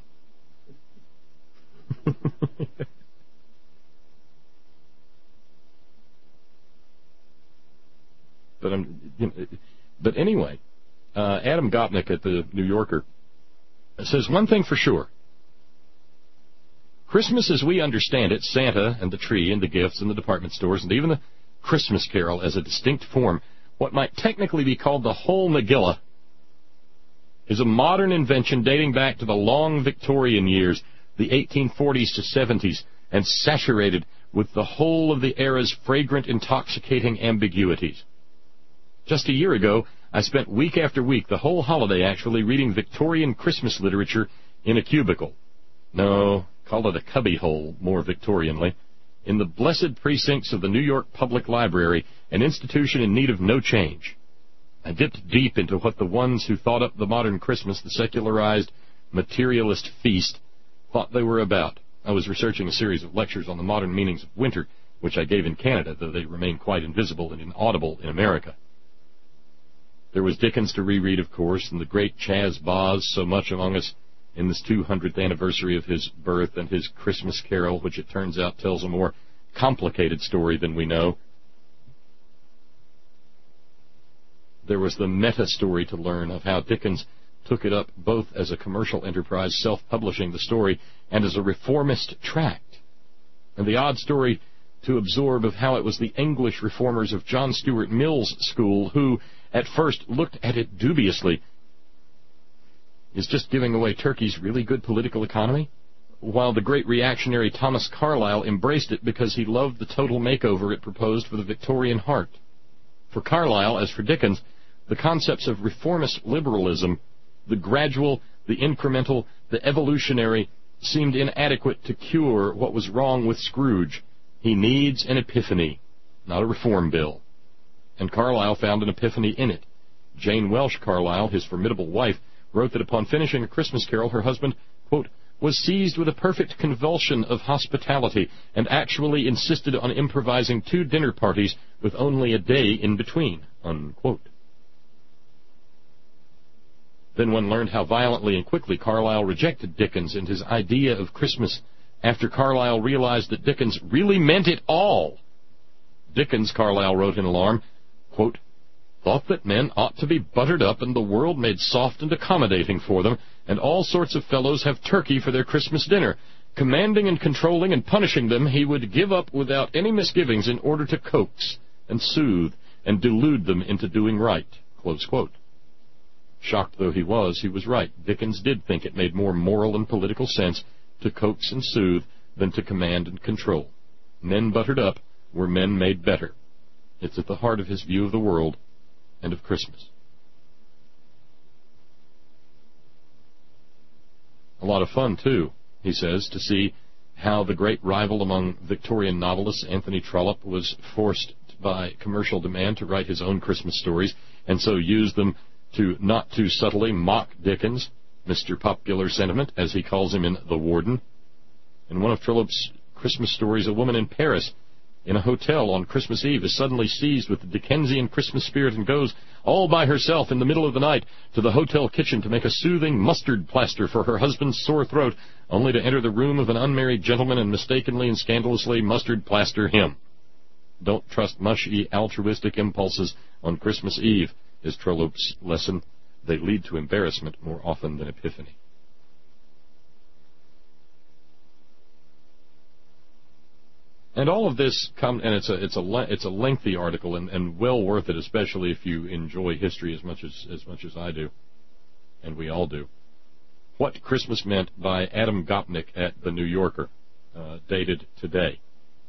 But anyway, Adam Gopnik at the New Yorker says, one thing for sure. Christmas as we understand it, Santa and the tree and the gifts and the department stores and even the Christmas carol as a distinct form, what might technically be called the whole Megillah, is a modern invention dating back to the long Victorian years, the 1840s to 70s, and saturated with the whole of the era's fragrant, intoxicating ambiguities. Just a year ago, I spent week after week, the whole holiday actually, reading Victorian Christmas literature in a cubicle. No, call it a cubbyhole, more Victorianly, in the blessed precincts of the New York Public Library, an institution in need of no change. I dipped deep into what the ones who thought up the modern Christmas, the secularized, materialist feast, thought they were about. I was researching a series of lectures on the modern meanings of winter, which I gave in Canada, though they remain quite invisible and inaudible in America. There was Dickens to reread, of course, and the great Chaz Boz, so much among us in this 200th anniversary of his birth, and his Christmas Carol, which it turns out tells a more complicated story than we know. There was the meta-story to learn of how Dickens took it up both as a commercial enterprise, self-publishing the story, and as a reformist tract. And the odd story to absorb of how it was the English reformers of John Stuart Mill's school who, at first, looked at it dubiously. Is just giving away Turkey's really good political economy? While the great reactionary Thomas Carlyle embraced it because he loved the total makeover it proposed for the Victorian heart. For Carlyle, as for Dickens, the concepts of reformist liberalism, the gradual, the incremental, the evolutionary, seemed inadequate to cure what was wrong with Scrooge. He needs an epiphany, not a reform bill. And Carlyle found an epiphany in it. Jane Welsh Carlyle, his formidable wife, wrote that upon finishing A Christmas Carol, her husband, quote, was seized with a perfect convulsion of hospitality and actually insisted on improvising 2 dinner parties with only a day in between, unquote. Then one learned how violently and quickly Carlyle rejected Dickens and his idea of Christmas after Carlyle realized that Dickens really meant it all. Dickens, Carlyle wrote in alarm, quote, thought that men ought to be buttered up and the world made soft and accommodating for them, and all sorts of fellows have turkey for their Christmas dinner. Commanding and controlling and punishing them, he would give up without any misgivings in order to coax and soothe and delude them into doing right, close quote. Shocked though he was right. Dickens did think it made more moral and political sense to coax and soothe than to command and control. Men buttered up were men made better. It's at the heart of his view of the world and of Christmas. A lot of fun, too, he says, to see how the great rival among Victorian novelists, Anthony Trollope, was forced by commercial demand to write his own Christmas stories, and so used them to not too subtly mock Dickens, Mr. Popular Sentiment, as he calls him in The Warden. In one of Trollope's Christmas stories, a woman in Paris in a hotel on Christmas Eve is suddenly seized with the Dickensian Christmas spirit and goes, all by herself in the middle of the night, to the hotel kitchen to make a soothing mustard plaster for her husband's sore throat, only to enter the room of an unmarried gentleman and mistakenly and scandalously mustard plaster him. Don't trust mushy, altruistic impulses on Christmas Eve, is Trollope's lesson. They lead to embarrassment more often than epiphany. And all of this and it's a lengthy article and well worth it, especially if you enjoy history as much as I do, and we all do. What Christmas Meant by Adam Gopnik at The New Yorker, dated today.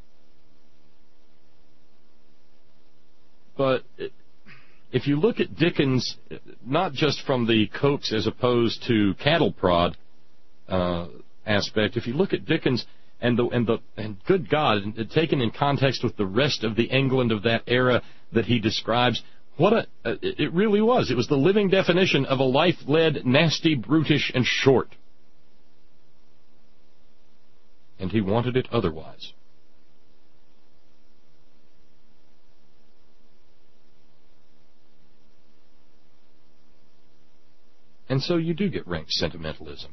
But if you look at Dickens, not just from the coax as opposed to cattle prod aspect, if you look at Dickens and good God, taken in context with the rest of the England of that era that he describes, it really was. It was the living definition of a life led nasty, brutish, and short. And he wanted it otherwise. And so you do get rank sentimentalism.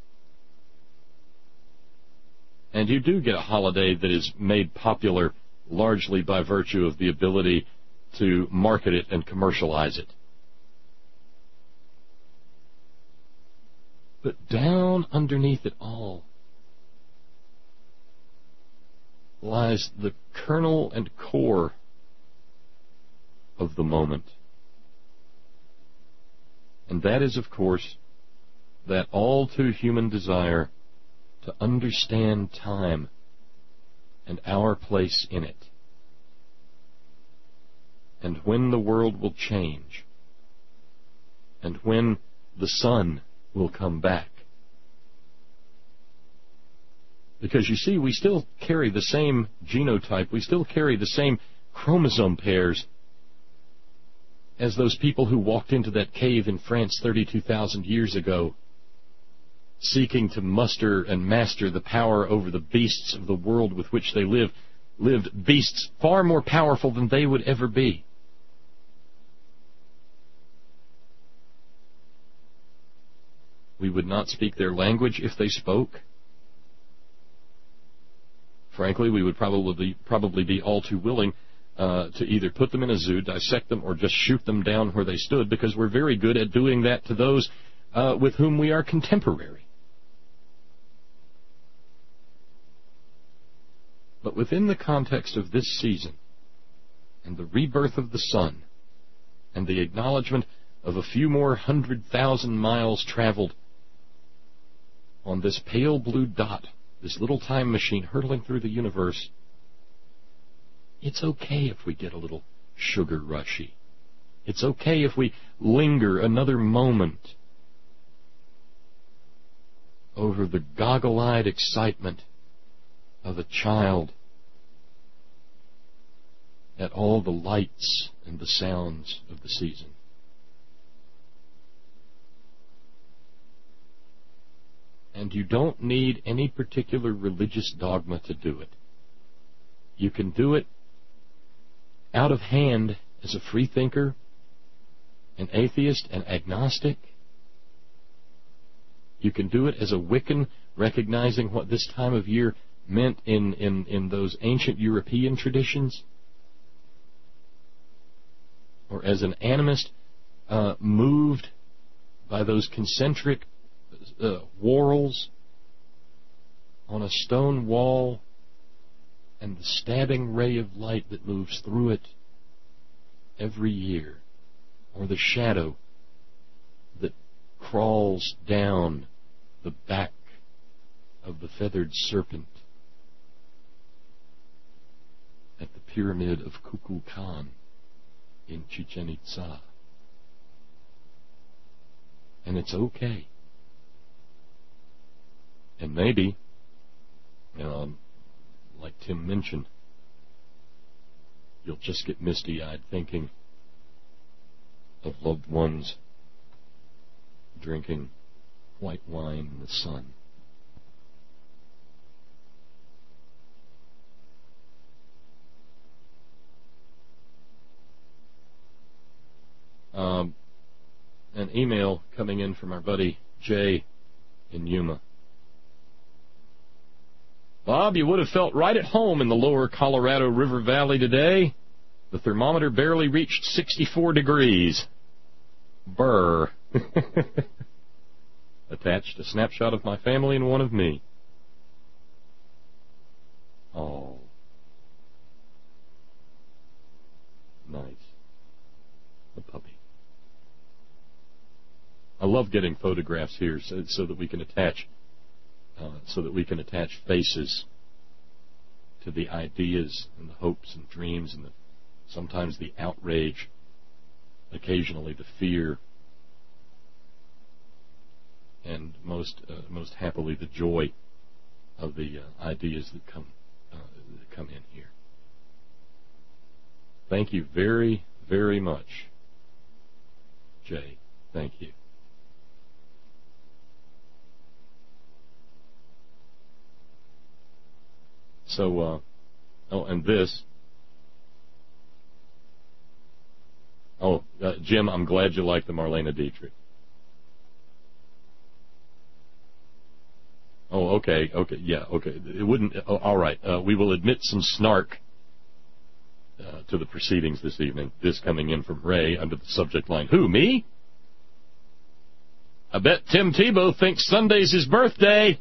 And you do get a holiday that is made popular largely by virtue of the ability to market it and commercialize it. But down underneath it all lies the kernel and core of the moment. And that is, of course, that all too human desire to understand time and our place in it, and when the world will change, and when the sun will come back. Because you see, we still carry the same genotype, we still carry the same chromosome pairs as those people who walked into that cave in France 32,000 years ago, seeking to muster and master the power over the beasts of the world with which they lived beasts far more powerful than they would ever be. We would not speak their language if they spoke. Frankly, we would probably be all too willing to either put them in a zoo, dissect them, or just shoot them down where they stood, because we're very good at doing that to those with whom we are contemporary. But within the context of this season, and the rebirth of the sun, and the acknowledgement of a few more 100,000 miles traveled on this pale blue dot, this little time machine hurtling through the universe, it's okay if we get a little sugar rushy. It's okay if we linger another moment over the goggle-eyed excitement of a child at all the lights and the sounds of the season. And you don't need any particular religious dogma to do it. You can do it out of hand as a free thinker, an atheist, an agnostic. You can do it as a Wiccan, recognizing what this time of year meant in those ancient European traditions. Or as an animist, moved by those concentric whorls on a stone wall and the stabbing ray of light that moves through it every year, or the shadow that crawls down the back of the feathered serpent at the pyramid of Kukulkan in Chichen Itza. And it's okay. And maybe, like Tim mentioned, you'll just get misty-eyed thinking of loved ones drinking white wine in the sun. An email coming in from our buddy Jay in Yuma. Bob, you would have felt right at home in the lower Colorado River Valley today. The thermometer barely reached 64 degrees. Brr. Attached a snapshot of my family and one of me. Oh. Nice. A puppy. I love getting photographs here so that we can attach faces to the ideas and the hopes and dreams and sometimes the outrage, occasionally the fear, and most happily the joy of the ideas that come in here. Thank you very, very much, Jay. Thank you. So, and this. Jim, I'm glad you like the Marlena Dietrich. Oh, okay, yeah, okay. It wouldn't. Oh, all right. We will admit some snark to the proceedings this evening. This coming in from Ray under the subject line, "Who, me? I bet Tim Tebow thinks Sunday's his birthday."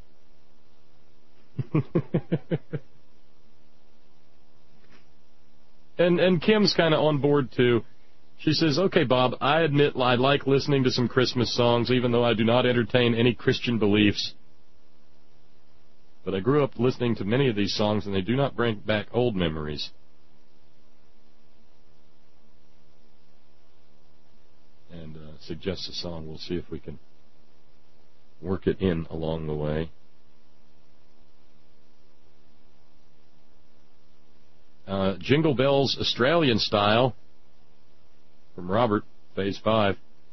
And Kim's kind of on board too. She says, "Okay, Bob, I admit I like listening to some Christmas songs, even though I do not entertain any Christian beliefs. But I grew up listening to many of these songs, and they do not bring back old memories." And suggests a song. We'll see if we can work it in along the way. Jingle Bells Australian Style from Robert, Phase 5.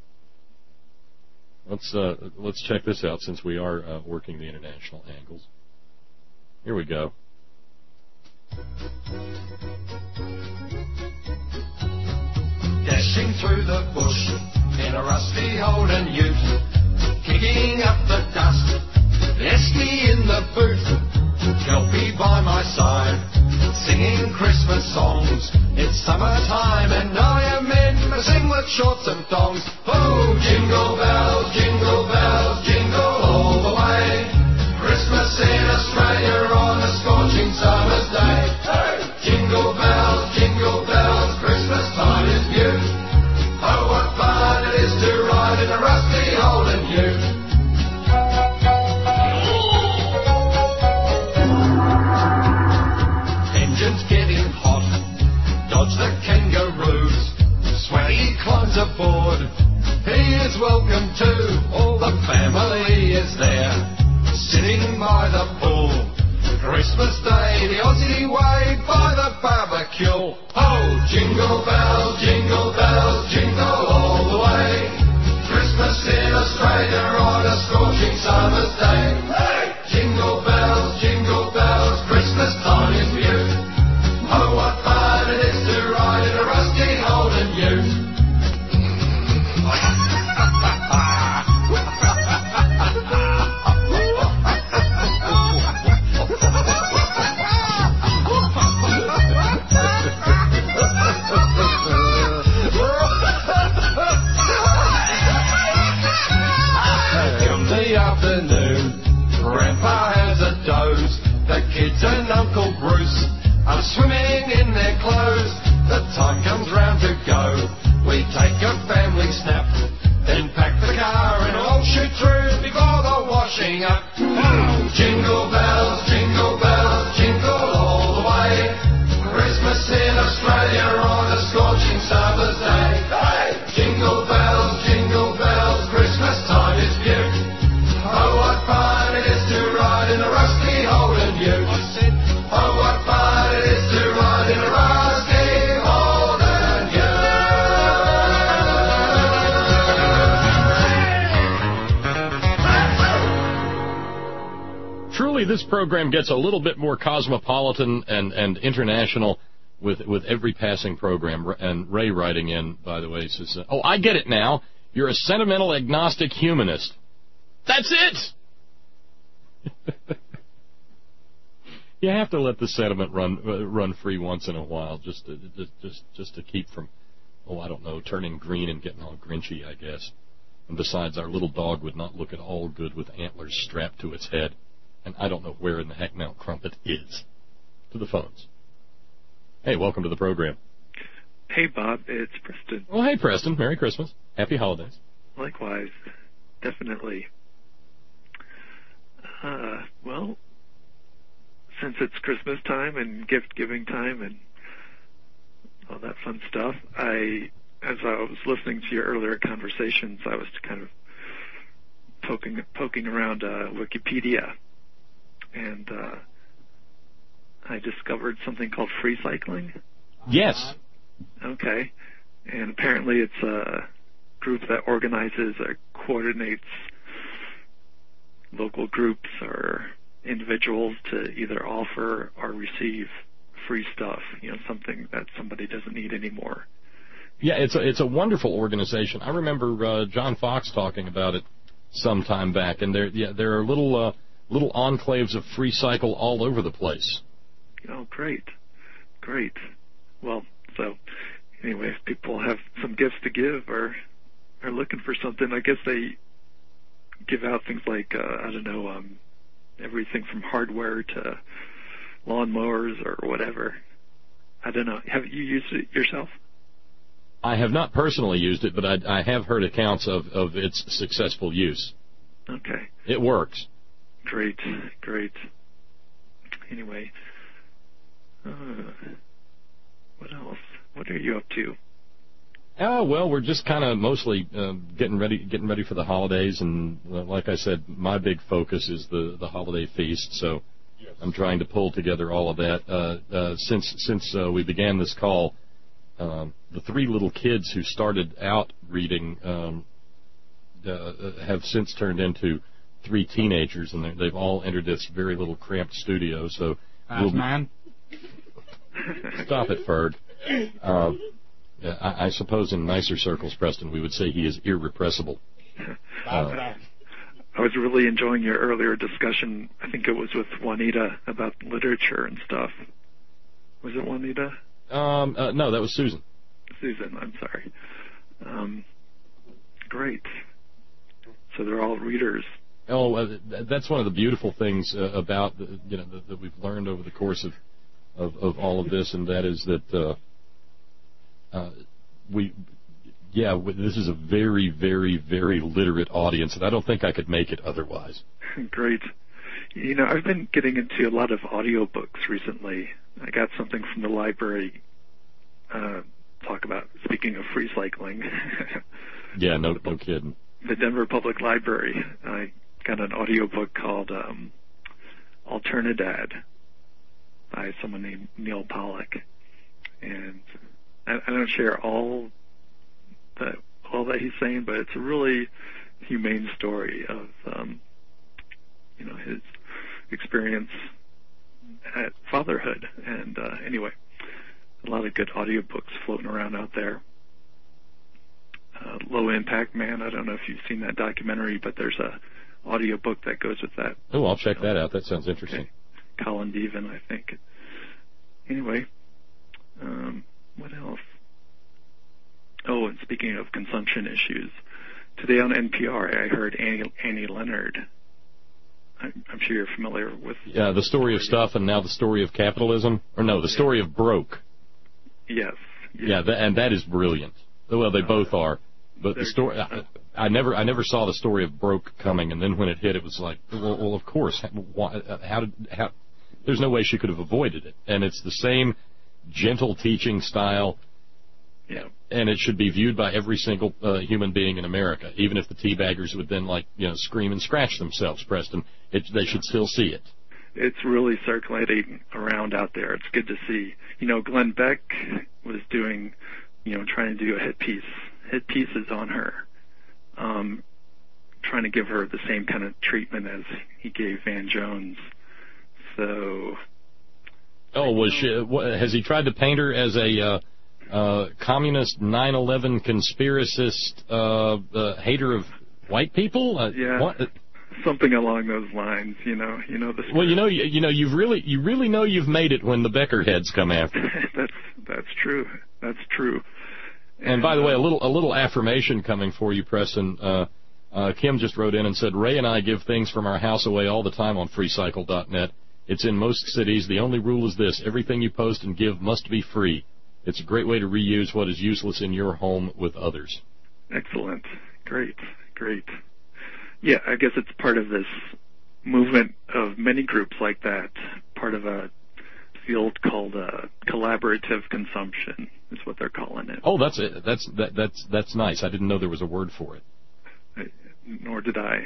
Let's check this out since we are working the international angles. Here we go. Dashing through the bush in a rusty Holden ute, kicking up the dust, Esky in the boot, Kelpie by my side, singing Christmas songs. It's summertime and I am in, sing with shorts and thongs. Oh, jingle bells, jingle by the pool. Christmas Day, the Aussie way, by the barbecue. Oh, jingle bells, jingle all the way. Christmas in Australia on a scorching summer's day. Hey! Jingle bells, Christmas time is here. Oh, what fun it is to ride in a rusty Holden ute. Afternoon, Grandpa has a doze. The kids and Uncle Bruce are swimming in their clothes. The time comes round to go. We take a family snap, then pack the car and all shoot through before the washing up. Oh, jingle bells, jingle all the way. Christmas in Australia on a scorching summer's day. Hey! Jingle bells, Christmas time is beautiful. Oh, what fun it is to ride in a rusty Holden ute. Oh, what fun it is to ride in a rusty Holden ute. Truly, this program gets a little bit more cosmopolitan and international with every passing program. And Ray writing in, by the way, says, oh, I get it now. You're a sentimental agnostic humanist. That's it. You have to let the sentiment run free once in a while, just to keep from, I don't know, turning green and getting all grinchy, I guess. And besides, our little dog would not look at all good with antlers strapped to its head, and I don't know where in the heck Mount Crumpet is. To the phones. Hey, welcome to the program. Hey, Bob, it's Preston. Well, hey, Preston. Merry Christmas. Happy holidays. Likewise. Definitely. Well, since it's Christmas time and gift-giving time and all that fun stuff, as I was listening to your earlier conversations, I was kind of poking around Wikipedia, and I discovered something called free cycling. Yes. Okay. And apparently it's a group that organizes or coordinates local groups or individuals to either offer or receive free stuff, something that somebody doesn't need anymore. Yeah, it's a wonderful organization. I remember John Fox talking about it some time back, and there are little enclaves of free cycle all over the place. Oh, great. Well, so anyway, if people have some gifts to give or are looking for something, I guess they give out things like, everything from hardware to lawnmowers or whatever. I don't know. Have you used it yourself? I have not personally used it, but I have heard accounts of its successful use. Okay. It works. Great. Anyway, what else? What are you up to? Oh, well, we're just kind of mostly getting ready for the holidays, and like I said, my big focus is the holiday feast. So yes. I'm trying to pull together all of that. Since we began this call, the three little kids who started out reading have since turned into three teenagers, and they've all entered this very little cramped studio. So man. Stop it, Ferg. I suppose in nicer circles, Preston, we would say he is irrepressible. I was really enjoying your earlier discussion. I think it was with Juanita about literature and stuff. Was it Juanita? No, that was Susan. Susan, I'm sorry. Great. So they're all readers. Oh, that's one of the beautiful things about that we've learned over the course of all of this, and that is that this is a very, very, very literate audience, and I don't think I could make it otherwise. Great. I've been getting into a lot of audiobooks recently. I got something from the library. Speaking of free cycling. Yeah, no kidding. The Denver Public Library. I got an audiobook called Trinidad by someone named Neil Pollock. And I don't share all that he's saying, but it's a really humane story of his experience at fatherhood. And anyway, a lot of good audiobooks floating around out there. Low Impact Man, I don't know if you've seen that documentary, but there's a audiobook that goes with that. Oh, I'll check that out. That sounds interesting. Okay. Colin Devin, I think. Anyway, what else? Oh, and speaking of consumption issues, today on NPR I heard Annie Leonard. I'm sure you're familiar with... Yeah, the story of stuff and now the story of capitalism. Or no, the story of broke. Yes. Yeah, and that is brilliant. Well, they both are. But the story... I never saw the story of broke coming, and then when it hit, it was like, well, of course. How there's no way she could have avoided it. And it's the same gentle teaching style. Yeah. And it should be viewed by every single human being in America, even if the teabaggers would then, scream and scratch themselves, Preston. They should still see it. It's really circulating around out there. It's good to see. Glenn Beck was doing, trying to do a hit pieces on her, trying to give her the same kind of treatment as he gave Van Jones. So. Oh, has he tried to paint her as a communist 9/11 conspiracist hater of white people? Yeah, something along those lines. Well, you really know you've made it when the Becker heads come after. That's true. That's true. And by the way, a little affirmation coming for you, Preston. Kim just wrote in and said, Ray and I give things from our house away all the time on freecycle.net. It's in most cities. The only rule is this: everything you post and give must be free. It's a great way to reuse what is useless in your home with others. Excellent. Great. Yeah, I guess it's part of this movement of many groups like that, part of a field called collaborative consumption is what they're calling it. Oh, that's it. That's nice. I didn't know there was a word for it. Nor did I.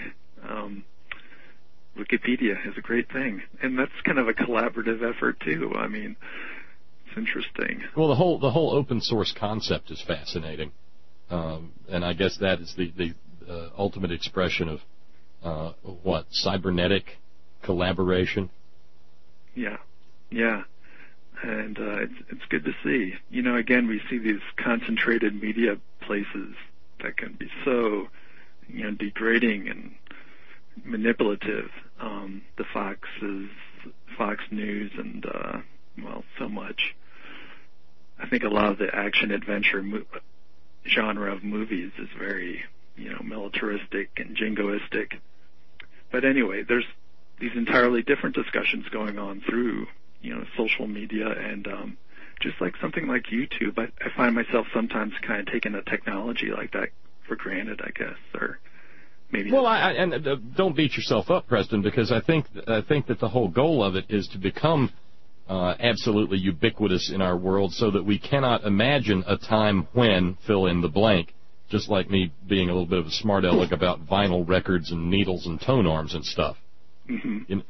Wikipedia is a great thing, and that's kind of a collaborative effort too. I mean, it's interesting. Well, the whole open source concept is fascinating, and I guess that is the ultimate expression of cybernetic collaboration. Yeah, and it's good to see. Again, we see these concentrated media places that can be so, degrading and manipulative. The Fox News, and so much. I think a lot of the action adventure genre of movies is very, militaristic and jingoistic. But anyway, there's these entirely different discussions going on through, social media, and just like something like YouTube, I find myself sometimes kind of taking a technology like that for granted, I guess, or maybe. Well, don't beat yourself up, Preston, because I think that the whole goal of it is to become absolutely ubiquitous in our world, so that we cannot imagine a time when fill in the blank. Just like me being a little bit of a smart aleck about vinyl records and needles and tone arms and stuff. Mm-hmm.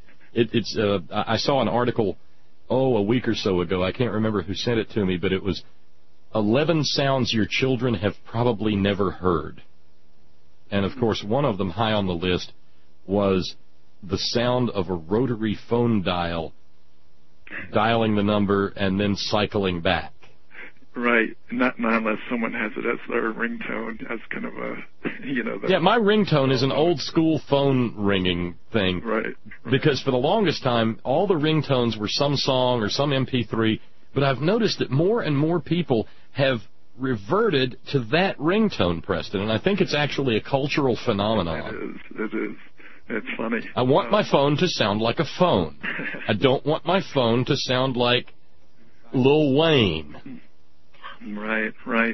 I saw an article, a week or so ago. I can't remember who sent it to me, but it was 11 sounds your children have probably never heard. And, of course, one of them high on the list was the sound of a rotary phone dial dialing the number and then cycling back. Right, not unless someone has it as their ringtone, as kind of a, Yeah, my ringtone is an old-school phone ringing thing. Right. Because for the longest time, all the ringtones were some song or some MP3, but I've noticed that more and more people have reverted to that ringtone, Preston, and I think it's actually a cultural phenomenon. It is. It's funny. I want my phone to sound like a phone. I don't want my phone to sound like Lil Wayne. Right.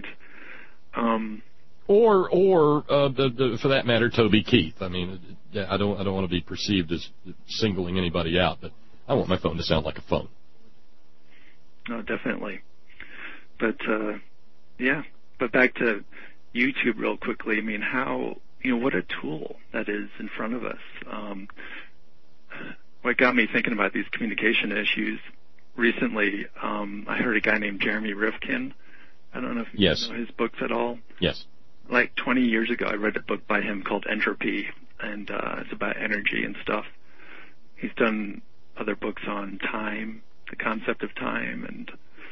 Or for that matter, Toby Keith. I mean, I don't want to be perceived as singling anybody out, but I want my phone to sound like a phone. No, definitely. But but back to YouTube real quickly. I mean, what a tool that is in front of us. what got me thinking about these communication issues recently, I heard a guy named Jeremy Rifkin. I don't know if you know his books at all. Yes. Like 20 years ago, I read a book by him called Entropy, and it's about energy and stuff. He's done other books on time, the concept of time, and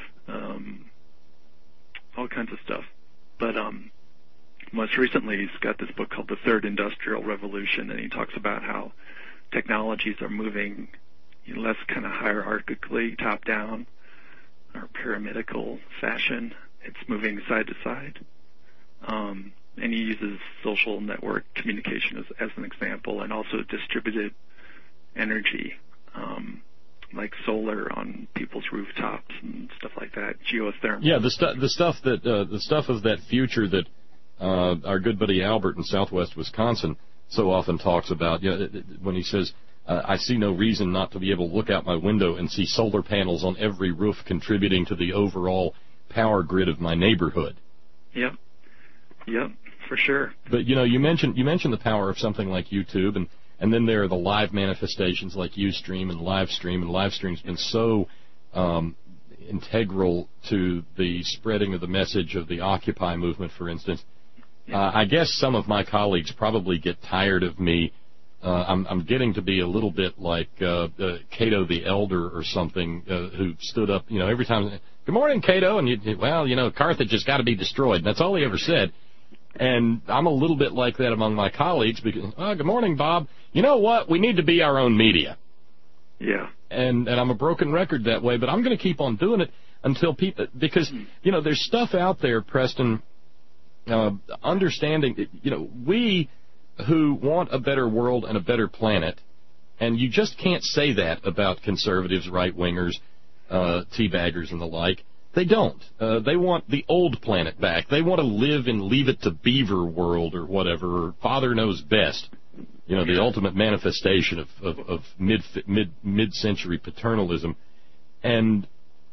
all kinds of stuff. But most recently, he's got this book called The Third Industrial Revolution, and he talks about how technologies are moving less kind of hierarchically, top-down, or pyramidical fashion. It's moving side to side. And he uses social network communication as an example, and also distributed energy, like solar on people's rooftops and stuff like that, geothermal. Yeah, the stuff of that future that our good buddy Albert in Southwest Wisconsin so often talks about. When he says, "I see no reason not to be able to look out my window and see solar panels on every roof contributing to the overall power grid of my neighborhood." Yep, for sure. But you mentioned the power of something like YouTube, and then there are the live manifestations like Ustream and Livestream, and Livestream's been so integral to the spreading of the message of the Occupy movement, for instance. I guess some of my colleagues probably get tired of me. I'm getting to be a little bit like Cato the Elder or something, who stood up, every time, "Good morning, Cato," and Carthage has got to be destroyed. And that's all he ever said. And I'm a little bit like that among my colleagues because, "Good morning, Bob. You know what? We need to be our own media." Yeah. And I'm a broken record that way, but I'm going to keep on doing it until people, because, there's stuff out there, Preston, understanding, we who want a better world and a better planet, and you just can't say that about conservatives, right-wingers, teabaggers, and the like. They don't. They want the old planet back. They want to live in Leave It to Beaver world or whatever, or Father Knows Best. The ultimate manifestation of mid-century paternalism. And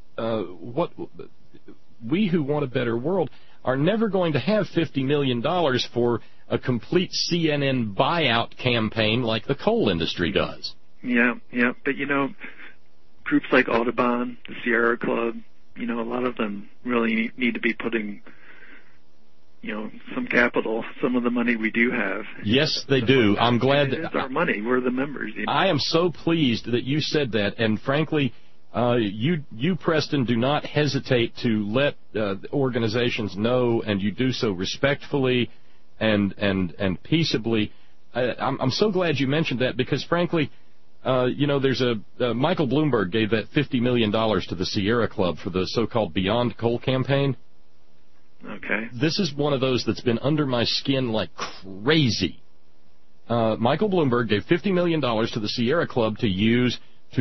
we who want a better world are never going to have $50 million for a complete CNN buyout campaign like the coal industry does. Yeah. But, groups like Audubon, the Sierra Club, a lot of them really need to be putting, some capital, some of the money we do have. Yes, they do. I'm glad that it's our money. We're the members. I am so pleased that you said that, and frankly, you, Preston, do not hesitate to let organizations know, and you do so respectfully and peaceably. I'm so glad you mentioned that because, frankly, there's Michael Bloomberg gave that $50 million to the Sierra Club for the so-called Beyond Coal campaign. Okay. This is one of those that's been under my skin like crazy. Michael Bloomberg gave $50 million to the Sierra Club to use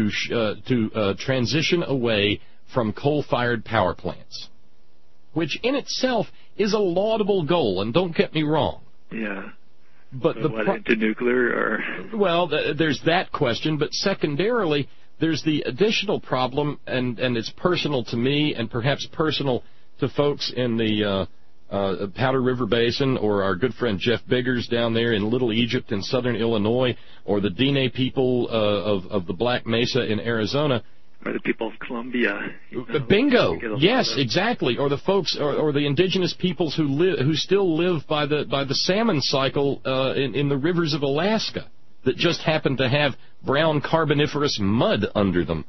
to transition away from coal-fired power plants, which in itself is a laudable goal, and don't get me wrong. Yeah. But into nuclear, or? Well, there's that question, but secondarily, there's the additional problem, and it's personal to me, and perhaps personal to folks in the Powder River Basin, or our good friend Jeff Biggers down there in Little Egypt in southern Illinois, or the Diné people of the Black Mesa in Arizona. Or the people of Colombia. Bingo. Yes, exactly. Or the folks, or the indigenous peoples who still live by the salmon cycle in the rivers of Alaska that just happen to have brown carboniferous mud under them.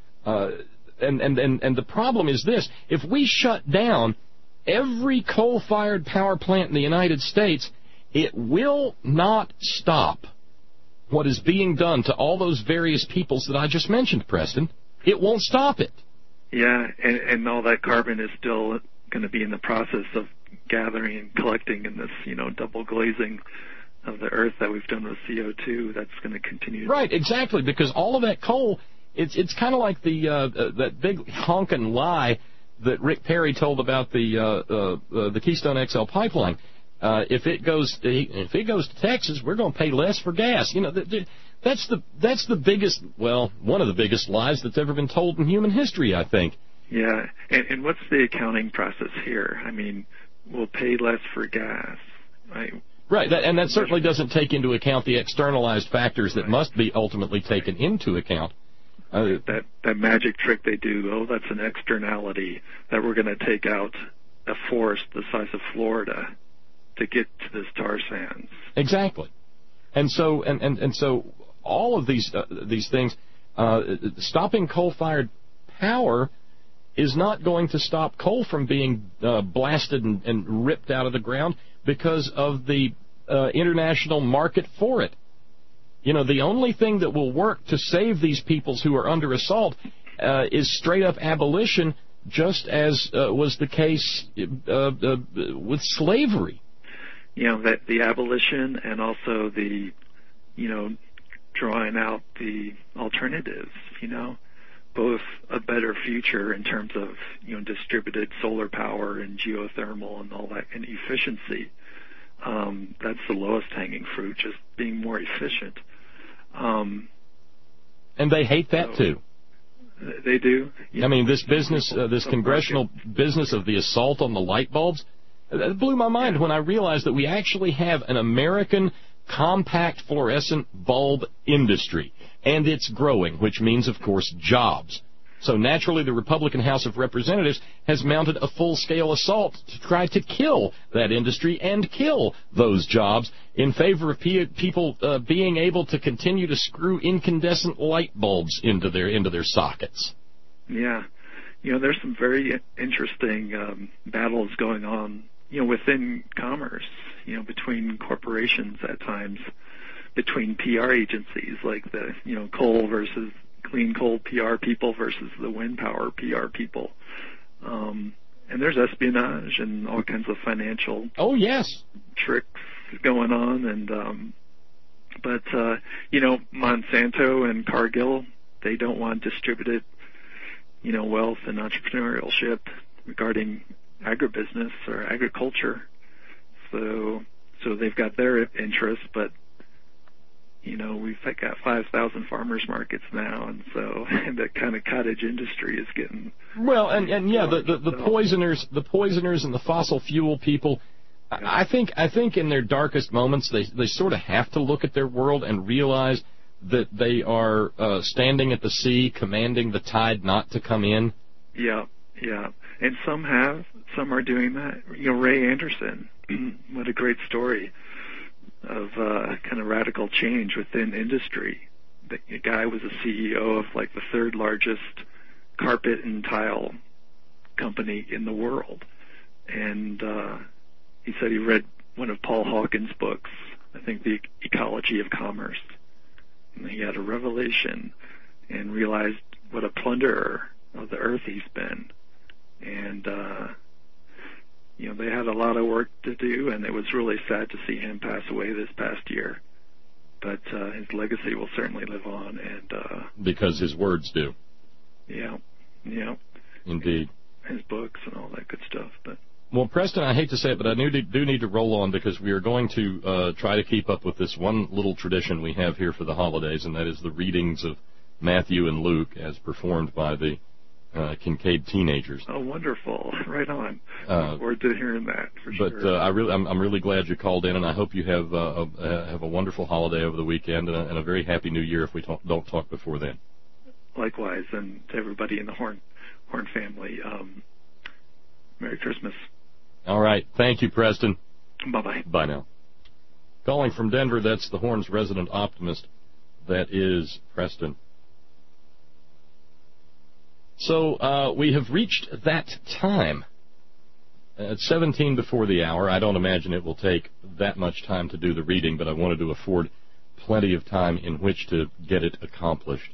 And the problem is this: if we shut down every coal-fired power plant in the United States, it will not stop what is being done to all those various peoples that I just mentioned, Preston. It won't stop it. Yeah, and all that carbon is still going to be in the process of gathering and collecting in this, double glazing of the earth that we've done with CO2. That's going to continue. Right, exactly, because all of that coal, it's kind of like that big honkin' lie that Rick Perry told about the Keystone XL pipeline. If it goes to Texas, we're going to pay less for gas. That's the biggest, one of the biggest lies that's ever been told in human history, I think. Yeah, and what's the accounting process here? I mean, we'll pay less for gas, right? Right, and that certainly doesn't take into account the externalized factors that must be ultimately taken into account. That magic trick they do, that's an externality that we're going to take out a forest the size of Florida to get to the tar sands. Exactly. And so all of these things, stopping coal-fired power is not going to stop coal from being blasted and ripped out of the ground because of the international market for it. You know, the only thing that will work to save these peoples who are under assault is straight-up abolition, just as was the case with slavery. You know, that the abolition and also the, you know, drawing out the alternatives, you know, both a better future in terms of, you know, distributed solar power and geothermal and all that, and efficiency. That's the lowest hanging fruit, just being more efficient. And they hate that too. They do. I mean, this business, this congressional business of the assault on the light bulbs, that blew my mind when I realized that we actually have an American compact fluorescent bulb industry, and it's growing, which means, of course, jobs. So naturally, the Republican House of Representatives has mounted a full-scale assault to try to kill that industry and kill those jobs in favor of people being able to continue to screw incandescent light bulbs into their sockets. Yeah. You know, there's some very interesting battles going on, you know, within commerce, you know, between corporations at times, between PR agencies like the, you know, coal versus clean coal PR people versus the wind power PR people. And there's espionage and all kinds of financial tricks going on. And but you know, Monsanto and Cargill, they don't want distributed, you know, wealth and entrepreneurship regarding agribusiness or agriculture. So they've got their interests, but you know, we've got 5,000 farmers markets now, and so the kind of cottage industry is getting the poisoners and the fossil fuel people. I think in their darkest moments they sort of have to look at their world and realize that they are standing at the sea, commanding the tide not to come in. Yeah, and some are doing that. You know, Ray Anderson, what a great story of kind of radical change within industry. The guy was a CEO of like the third largest carpet and tile company in the world, and he said he read one of Paul Hawkins' books, I think The Ecology of Commerce, and he had a revelation and realized what a plunderer of the earth he's been, and you know, they had a lot of work to do, and it was really sad to see him pass away this past year. But his legacy will certainly live on, and because his words do. Yeah. Indeed. His books and all that good stuff. But well, Preston, I hate to say it, but I do need to roll on because we are going to try to keep up with this one little tradition we have here for the holidays, and that is the readings of Matthew and Luke as performed by the Kincaid teenagers. Oh, wonderful! Right on. Look forward to hearing that for sure. But I'm really glad you called in, and I hope you have a wonderful holiday over the weekend and a very happy New Year if we don't talk before then. Likewise, and to everybody in the Horn family, Merry Christmas. All right, thank you, Preston. Bye-bye. Bye now. Calling from Denver, that's the Horn's resident optimist. That is Preston. So we have reached that time. At 17 before the hour. I don't imagine it will take that much time to do the reading, but I wanted to afford plenty of time in which to get it accomplished.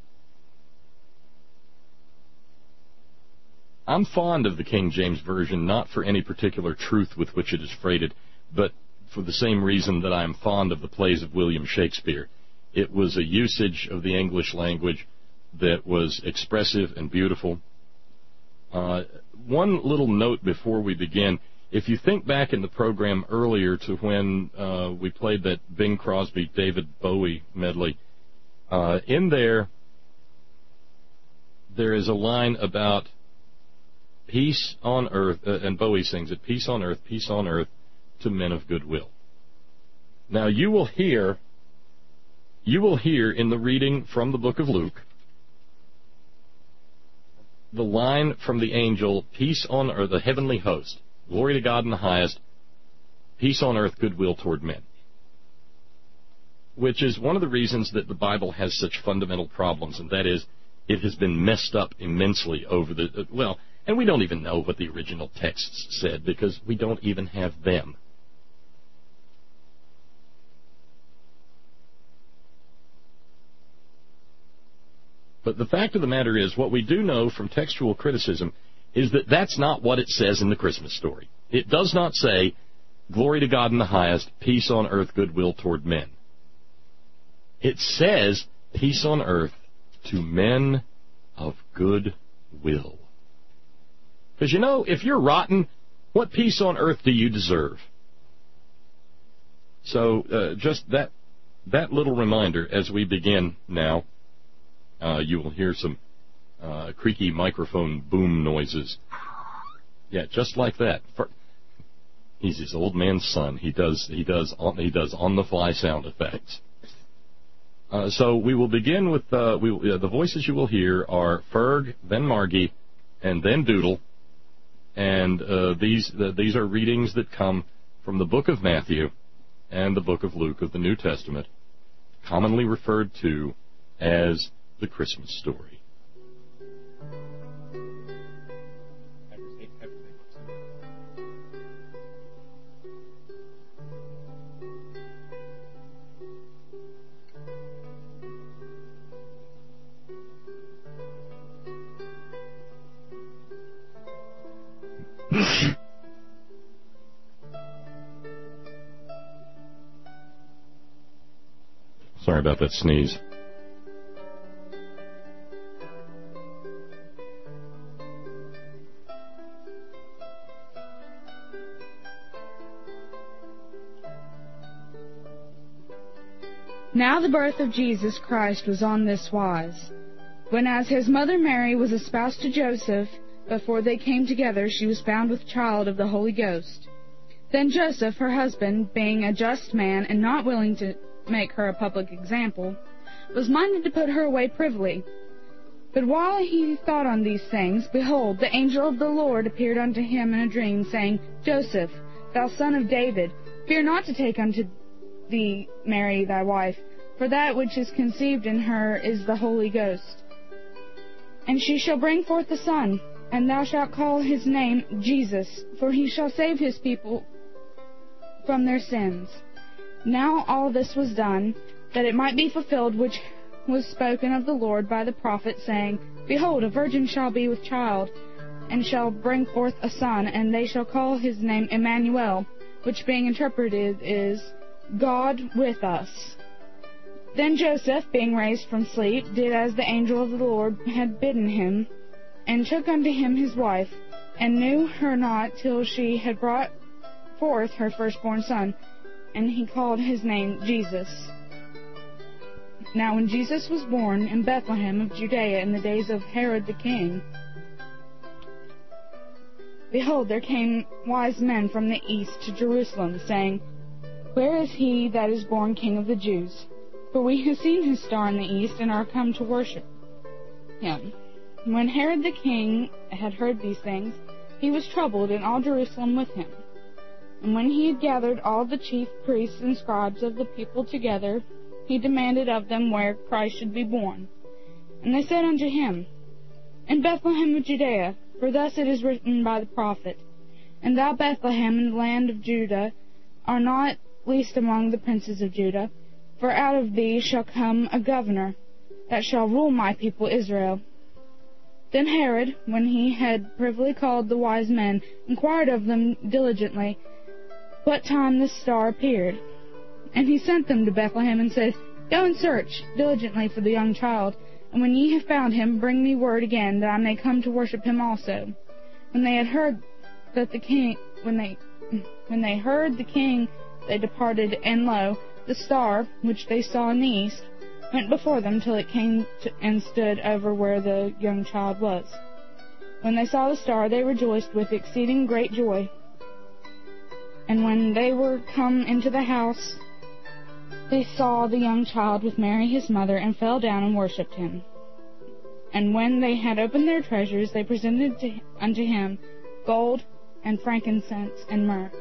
I'm fond of the King James Version, not for any particular truth with which it is freighted, but for the same reason that I am fond of the plays of William Shakespeare. It was a usage of the English language that was expressive and beautiful. One little note before we begin. If you think back in the program earlier to when we played that Bing Crosby, David Bowie medley, in there is a line about peace on earth, and Bowie sings it, peace on earth to men of goodwill. Now you will hear in the reading from the book of Luke the line from the angel, peace on earth, the heavenly host, glory to God in the highest, peace on earth, goodwill toward men. Which is one of the reasons that the Bible has such fundamental problems, and that is it has been messed up immensely over the, and we don't even know what the original texts said because we don't even have them. But the fact of the matter is, what we do know from textual criticism is that that's not what it says in the Christmas story. It does not say, glory to God in the highest, peace on earth, goodwill toward men. It says, peace on earth to men of good will. Because, if you're rotten, what peace on earth do you deserve? So, just that little reminder as we begin now. You will hear some creaky microphone boom noises. Yeah, just like that. He's his old man's son. He does on-the-fly sound effects. So we will begin with the voices you will hear are Ferg, then Margie, and then Doodle, and these are readings that come from the book of Matthew and the book of Luke of the New Testament, commonly referred to as the Christmas story. Sorry about that sneeze. Now the birth of Jesus Christ was on this wise. When as his mother Mary was espoused to Joseph, before they came together, she was found with child of the Holy Ghost. Then Joseph, her husband, being a just man and not willing to make her a public example, was minded to put her away privily. But while he thought on these things, behold, the angel of the Lord appeared unto him in a dream, saying, Joseph, thou son of David, fear not to take unto thee Mary thy wife, for that which is conceived in her is the Holy Ghost. And she shall bring forth a son, and thou shalt call his name Jesus, for he shall save his people from their sins. Now all this was done, that it might be fulfilled which was spoken of the Lord by the prophet, saying, Behold, a virgin shall be with child, and shall bring forth a son, and they shall call his name Emmanuel, which being interpreted is, God with us. Then Joseph, being raised from sleep, did as the angel of the Lord had bidden him, and took unto him his wife, and knew her not till she had brought forth her firstborn son, and he called his name Jesus. Now when Jesus was born in Bethlehem of Judea in the days of Herod the king, behold, there came wise men from the east to Jerusalem, saying, Where is he that is born King of the Jews? For we have seen his star in the east, and are come to worship him. When Herod the king had heard these things, he was troubled, and all Jerusalem with him. And when he had gathered all the chief priests and scribes of the people together, he demanded of them where Christ should be born. And they said unto him, In Bethlehem of Judea, for thus it is written by the prophet, And thou, Bethlehem, in the land of Judah, art not least among the princes of Judah, for out of thee shall come a governor, that shall rule my people Israel. Then Herod, when he had privily called the wise men, inquired of them diligently what time the star appeared. And he sent them to Bethlehem, and said, Go and search diligently for the young child, and when ye have found him, bring me word again, that I may come to worship him also. When they had heard that the king, when they heard the king, they departed, and lo, the star, which they saw in the east, went before them till it came and stood over where the young child was. When they saw the star, they rejoiced with exceeding great joy. And when they were come into the house, they saw the young child with Mary his mother, and fell down and worshipped him. And when they had opened their treasures, they presented unto him gold and frankincense and myrrh.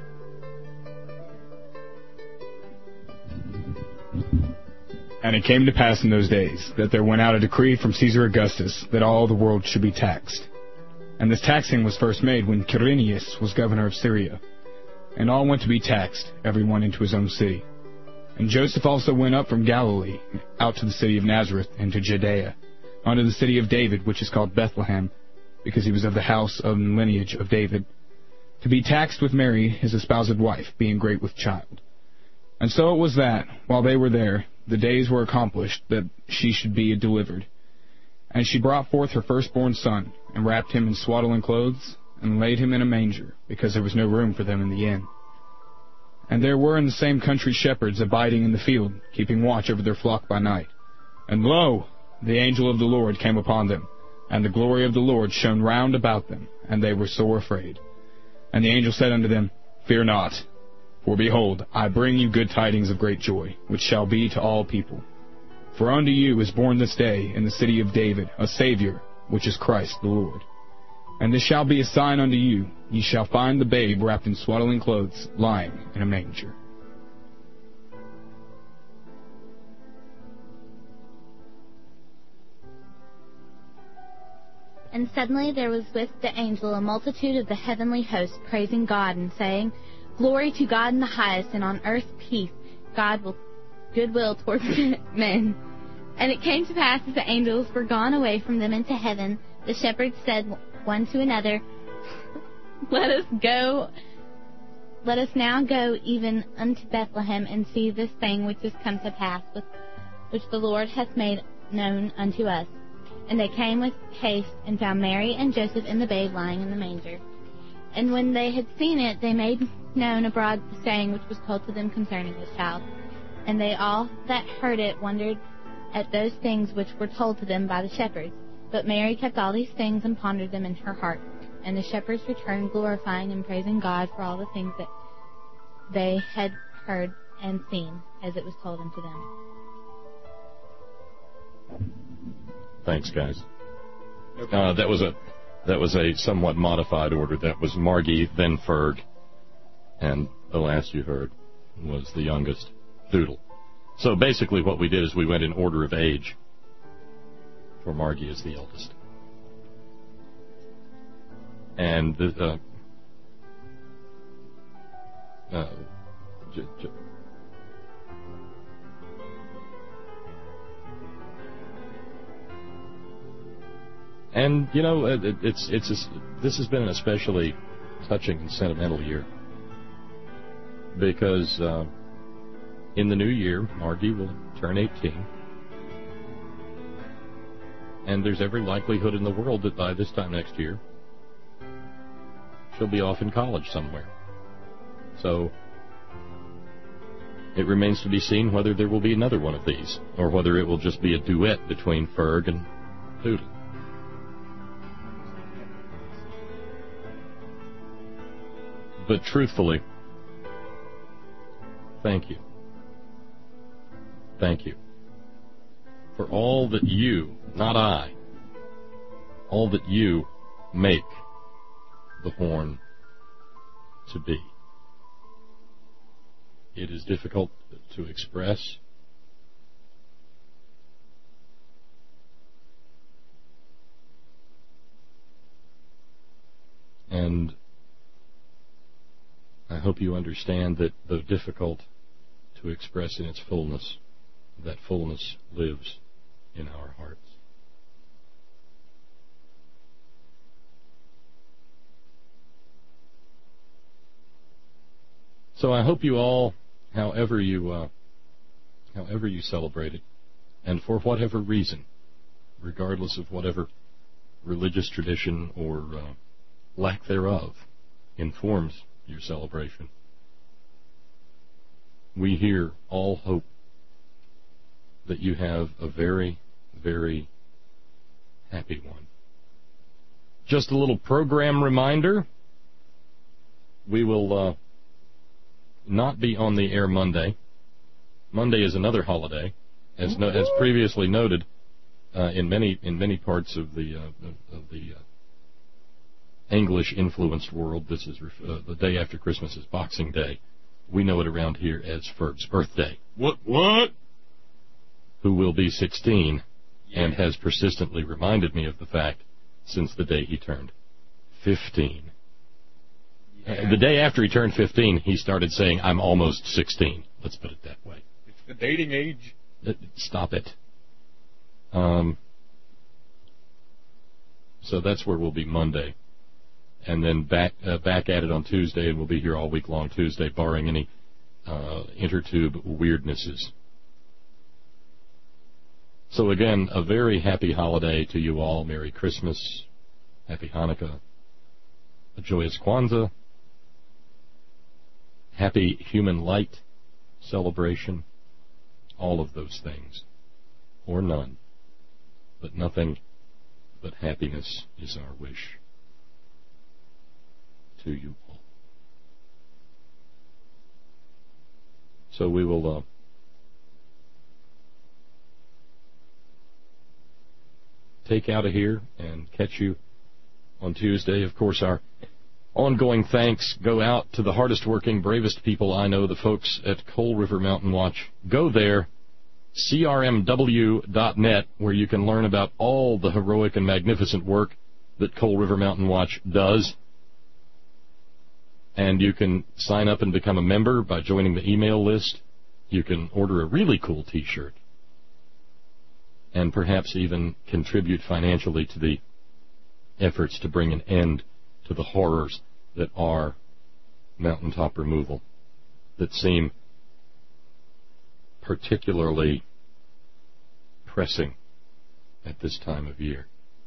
And it came to pass in those days that there went out a decree from Caesar Augustus that all the world should be taxed. And this taxing was first made when Quirinius was governor of Syria. And all went to be taxed, every one into his own city. And Joseph also went up from Galilee, out to the city of Nazareth, into Judea, unto the city of David, which is called Bethlehem, because he was of the house and lineage of David, to be taxed with Mary, his espoused wife, being great with child. And so it was that, while they were there, the days were accomplished that she should be delivered. And she brought forth her firstborn son, and wrapped him in swaddling clothes, and laid him in a manger, because there was no room for them in the inn. And there were in the same country shepherds abiding in the field, keeping watch over their flock by night. And lo, the angel of the Lord came upon them, and the glory of the Lord shone round about them, and they were sore afraid. And the angel said unto them, Fear not. For behold, I bring you good tidings of great joy, which shall be to all people. For unto you is born this day in the city of David a Saviour, which is Christ the Lord. And this shall be a sign unto you, ye shall find the babe wrapped in swaddling clothes, lying in a manger. And suddenly there was with the angel a multitude of the heavenly host, praising God and saying, Glory to God in the highest, and on earth peace, goodwill towards men. And it came to pass, as the angels were gone away from them into heaven, the shepherds said one to another, Let us now go even unto Bethlehem, and see this thing which is come to pass, which the Lord hath made known unto us. And they came with haste, and found Mary and Joseph and the babe lying in the manger. And when they had seen it, they made known abroad the saying which was told to them concerning this child. And they all that heard it wondered at those things which were told to them by the shepherds. But Mary kept all these things and pondered them in her heart. And the shepherds returned, glorifying and praising God for all the things that they had heard and seen, as it was told unto them. Thanks, guys. That was a somewhat modified order. That was Margie, then Ferg, and the last you heard was the youngest, Doodle. So basically what we did is we went in order of age, for Margie is the eldest. And and you know, this has been an especially touching and sentimental year, because in the new year, Margie will turn 18, and there's every likelihood in the world that by this time next year, she'll be off in college somewhere. So it remains to be seen whether there will be another one of these, or whether it will just be a duet between Ferg and Doodle. But truthfully, thank you. Thank you for all that you, not I, all that you make the Horn to be. It is difficult to express. And I hope you understand that though difficult to express in its fullness, that fullness lives in our hearts. So I hope you all, however you celebrate it, and for whatever reason, regardless of whatever religious tradition or lack thereof informs your celebration, we here all hope that you have a very, very happy one. Just a little program reminder. We will not be on the air Monday. Monday is another holiday, as previously noted. In many parts of the English-influenced world, this is the day after Christmas is Boxing Day. We know it around here as Ferg's birthday. What? Who will be 16 and has persistently reminded me of the fact since the day he turned 15. The day after he turned 15, he started saying, "I'm almost 16." Let's put it that way. It's the dating age. Stop it. So that's where we'll be Monday. And then back at it on Tuesday, and we'll be here all week long Tuesday, barring any intertube weirdnesses. So again, a very happy holiday to you all. Merry Christmas, Happy Hanukkah, a joyous Kwanzaa, Happy Human Light celebration, all of those things, or none. But nothing but happiness is our wish to you all. So we will take out of here and catch you on Tuesday. Of course, our ongoing thanks go out to the hardest working, bravest people I know, the folks at Coal River Mountain Watch. Go there, crmw.net, where you can learn about all the heroic and magnificent work that Coal River Mountain Watch does. And you can sign up and become a member by joining the email list. You can order a really cool T-shirt. And perhaps even contribute financially to the efforts to bring an end to the horrors that are mountaintop removal, that seem particularly pressing at this time of year.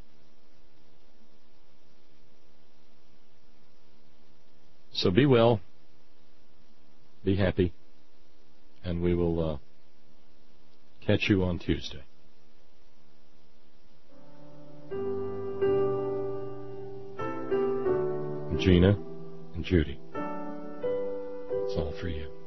So be well, be happy, and we will catch you on Tuesday. Gina and Judy, it's all for you.